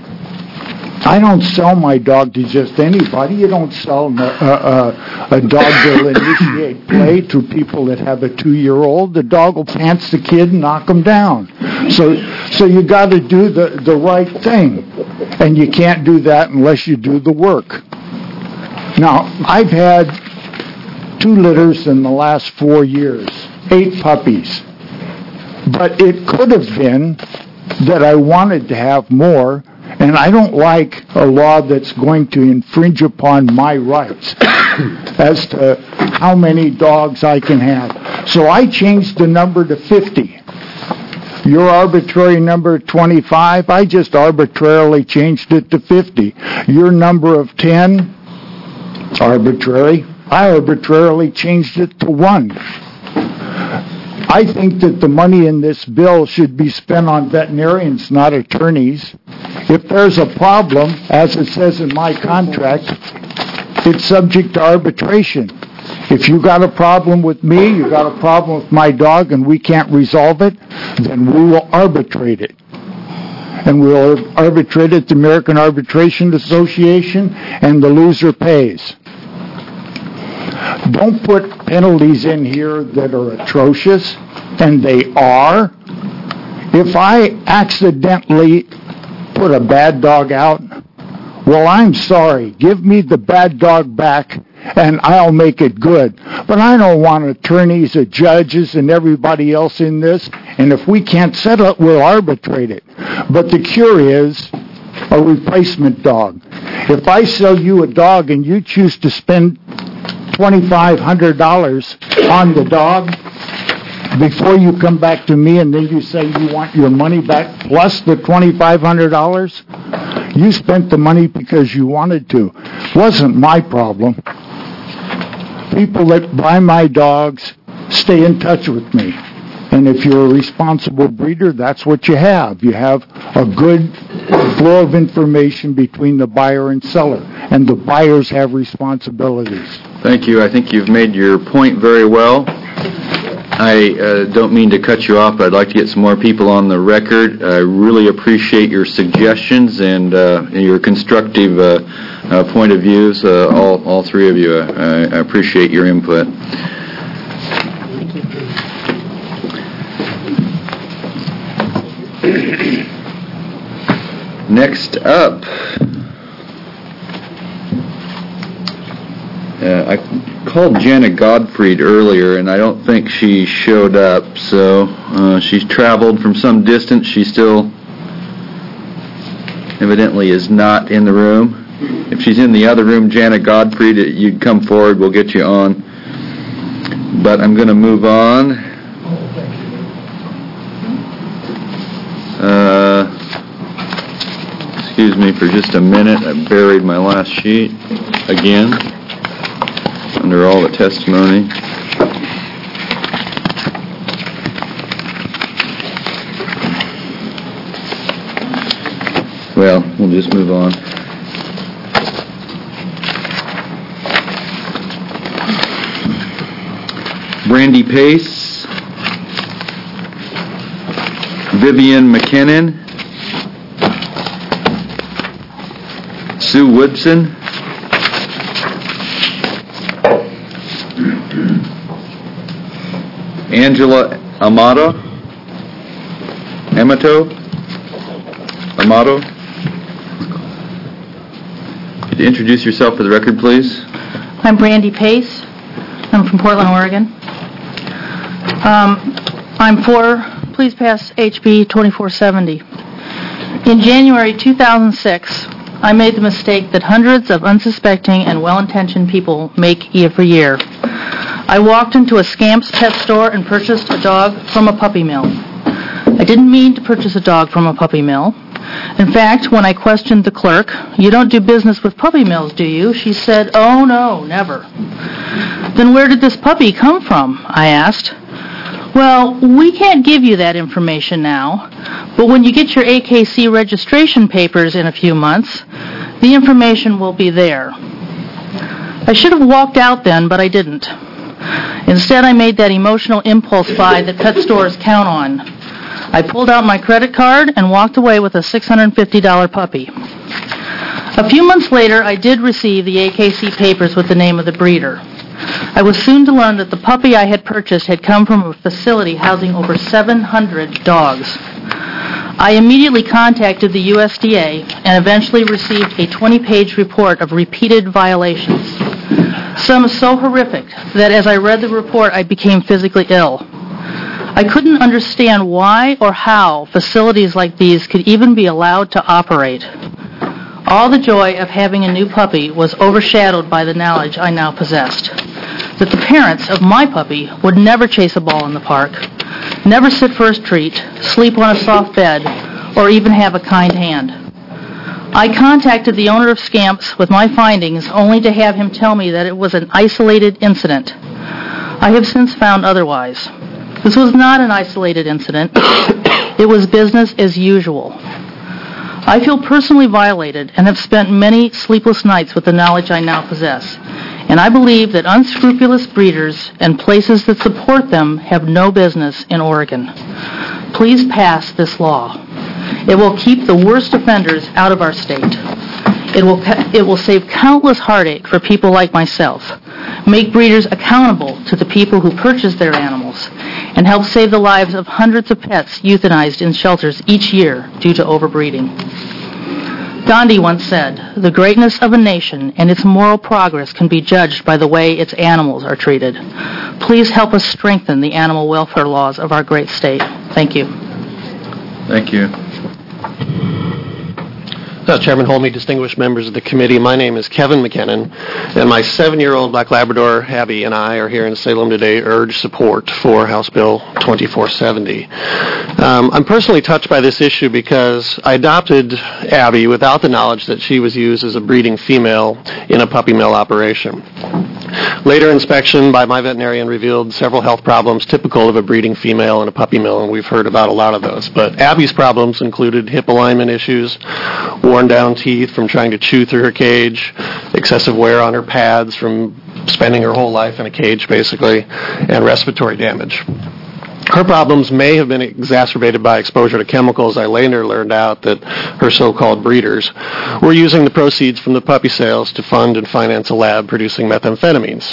I don't sell my dog to just anybody. You don't sell a, a, a dog that'll initiate play to people that have a two-year-old. The dog will pants the kid and knock him down. So, so you got to do the, the right thing, and you can't do that unless you do the work. Now, I've had two litters in the last four years. eight puppies. But it could have been that I wanted to have more, and I don't like a law that's going to infringe upon my rights as to how many dogs I can have. So I changed the number to fifty. Your arbitrary number twenty-five, I just arbitrarily changed it to fifty. Your number of ten, arbitrary, I arbitrarily changed it to one. I think that the money in this bill should be spent on veterinarians, not attorneys. If there's a problem, as it says in my contract, it's subject to arbitration. If you got a problem with me, you got a problem with my dog, and we can't resolve it, then we will arbitrate it. And we'll arbitrate it at the American Arbitration Association, and the loser pays. Don't put penalties in here that are atrocious, and they are. If I accidentally put a bad dog out, well, I'm sorry. Give me the bad dog back, and I'll make it good. But I don't want attorneys and judges and everybody else in this, and if we can't settle it, we'll arbitrate it. But the cure is a replacement dog. If I sell you a dog and you choose to spend twenty-five hundred dollars on the dog before you come back to me and then you say you want your money back plus the twenty-five hundred dollars, you spent the money because you wanted to. Wasn't my problem. People that buy my dogs stay in touch with me. And if you're a responsible breeder, that's what you have. You have a good flow of information between the buyer and seller. And the buyers have responsibilities. Thank you. I think you've made your point very well. I uh, don't mean to cut you off, but I'd like to get some more people on the record. I really appreciate your suggestions and uh, your constructive uh, uh, point of views, uh, all, all three of you. I, I appreciate your input. Next up, uh, I called Janet Gottfried earlier, and I don't think she showed up, so uh, she's traveled from some distance. She still evidently is not in the room. If she's in the other room, Janet Gottfried, you'd come forward, we'll get you on. But I'm going to move on. Uh, excuse me for just a minute. I buried my last sheet again under all the testimony. Well, we'll just move on. Brandy Pace, Vivian McKinnon, Sue Woodson, Angela Amato, Amato, Amato. Could you introduce yourself for the record, please? I'm Brandy Pace. I'm from Portland, Oregon. Um, I'm for, please pass H B twenty-four seventy. In January two thousand six, I made the mistake that hundreds of unsuspecting and well-intentioned people make every year. I walked into a Scamp's pet store and purchased a dog from a puppy mill. I didn't mean to purchase a dog from a puppy mill. In fact, when I questioned the clerk, "You don't do business with puppy mills, do you?" she said, "Oh, no, never." "Then where did this puppy come from?" I asked. "Well, we can't give you that information now, but when you get your A K C registration papers in a few months, the information will be there." I should have walked out then, but I didn't. Instead, I made that emotional impulse buy that pet stores count on. I pulled out my credit card and walked away with a six hundred fifty dollars puppy. A few months later, I did receive the A K C papers with the name of the breeder. I was soon to learn that the puppy I had purchased had come from a facility housing over seven hundred dogs. I immediately contacted the U S D A and eventually received a twenty-page report of repeated violations. Some so horrific that as I read the report, I became physically ill. I couldn't understand why or how facilities like these could even be allowed to operate. All the joy of having a new puppy was overshadowed by the knowledge I now possessed. That the parents of my puppy would never chase a ball in the park, never sit for a treat, sleep on a soft bed, or even have a kind hand. I contacted the owner of Scamps with my findings only to have him tell me that it was an isolated incident. I have since found otherwise. This was not an isolated incident. It was business as usual. I feel personally violated and have spent many sleepless nights with the knowledge I now possess. And I believe that unscrupulous breeders and places that support them have no business in Oregon. Please pass this law. It will keep the worst offenders out of our state. It will, it will save countless heartache for people like myself, make breeders accountable to the people who purchase their animals, and help save the lives of hundreds of pets euthanized in shelters each year due to overbreeding. Gandhi once said, "The greatness of a nation and its moral progress can be judged by the way its animals are treated." Please help us strengthen the animal welfare laws of our great state. Thank you. Thank you. Uh, Chairman Holme, distinguished members of the committee, my name is Kevin McKinnon, and my seven-year-old Black Labrador, Abby, and I are here in Salem today to urge support for House Bill twenty-four seventy. Um, I'm personally touched by this issue because I adopted Abby without the knowledge that she was used as a breeding female in a puppy mill operation. Later inspection by my veterinarian revealed several health problems typical of a breeding female in a puppy mill, and we've heard about a lot of those. But Abby's problems included hip alignment issues, worn down teeth from trying to chew through her cage, excessive wear on her pads from spending her whole life in a cage, basically, and respiratory damage. Her problems may have been exacerbated by exposure to chemicals. I later learned out that her so-called breeders were using the proceeds from the puppy sales to fund and finance a lab producing methamphetamines.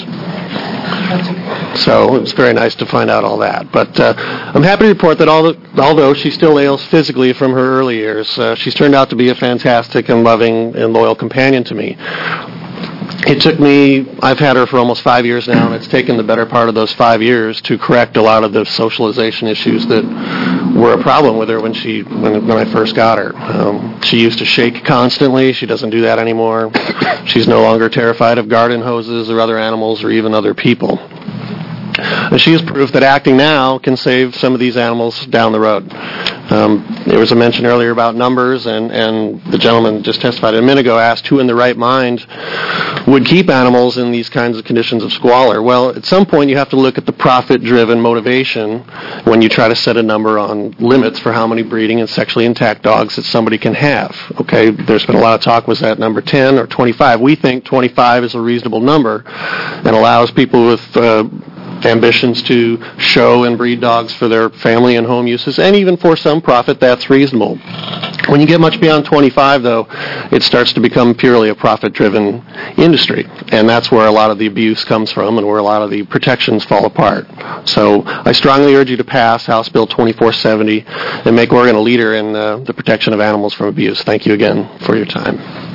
So it was very nice to find out all that. But uh, I'm happy to report that although she still ails physically from her early years, uh, she's turned out to be a fantastic and loving and loyal companion to me. It took me, I've had her for almost five years now, and it's taken the better part of those five years to correct a lot of the socialization issues that were a problem with her when she when, when I first got her. Um, she used to shake constantly. She doesn't do that anymore. She's no longer terrified of garden hoses or other animals or even other people. And she is proof that acting now can save some of these animals down the road. Um, there was a mention earlier about numbers, and, and the gentleman just testified a minute ago asked who in the right mind would keep animals in these kinds of conditions of squalor. Well, at some point you have to look at the profit-driven motivation when you try to set a number on limits for how many breeding and sexually intact dogs that somebody can have. Okay, there's been a lot of talk, was that number ten or twenty-five? We think twenty-five is a reasonable number and allows people with uh, ambitions to show and breed dogs for their family and home uses, and even for some profit, that's reasonable. When you get much beyond twenty-five, though, it starts to become purely a profit-driven industry, and that's where a lot of the abuse comes from and where a lot of the protections fall apart. So I strongly urge you to pass House Bill twenty-four seventy and make Oregon a leader in uh, the protection of animals from abuse. Thank you again for your time.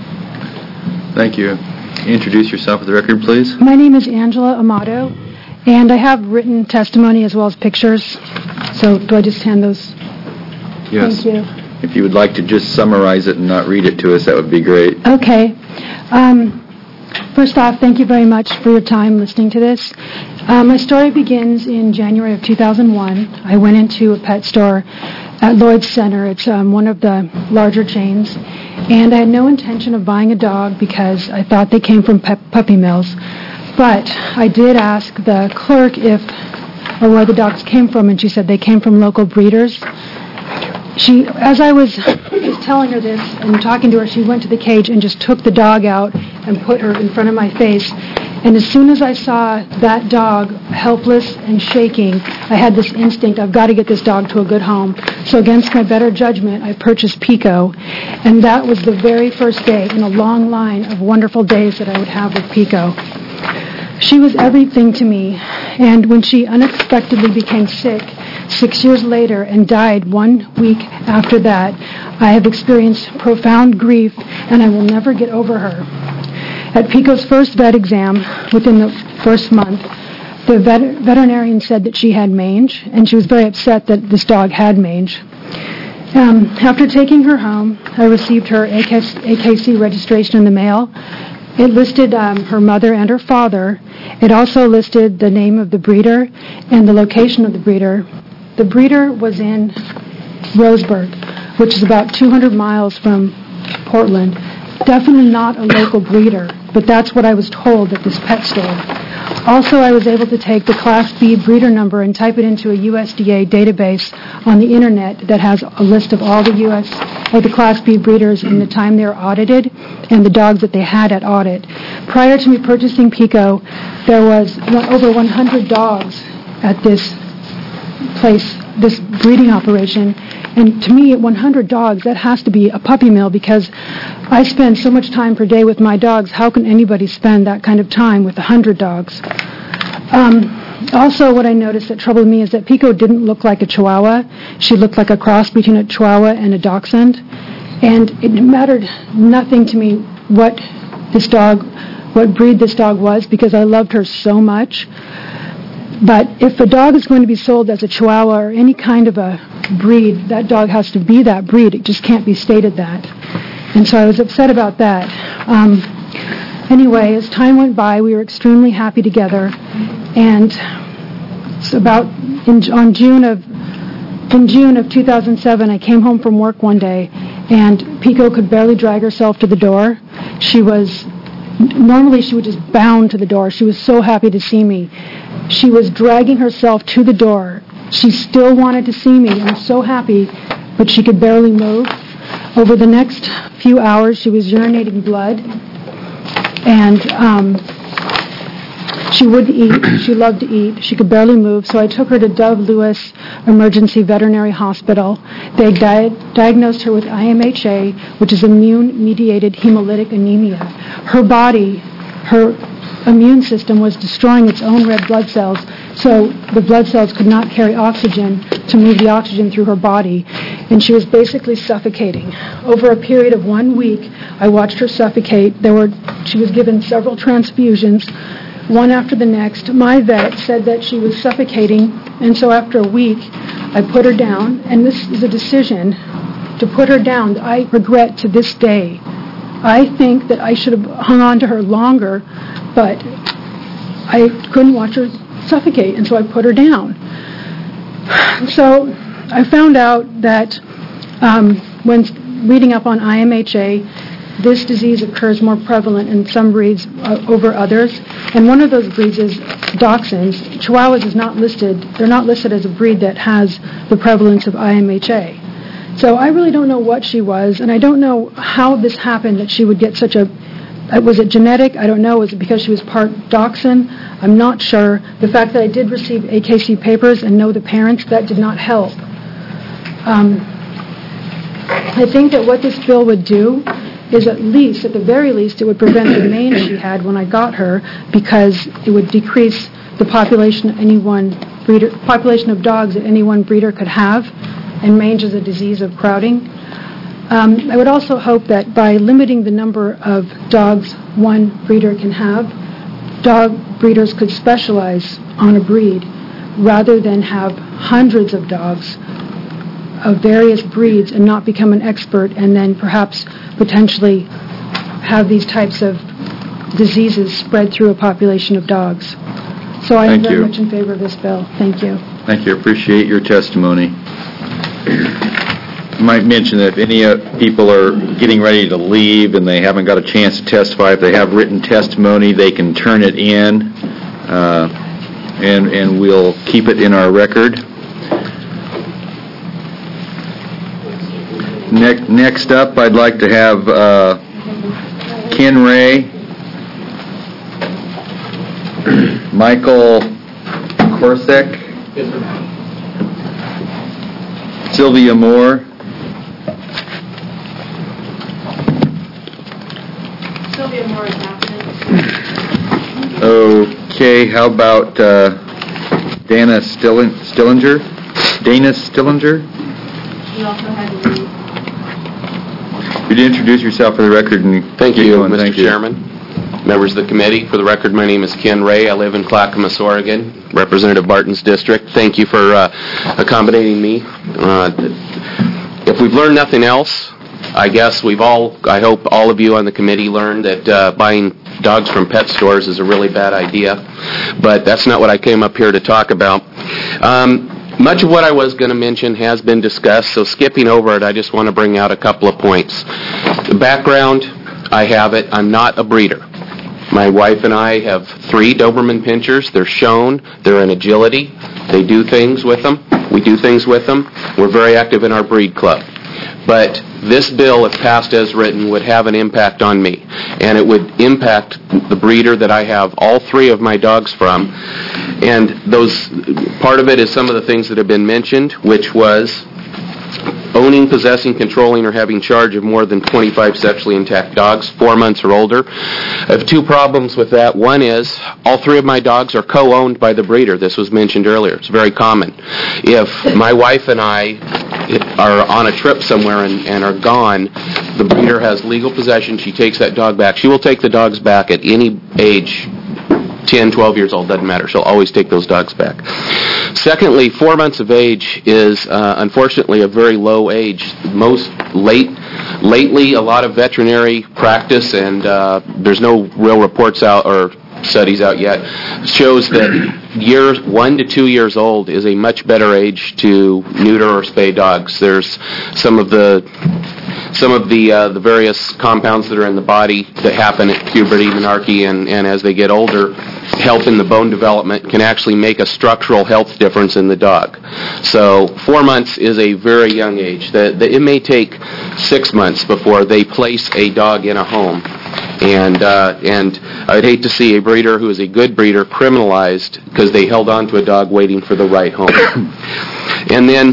Thank you. Introduce yourself for the record, please. My name is Angela Amato, and I have written testimony as well as pictures. So do I just hand those? Yes. Thank you. If you would like to just summarize it and not read it to us, that would be great. Okay. Um, first off, thank you very much for your time listening to this. Uh, my story begins in January of two thousand one. I went into a pet store at Lloyd's Center. It's um, one of the larger chains. And I had no intention of buying a dog because I thought they came from pep- puppy mills. But I did ask the clerk if, or where the dogs came from, and she said they came from local breeders. She, as I was telling her this and talking to her, she went to the cage and just took the dog out and put her in front of my face. And as soon as I saw that dog helpless and shaking, I had this instinct, I've got to get this dog to a good home. So against my better judgment, I purchased Pico. And that was the very first day in a long line of wonderful days that I would have with Pico. She was everything to me, and when she unexpectedly became sick six years later and died one week after that, I have experienced profound grief, and I will never get over her. At Pico's first vet exam, within the first month, The vet- veterinarian said that she had mange, and she was very upset that this dog had mange. Um, after taking her home, I received her A K C registration in the mail. It listed um, her mother and her father. It also listed the name of the breeder and the location of the breeder. The breeder was in Roseburg, which is about two hundred miles from Portland. Definitely not a local breeder, but that's what I was told at this pet store. Also, I was able to take the Class B breeder number and type it into a U S D A database on the internet that has a list of all the U S or the Class B breeders and the time they were audited and the dogs that they had at audit. Prior to me purchasing Pico, there was over one hundred dogs at this place, this breeding operation. And to me, at one hundred dogs, that has to be a puppy mill because I spend so much time per day with my dogs. How can anybody spend that kind of time with one hundred dogs? Um, also, what I noticed that troubled me is that Pico didn't look like a Chihuahua. She looked like a cross between a Chihuahua and a Dachshund. And it mattered nothing to me what this dog, what breed this dog was because I loved her so much. But if a dog is going to be sold as a Chihuahua or any kind of a breed, that dog has to be that breed. It just can't be stated that. And so I was upset about that. Um, anyway, as time went by, we were extremely happy together. And it's about in, on June of in June of two thousand seven, I came home from work one day, and Pico could barely drag herself to the door. She was normally she would just bound to the door. She was so happy to see me. She was dragging herself to the door. She still wanted to see me and was so happy, but she could barely move. Over the next few hours, she was urinating blood, and um, she would eat. She loved to eat. She could barely move, so I took her to Dove Lewis Emergency Veterinary Hospital. They di- diagnosed her with I M H A, which is immune-mediated hemolytic anemia. Her body, her immune system was destroying its own red blood cells, so the blood cells could not carry oxygen to move the oxygen through her body, and she was basically suffocating. Over a period of one week, I watched her suffocate. There were, she was given several transfusions, one after the next. My vet said that she was suffocating, and so after a week, I put her down, and this is a decision to put her down that I regret to this day. I think that I should have hung on to her longer, but I couldn't watch her suffocate, and so I put her down. So I found out that um, when reading up on I M H A, this disease occurs more prevalent in some breeds uh, over others, and one of those breeds is Dachshunds. Chihuahuas is not listed. They're not listed as a breed that has the prevalence of I M H A. So I really don't know what she was, and I don't know how this happened that she would get such a, was it genetic? I don't know. Was it because she was part Dachshund? I'm not sure. The fact that I did receive A K C papers and know the parents, that did not help. Um, I think that what this bill would do is at least, at the very least, it would prevent the mange she had when I got her, because it would decrease the population of any one breeder, population of dogs that any one breeder could have, and mange is a disease of crowding. Um, I would also hope that by limiting the number of dogs one breeder can have, dog breeders could specialize on a breed rather than have hundreds of dogs of various breeds and not become an expert and then perhaps potentially have these types of diseases spread through a population of dogs. So I am very much in favor of this bill. Thank you. Thank you. Appreciate your testimony. I might mention that if any uh, people are getting ready to leave and they haven't got a chance to testify, if they have written testimony, they can turn it in, uh, and and we'll keep it in our record. Ne- next up, I'd like to have uh, Ken Ray, Michael Korsek, Sylvia Moore, Sylvia Moore is absent. Okay, how about uh, Dana Stilling- Stillinger? Dana Stillinger? She also had to leave. Could you introduce yourself for the record? And Thank you, Mister Chairman. members of the committee. For the record, my name is Ken Ray. I live in Clackamas, Oregon, Representative Barton's district. Thank you for uh, accommodating me. Uh, if we've learned nothing else, I guess we've all, I hope all of you on the committee learned that uh, buying dogs from pet stores is a really bad idea. But that's not what I came up here to talk about. Um, Much of what I was going to mention has been discussed, so skipping over it, I just want to bring out a couple of points. The background, I have it. I'm not a breeder. My wife and I have three Doberman Pinschers. They're shown. They're in agility. They do things with them. We do things with them. We're very active in our breed club. But this bill, if passed as written, would have an impact on me. And it would impact the breeder that I have all three of my dogs from. And those, part of it is some of the things that have been mentioned, which was owning, possessing, controlling, or having charge of more than twenty-five sexually intact dogs, four months or older. I have two problems with that. One is all three of my dogs are co-owned by the breeder. This was mentioned earlier. It's very common. If my wife and I are on a trip somewhere and, and are gone, the breeder has legal possession. She takes that dog back. She will take the dogs back at any age, ten, twelve years old, doesn't matter. She'll always take those dogs back. Secondly, four months of age is uh, unfortunately a very low age. Most late, lately, a lot of veterinary practice, and uh, there's no real reports out or studies out yet, shows that years one to two years old is a much better age to neuter or spay dogs. There's some of the some of the uh, the various compounds that are in the body that happen at puberty, menarche, and, and as they get older, help in the bone development, can actually make a structural health difference in the dog. So four months is a very young age. The, the, it may take six months before they place a dog in a home. And uh, and I'd hate to see a breeder who is a good breeder criminalized because they held on to a dog waiting for the right home. And then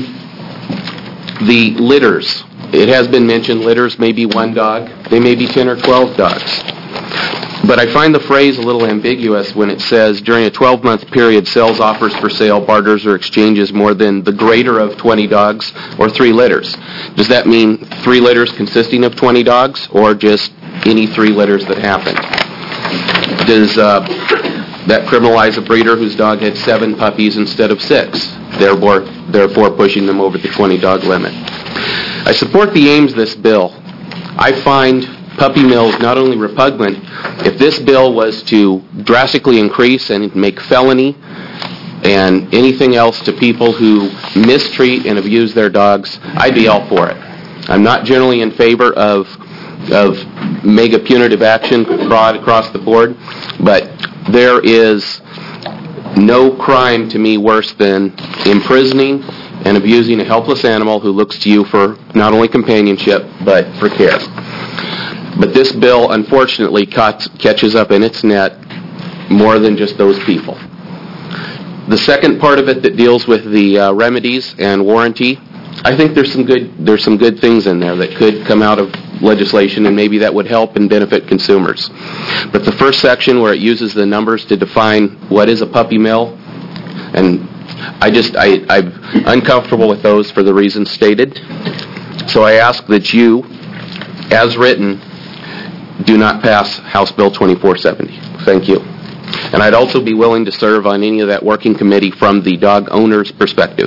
the litters. It has been mentioned litters may be one dog. They may be ten or twelve dogs. But I find the phrase a little ambiguous when it says, during a twelve-month period, sells, offers for sale, barters, or exchanges more than the greater of twenty dogs or three litters. Does that mean three litters consisting of twenty dogs, or just any three litters that happen? Does uh, that criminalize a breeder whose dog had seven puppies instead of six, therefore, therefore pushing them over the twenty-dog limit? I support the aims of this bill. I find puppy mills not only repugnant, if this bill was to drastically increase and make felony and anything else to people who mistreat and abuse their dogs, I'd be all for it. I'm not generally in favor of of mega punitive action broad across the board, but there is no crime to me worse than imprisoning and abusing a helpless animal who looks to you for not only companionship, but for care. But this bill, unfortunately, catches up in its net more than just those people. The second part of it that deals with the uh, remedies and warranty, I think there's some good there's some good things in there that could come out of legislation, and maybe that would help and benefit consumers. But the first section where it uses the numbers to define what is a puppy mill, and I just I, I'm uncomfortable with those for the reasons stated. So I ask that you, as written, do not pass House Bill twenty-four seventy. Thank you. And I'd also be willing to serve on any of that working committee from the dog owner's perspective.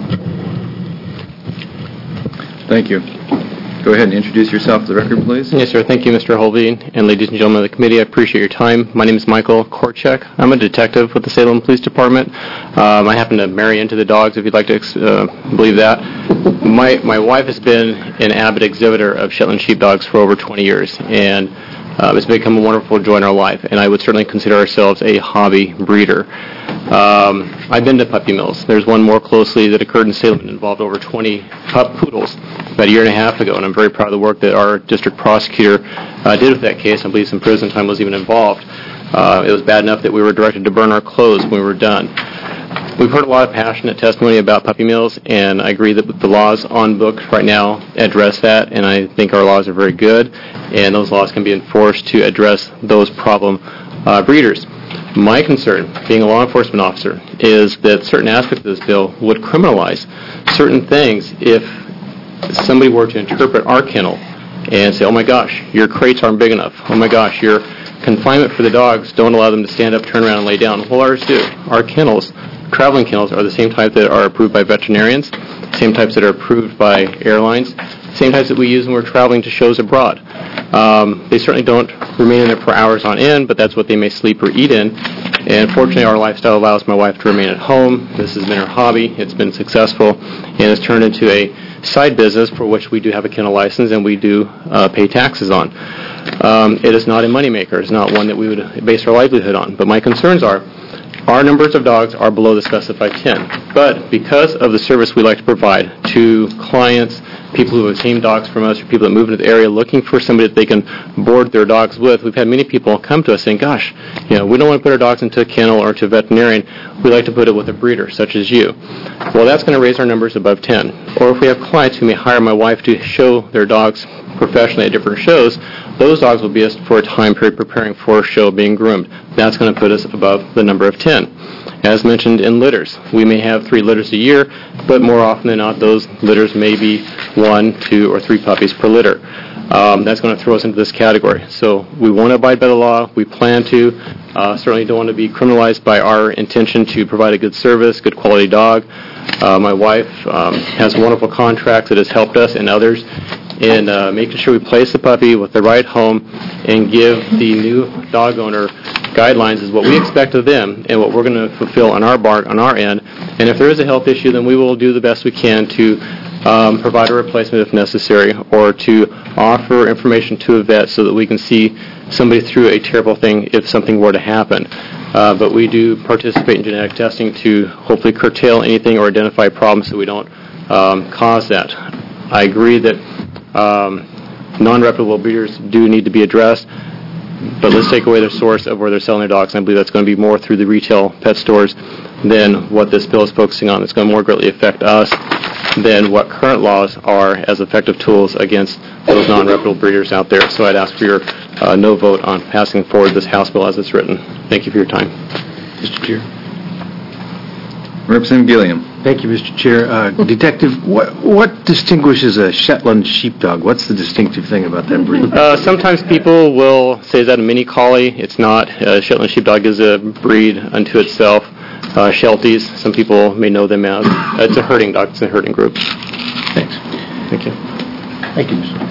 Thank you. Go ahead and introduce yourself to the record, please. Yes, sir. Thank you, Mister Holvey, and ladies and gentlemen of the committee. I appreciate your time. My name is Michael Korchek. I'm a detective with the Salem Police Department. Um, I happen to marry into the dogs, if you'd like to uh, believe that. My my wife has been an avid exhibitor of Shetland sheepdogs for over twenty years, and uh, it's become a wonderful joy in our life, and I would certainly consider ourselves a hobby breeder. Um, I've been to puppy mills. There's one more closely that occurred in Salem and involved over twenty pup poodles about a year and a half ago, and I'm very proud of the work that our district prosecutor uh, did with that case. I believe some prison time was even involved. Uh, it was bad enough that we were directed to burn our clothes when we were done. We've heard a lot of passionate testimony about puppy mills, and I agree that the laws on book right now address that, and I think our laws are very good, and those laws can be enforced to address those problem uh, breeders. My concern, being a law enforcement officer, is that certain aspects of this bill would criminalize certain things if somebody were to interpret our kennel and say, oh my gosh, your crates aren't big enough. Oh my gosh, your confinement for the dogs don't allow them to stand up, turn around, and lay down. Well, ours do. Our kennels, traveling kennels, are the same type that are approved by veterinarians, same types that are approved by airlines, same types that we use when we're traveling to shows abroad. Um, they certainly don't remain in there for hours on end, but that's what they may sleep or eat in. And fortunately, our lifestyle allows my wife to remain at home. This has been her hobby. It's been successful, and it's turned into a side business for which we do have a kennel license and we do uh, pay taxes on. Um, it is not a moneymaker. It's not one that we would base our livelihood on. But my concerns are, our numbers of dogs are below the specified ten. But because of the service we like to provide to clients, people who have obtained dogs from us, or people that move into the area looking for somebody that they can board their dogs with, we've had many people come to us saying, gosh, you know, we don't want to put our dogs into a kennel or to a veterinarian. We like to put it with a breeder, such as you. Well, that's going to raise our numbers above ten. Or if we have clients who may hire my wife to show their dogs professionally at different shows, those dogs will be us for a time period preparing for a show, being groomed. That's going to put us above the number of ten. As mentioned in litters, we may have three litters a year, but more often than not, those litters may be one, two, or three puppies per litter. Um, that's going to throw us into this category. So we want to abide by the law. We plan to. Uh, certainly don't want to be criminalized by our intention to provide a good service, good quality dog. Uh, my wife um, has wonderful contracts that has helped us and others in uh, making sure we place the puppy with the right home and give the new dog owner guidelines is what we expect of them and what we're going to fulfill on our bar, on our end. And if there is a health issue, then we will do the best we can to um, provide a replacement if necessary, or to offer information to a vet so that we can see somebody through a terrible thing if something were to happen. Uh, but we do participate in genetic testing to hopefully curtail anything or identify problems so we don't um, cause that. I agree that um, non-reputable breeders do need to be addressed, but let's take away the source of where they're selling their dogs, and I believe that's going to be more through the retail pet stores than what this bill is focusing on. It's going to more greatly affect us than what current laws are as effective tools against those non-reputable breeders out there. So I'd ask for your uh, no vote on passing forward this House bill as it's written. Thank you for your time. Mister Chair. Representative Gilliam. Thank you, Mister Chair. Uh, Detective, what, what distinguishes a Shetland sheepdog? What's the distinctive thing about that breed? Uh, sometimes people will say, is that a mini collie? It's not. Uh, Shetland sheepdog is a breed unto itself. Uh, Shelties, some people may know them as. Uh, it's a herding dog. It's a herding group. Thanks. Thank you. Thank you, Mister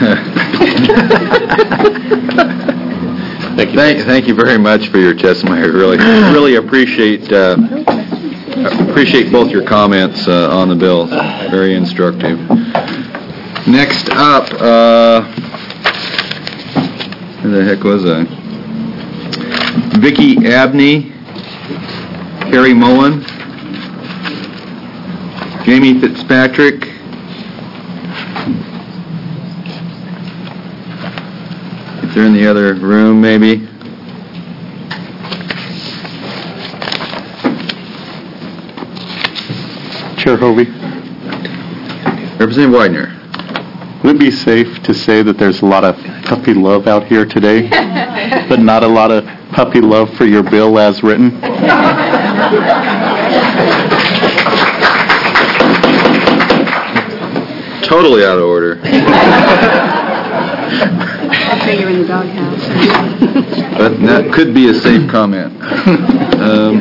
Thank you. Thank, thank you very much for your testimony. I really, really appreciate uh, appreciate both your comments uh, on the bill. Very instructive. Next up, uh, who the heck was I? Vicki Abney, Carrie Mullen, Jamie Fitzpatrick, if they're in the other room, maybe. Chair Hovey. Representative Widener. Would it be safe to say that there's a lot of puppy love out here today, but not a lot of puppy love for your bill as written? Totally out of order. So you're in the doghouse. But that could be a safe comment. Um,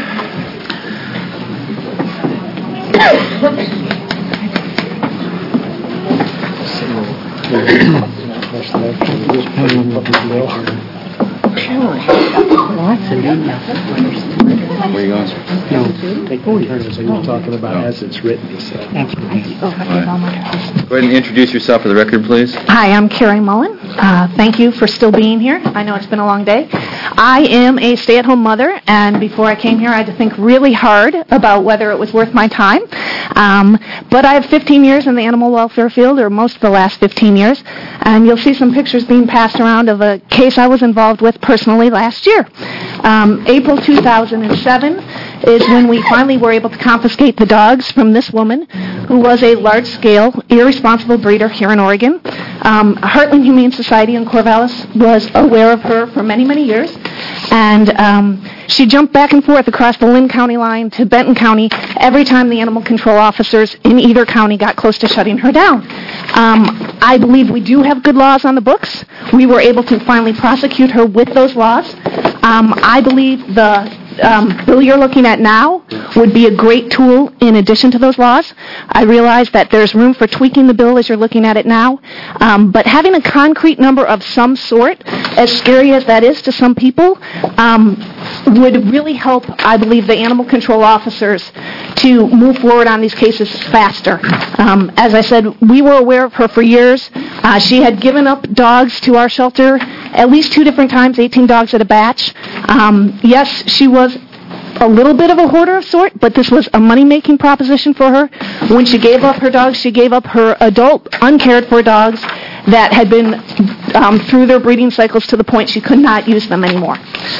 Where are you going? No, take all you heard was you were talking about as it's written. So. Go ahead and introduce yourself for the record, please. Hi, I'm Carrie Mullen. Uh, thank you for still being here. I know it's been a long day. I am a stay-at-home mother, and before I came here, I had to think really hard about whether it was worth my time. Um, but I have fifteen years in the animal welfare field, or most of the last fifteen years, and you'll see some pictures being passed around of a case I was involved with personally last year. Um, April two thousand seven is when we finally were able to confiscate the dogs from this woman who was a large-scale, irresponsible breeder here in Oregon. Um, Heartland Humane Society in Corvallis was aware of her for many, many years. And um, she jumped back and forth across the Lynn County line to Benton County every time the animal control officers in either county got close to shutting her down. Um, I believe we do have good laws on the books. We were able to finally prosecute her with those laws. Um, I believe the um, bill you're looking at now would be a great tool in addition to those laws. I realize that there's room for tweaking the bill as you're looking at it now, um, but having a concrete number of some sort, as scary as that is to some people, um, would really help, I believe, the animal control officers to move forward on these cases faster. Um, as I said, we were aware of her for years. Uh, she had given up dogs to our shelter at least two different times, eighteen dogs at a batch. Um, yes, she was a little bit of a hoarder of sort, but this was a money-making proposition for her. When she gave up her dogs, she gave up her adult, uncared-for dogs that had been um, through their breeding cycles to the point she could not use them anymore.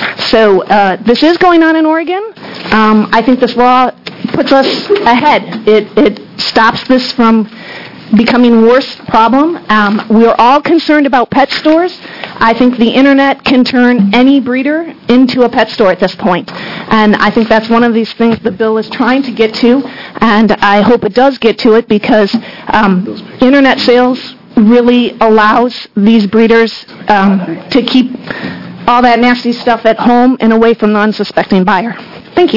So uh, this is going on in Oregon. Um, I think this law puts us ahead. It, it stops this from becoming a worse problem. Um, we're all concerned about pet stores. I think the internet can turn any breeder into a pet store at this point. And I think that's one of these things the bill is trying to get to, and I hope it does get to it because um, internet sales really allows these breeders um, to keep all that nasty stuff at home and away from the unsuspecting buyer. Thank you.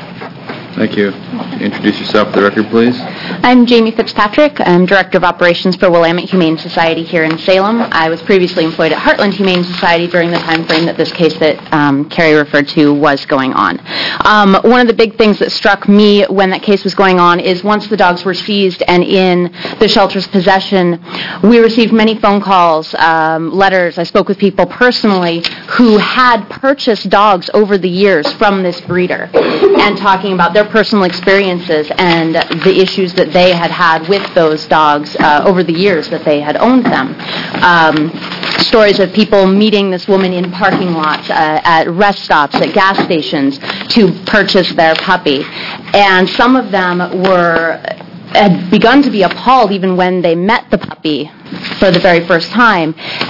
Thank you. Introduce yourself for the record, please. I'm Jamie Fitzpatrick. I'm Director of Operations for Willamette Humane Society here in Salem. I was previously employed at Heartland Humane Society during the time frame that this case that um, Carrie referred to was going on. Um, one of the big things that struck me when that case was going on is once the dogs were seized and in the shelter's possession, we received many phone calls, um, letters. I spoke with people personally who had purchased dogs over the years from this breeder and talking about their personal experiences and the issues that they had had with those dogs uh, over the years that they had owned them. Um, stories of people meeting this woman in parking lots, uh, at rest stops, at gas stations to purchase their puppy. And some of them were had begun to be appalled even when they met the puppy for the very first time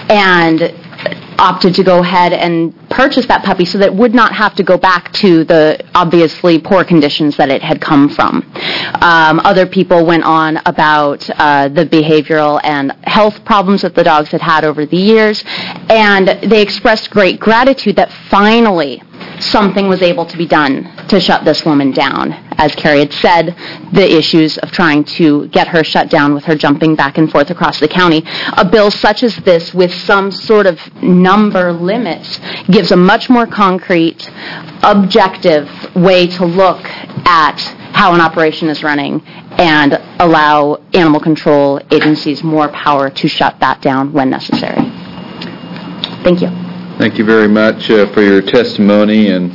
and opted to go ahead and purchase that puppy so that it would not have to go back to the obviously poor conditions that it had come from. Um, other people went on about uh, the behavioral and health problems that the dogs had had over the years, and they expressed great gratitude that finally something was able to be done to shut this woman down. As Carrie had said, the issues of trying to get her shut down with her jumping back and forth across the county. A bill such as this with some sort of number limits gives a much more concrete, objective way to look at how an operation is running and allow animal control agencies more power to shut that down when necessary. Thank you. Thank you very much uh, for your testimony, and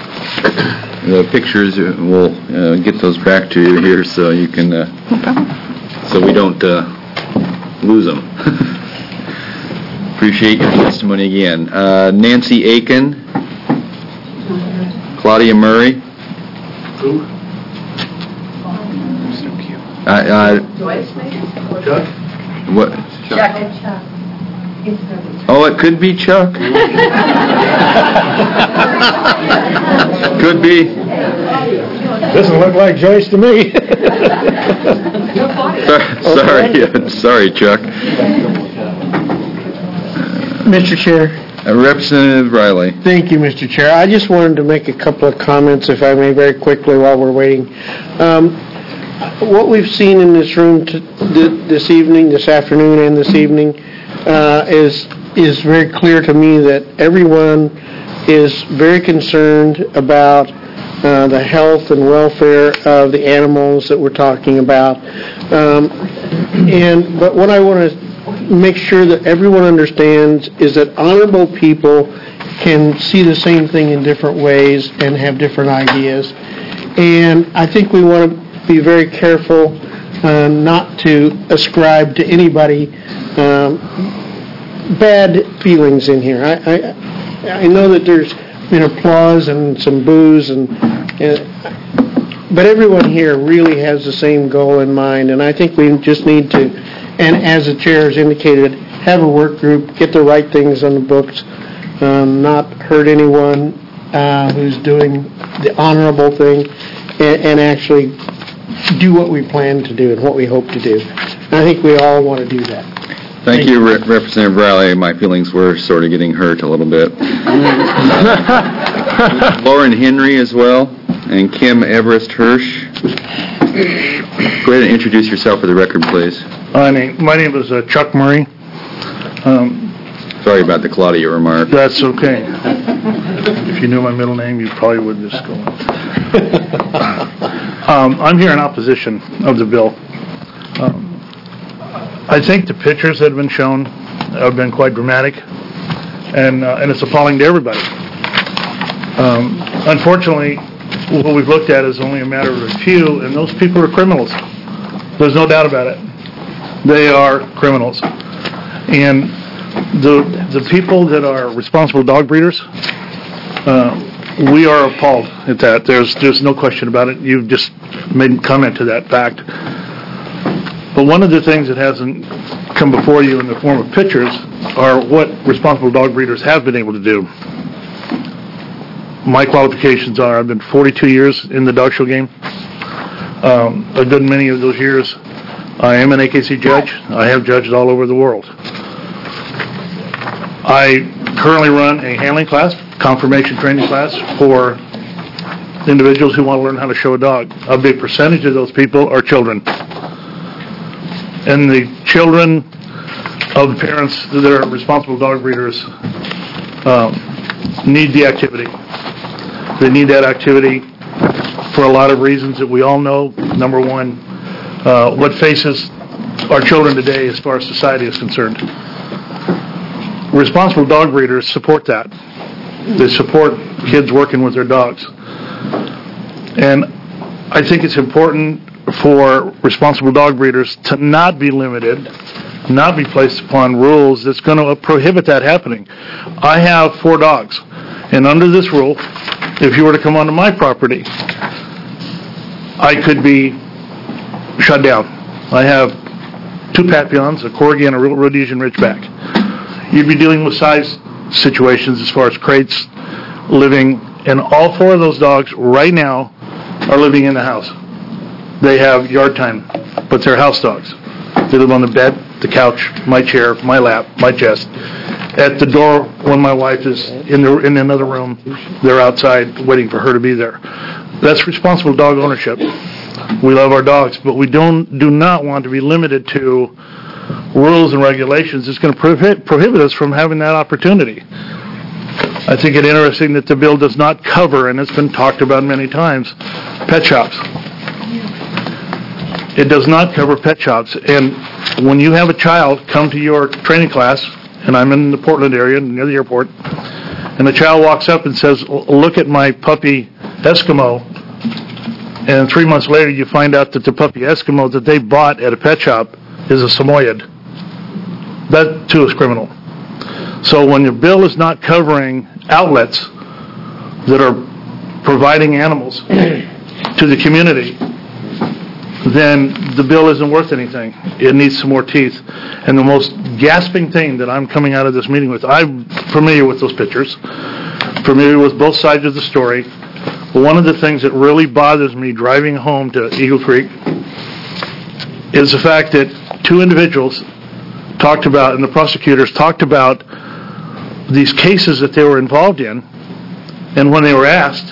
the pictures, uh, we'll uh, get those back to you here so you can, uh, No problem. so we don't uh, lose them. Appreciate your testimony again. Uh, Nancy Aiken, Claudia Murray. Who? Uh, uh, Joyce, maybe? Chuck? What? Chuck. Oh, it could be Chuck. Could be. Doesn't look like Joyce to me. Sorry, sorry, sorry, Chuck. Mister Chair. Uh, Representative Riley. Thank you, Mister Chair. I just wanted to make a couple of comments, if I may, very quickly while we're waiting. Um, what we've seen in this room t- th- this evening, this afternoon and this evening, uh, is is very clear to me that everyone is very concerned about uh, the health and welfare of the animals that we're talking about. Um, and but what I want to make sure that everyone understands is that honorable people can see the same thing in different ways and have different ideas. And I think we want to be very careful uh, not to ascribe to anybody um, bad feelings in here. I, I I know that there's been applause and some boos, and, and but everyone here really has the same goal in mind, and I think we just need to, and as the chair has indicated, have a work group, get the right things on the books, um, not hurt anyone, uh, who's doing the honorable thing, and, and actually do what we plan to do and what we hope to do. And I think we all want to do that. Thank you, Re- Representative Riley. My feelings were sort of getting hurt a little bit. uh, Lauren Henry as well, and Kim Everest Hirsch. Go ahead and introduce yourself for the record, please. My name, my name is uh, Chuck Murray. Um, Sorry about the Claudia remark. That's okay. If you knew my middle name, you probably would just go. um, I'm here in opposition of the bill. Um, I think the pictures that have been shown have been quite dramatic, and uh, and it's appalling to everybody. Um, unfortunately, what we've looked at is only a matter of a few, and those people are criminals. There's no doubt about it. They are criminals. And the the people that are responsible dog breeders, uh, we are appalled at that. There's there's no question about it. You've just made comment to that fact. But one of the things that hasn't come before you in the form of pictures are what responsible dog breeders have been able to do. My qualifications are I've been forty-two years in the dog show game. Um, a good many of those years I am an A K C judge. I have judged all over the world. I currently run a handling class, confirmation training class for individuals who want to learn how to show a dog. A big percentage of those people are children. And the children of the parents that are responsible dog breeders um, need the activity. They need that activity for a lot of reasons that we all know. Number one, uh, what faces our children today as far as society is concerned. Responsible dog breeders support that. They support kids working with their dogs. And I think it's important for responsible dog breeders to not be limited, not be placed upon rules that's going to prohibit that happening. I have four dogs, and under this rule, if you were to come onto my property, I could be shut down. I have two Papillons, a Corgi and a Rhodesian Ridgeback. You'd be dealing with size situations as far as crates, living, and all four of those dogs right now are living in the house. They have yard time, but they're house dogs. They live on the bed, the couch, my chair, my lap, my chest. At the door, when my wife is in the in another room, they're outside waiting for her to be there. That's responsible dog ownership. We love our dogs, but we don't do not want to be limited to rules and regulations. It's going to prohibit, prohibit us from having that opportunity. I think it's interesting that the bill does not cover, and it's been talked about many times, pet shops. It does not cover pet shops. And when you have a child come to your training class, and I'm in the Portland area near the airport, and the child walks up and says, look at my puppy Eskimo, and three months later you find out that the puppy Eskimo that they bought at a pet shop is a Samoyed. That too is criminal. So when your bill is not covering outlets that are providing animals to the community, then the bill isn't worth anything. It needs some more teeth. And the most gasping thing that I'm coming out of this meeting with, I'm familiar with those pictures, familiar with both sides of the story. But one of the things that really bothers me driving home to Eagle Creek is the fact that two individuals talked about, and the prosecutors talked about these cases that they were involved in, and when they were asked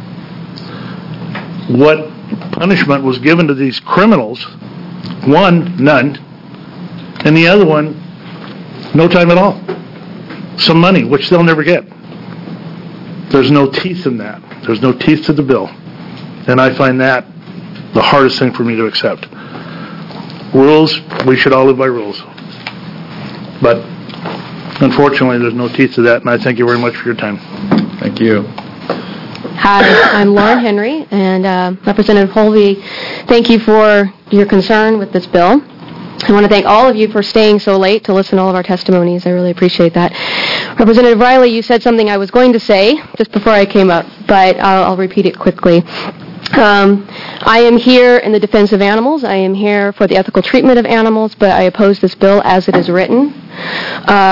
what punishment was given to these criminals, one, none, and the other one, no time at all. Some money, which they'll never get. There's no teeth in that. There's no teeth to the bill. And I find that the hardest thing for me to accept. Rules, we should all live by rules. But unfortunately, there's no teeth to that, and I thank you very much for your time. Thank you. Hi, I'm Lauren Henry, and uh, Representative Holvey, thank you for your concern with this bill. I want to thank all of you for staying so late to listen to all of our testimonies. I really appreciate that. Representative Riley, you said something I was going to say just before I came up, but I'll, I'll repeat it quickly. Um, I am here in the defense of animals. I am here for the ethical treatment of animals, but I oppose this bill as it is written. Um,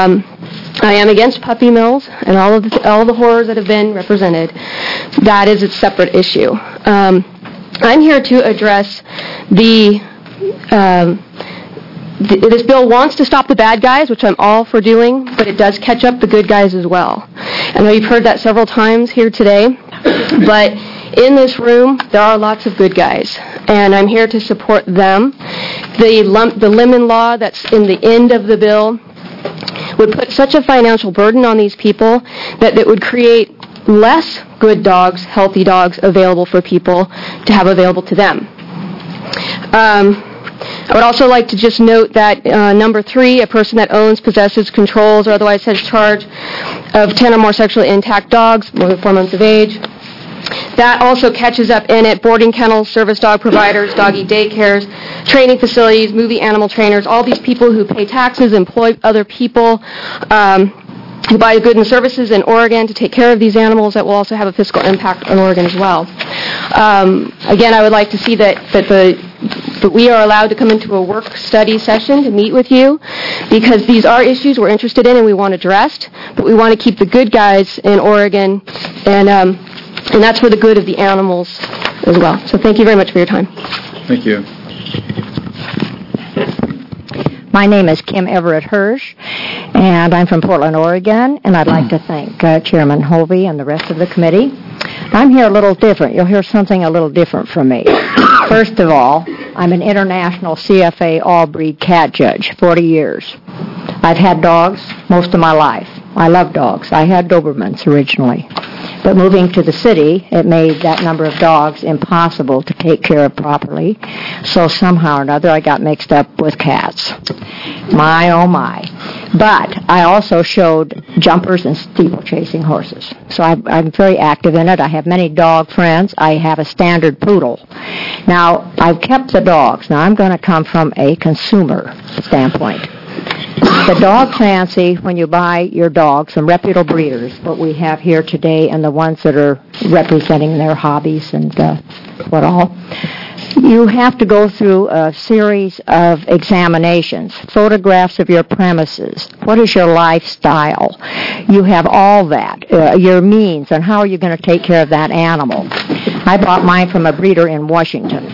I am against puppy mills and all of the, all the horrors that have been represented. That is a separate issue. Um, I'm here to address the, um, th- this bill wants to stop the bad guys, which I'm all for doing, but it does catch up the good guys as well. I know you've heard that several times here today, but in this room, there are lots of good guys, and I'm here to support them. The, lump, the lemon law that's in the end of the bill would put such a financial burden on these people that it would create less good dogs, healthy dogs available for people to have available to them. Um, I would also like to just note that uh, number three, a person that owns, possesses, controls, or otherwise has charge of ten or more sexually intact dogs, more than four months of age. That also catches up in it boarding kennels, service dog providers, doggy daycares, training facilities, movie animal trainers, all these people who pay taxes, employ other people, um, who buy goods and services in Oregon to take care of these animals that will also have a fiscal impact on Oregon as well. Um, again, I would like to see that, that, the, that we are allowed to come into a work study session to meet with you, because these are issues we're interested in and we want addressed, but we want to keep the good guys in Oregon, and um, and that's for the good of the animals as well. So thank you very much for your time. Thank you. My name is Kim Everett Hirsch, and I'm from Portland, Oregon, and I'd like to thank uh, Chairman Hovey and the rest of the committee. I'm here a little different. You'll hear something a little different from me. First of all, I'm an international C F A all-breed cat judge, forty years. I've had dogs most of my life. I love dogs. I had Dobermans originally. But moving to the city, it made that number of dogs impossible to take care of properly. So somehow or another, I got mixed up with cats. My, oh my. But I also showed jumpers and steeplechasing horses. So I, I'm very active in it. I have many dog friends. I have a standard poodle. Now, I've kept the dogs. Now, I'm going to come from a consumer standpoint. The dog fancy, when you buy your dog, some reputable breeders, what we have here today, and the ones that are representing their hobbies and uh, what all, you have to go through a series of examinations, photographs of your premises, what is your lifestyle, you have all that, uh, your means, and how are you going to take care of that animal. I bought mine from a breeder in Washington.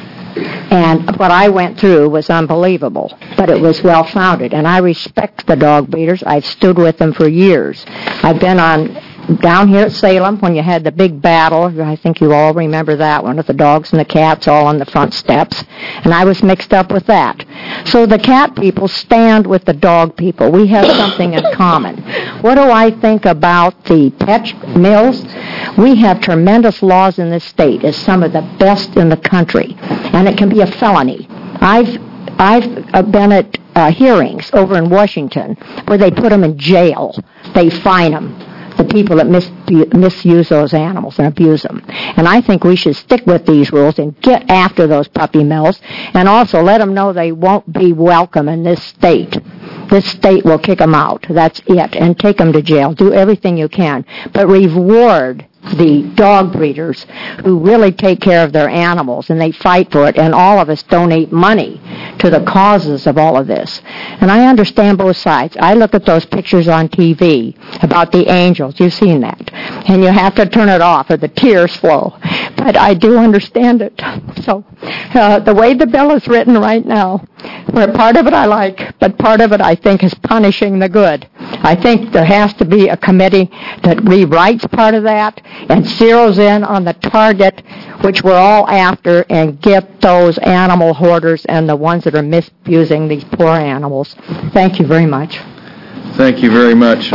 And what I went through was unbelievable, but it was well-founded. And I respect the dog breeders. I've stood with them for years. I've been on down here at Salem when you had the big battle. I think you all remember that one with the dogs and the cats all on the front steps. And I was mixed up with that. So the cat people stand with the dog people. We have something in common. What do I think about the pet mills? We have tremendous laws in this state. It's some of the best in the country. And it can be a felony. I've I've been at uh, hearings over in Washington where they put them in jail. They fine them, the people that mis- misuse those animals and abuse them. And I think we should stick with these rules and get after those puppy mills, and also let them know they won't be welcome in this state. This state will kick them out. That's it. And take them to jail. Do everything you can. But reward the dog breeders who really take care of their animals, and they fight for it, and all of us donate money to the causes of all of this. And I understand both sides. I look at those pictures on T V about the angels. You've seen that. And you have to turn it off or the tears flow. But I do understand it. So uh, the way the bill is written right now, where part of it I like, but part of it I think is punishing the good. I think there has to be a committee that rewrites part of that and zeroes in on the target, which we're all after, and get those animal hoarders and the ones that are misusing these poor animals. Thank you very much. Thank you very much.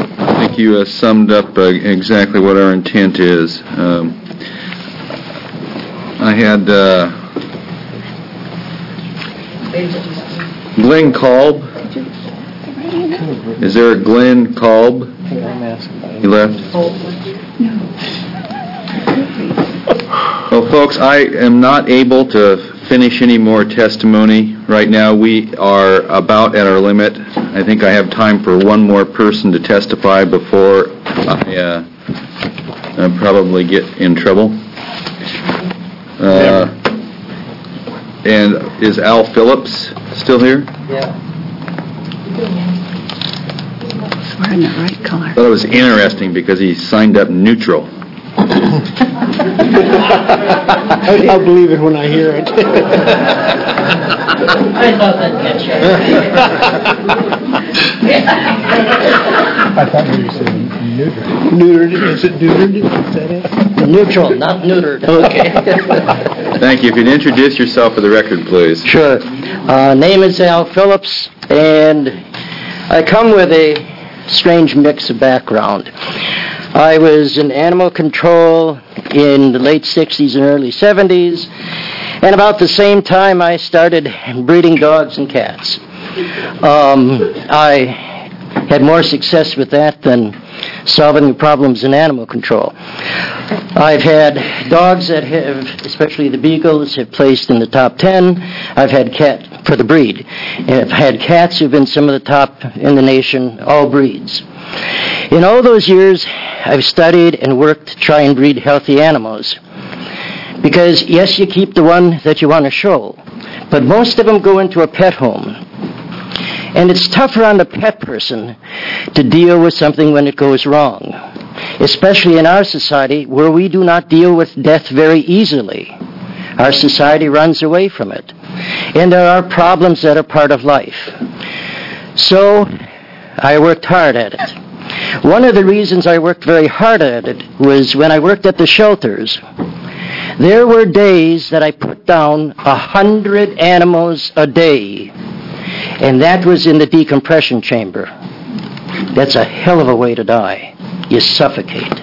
I think you uh, summed up uh, exactly what our intent is. Um, I had uh, Glenn Kolb. Is there a Glenn Kolb? He left? Well, folks, I am not able to finish any more testimony right now. We are about at our limit. I think I have time for one more person to testify before I uh, uh, probably get in trouble. Uh, and is Al Phillips still here? Yeah. Wearing the right color. I thought it was interesting because he signed up neutral. I'll believe it when I hear it. I thought that catch I thought maybe you said neutered. Neutered, is it neutered? Is that it? Neutral, not neutered. Okay. Thank you. If you'd introduce yourself for the record, please. Sure. Uh, name is Al Phillips, and I come with a strange mix of background. I was in animal control in the late sixties and early seventies, and about the same time I started breeding dogs and cats. Um, I had more success with that than solving the problems in animal control. I've had dogs that have, especially the beagles, have placed in the top ten. I've had cat for the breed. I've had cats who've been some of the top in the nation, all breeds. In all those years, I've studied and worked to try and breed healthy animals. Because, yes, you keep the one that you want to show, but most of them go into a pet home. And it's tougher on the pet person to deal with something when it goes wrong, especially in our society where we do not deal with death very easily. Our society runs away from it. And there are problems that are part of life. So I worked hard at it. One of the reasons I worked very hard at it was when I worked at the shelters. There were days that I put down a hundred animals a day, and that was in the decompression chamber. That's a hell of a way to die. You suffocate.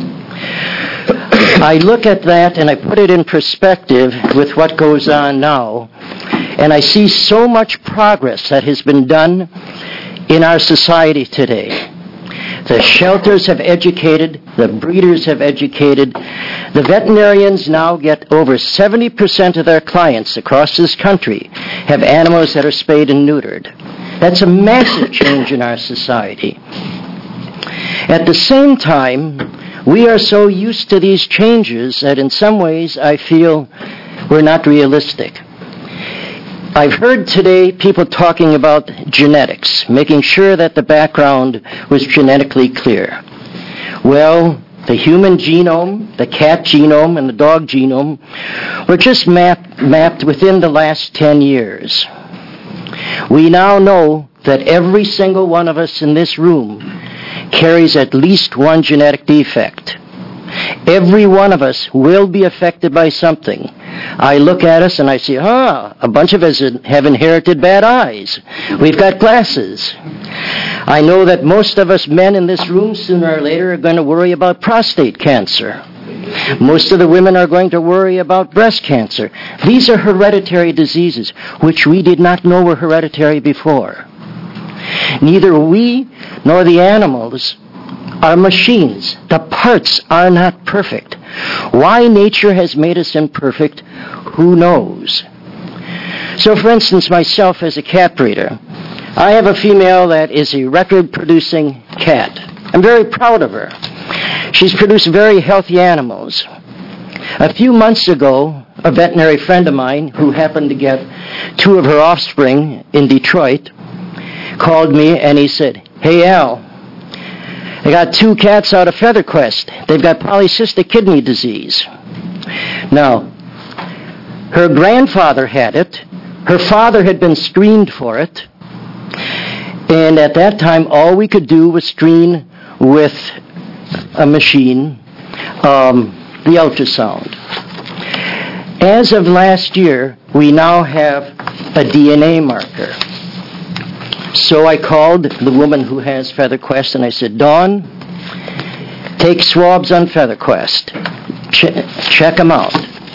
I look at that and I put it in perspective with what goes on now, and I see so much progress that has been done in our society today. The shelters have educated, the breeders have educated. The veterinarians now get over seventy percent of their clients across this country have animals that are spayed and neutered. That's a massive change in our society. At the same time, we are so used to these changes that in some ways I feel we're not realistic. I've heard today people talking about genetics, making sure that the background was genetically clear. Well, the human genome, the cat genome, and the dog genome were just mapped, mapped within the last ten years. We now know that every single one of us in this room carries at least one genetic defect. Every one of us will be affected by something. I look at us and I see, ah, a bunch of us have inherited bad eyes. We've got glasses. I know that most of us men in this room sooner or later are going to worry about prostate cancer. Most of the women are going to worry about breast cancer. These are hereditary diseases, which we did not know were hereditary before. Neither we nor the animals are machines. The parts are not perfect. Why nature has made us imperfect, who knows? So, for instance, myself as a cat breeder, I have a female that is a record-producing cat. I'm very proud of her. She's produced very healthy animals. A few months ago, a veterinary friend of mine who happened to get two of her offspring in Detroit called me and he said, "Hey, Al, I got two cats out of FeatherQuest. They've got polycystic kidney disease." Now, her grandfather had it. Her father had been screened for it. And at that time, all we could do was screen with a machine, um, the ultrasound. As of last year, we now have a D N A marker. So I called the woman who has FeatherQuest and I said, "Dawn, take swabs on FeatherQuest. Ch- check them out."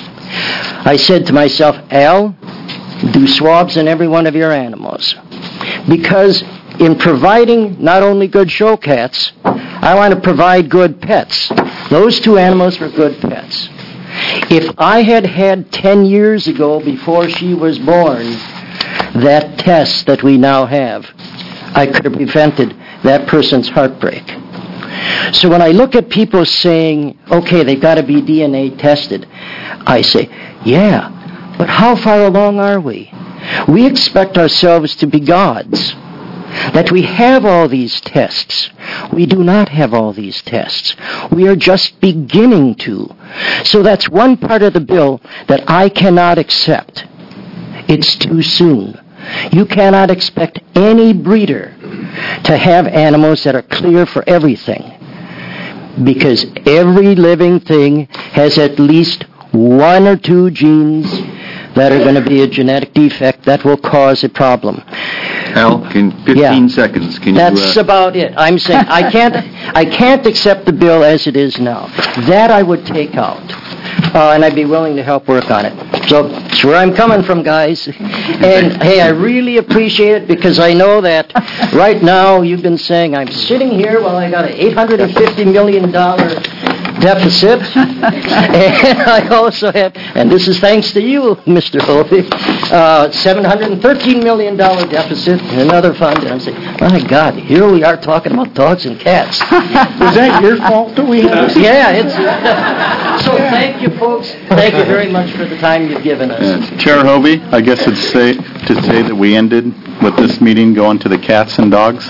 I said to myself, "Al, do swabs on every one of your animals." Because in providing not only good show cats, I want to provide good pets. Those two animals were good pets. If I had had ten years ago, before she was born, that test that we now have, I could have prevented that person's heartbreak. So when I look at people saying, okay, they've got to be D N A tested, I say, yeah, but how far along are we? We expect ourselves to be gods. that we have all these tests. We do not have all these tests. We are just beginning to. So that's one part of the bill that I cannot accept. It's too soon. You cannot expect any breeder to have animals that are clear for everything, because every living thing has at least one or two genes that are going to be a genetic defect that will cause a problem. Al, can fifteen Yeah. seconds? Can That's you? Uh, about it. I'm saying I can't I can't accept the bill as it is now. That I would take out. Uh, and I'd be willing to help work on it. So that's where I'm coming from, guys. And hey, I really appreciate it, because I know that right now you've been saying I'm sitting here while I got an eight hundred fifty million dollars deficit. And I also have, and this is thanks to you, Mister Hovey, uh, seven hundred thirteen million dollars deficit in another fund. And I'm saying, my God, here we are talking about dogs and cats. Was that your fault that we had this? Yeah, it's... So thank you, folks. Thank you very much for the time you've given us. Uh, Chair Hovey, I guess it's safe to say that we ended with this meeting going to the cats and dogs.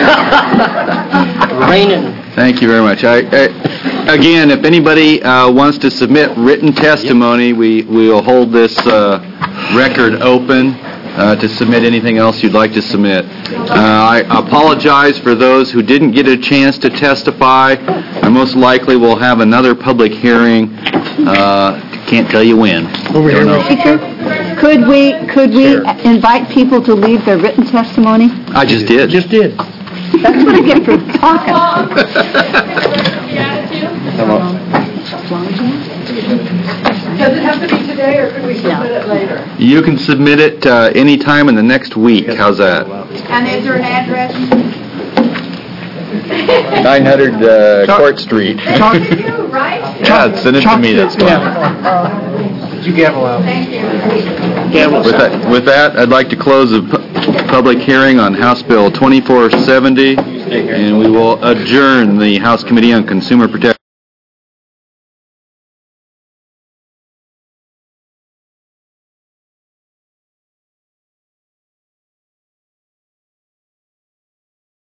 Raining. Thank you very much. I, I, again, if anybody uh, wants to submit written testimony, we we will hold this uh, record open uh, to submit anything else you'd like to submit. Uh, I apologize for those who didn't get a chance to testify. I most likely will have another public hearing. Uh, can't tell you when. Over here. Speaker, could we, could we invite people to leave their written testimony? I just did. Just did. That's what I get for talking. Does it have to be today, or could we submit it later? You can submit it uh, anytime in the next week. How's that? And is there an address? nine hundred uh, Court Street. Talk to you, right? Yeah, send it to me, that's fine. Did you gavel out? Thank you. With that, with that, I'd like to close the pu- public hearing on House Bill twenty-four seventy, and we will adjourn the House Committee on Consumer Protection.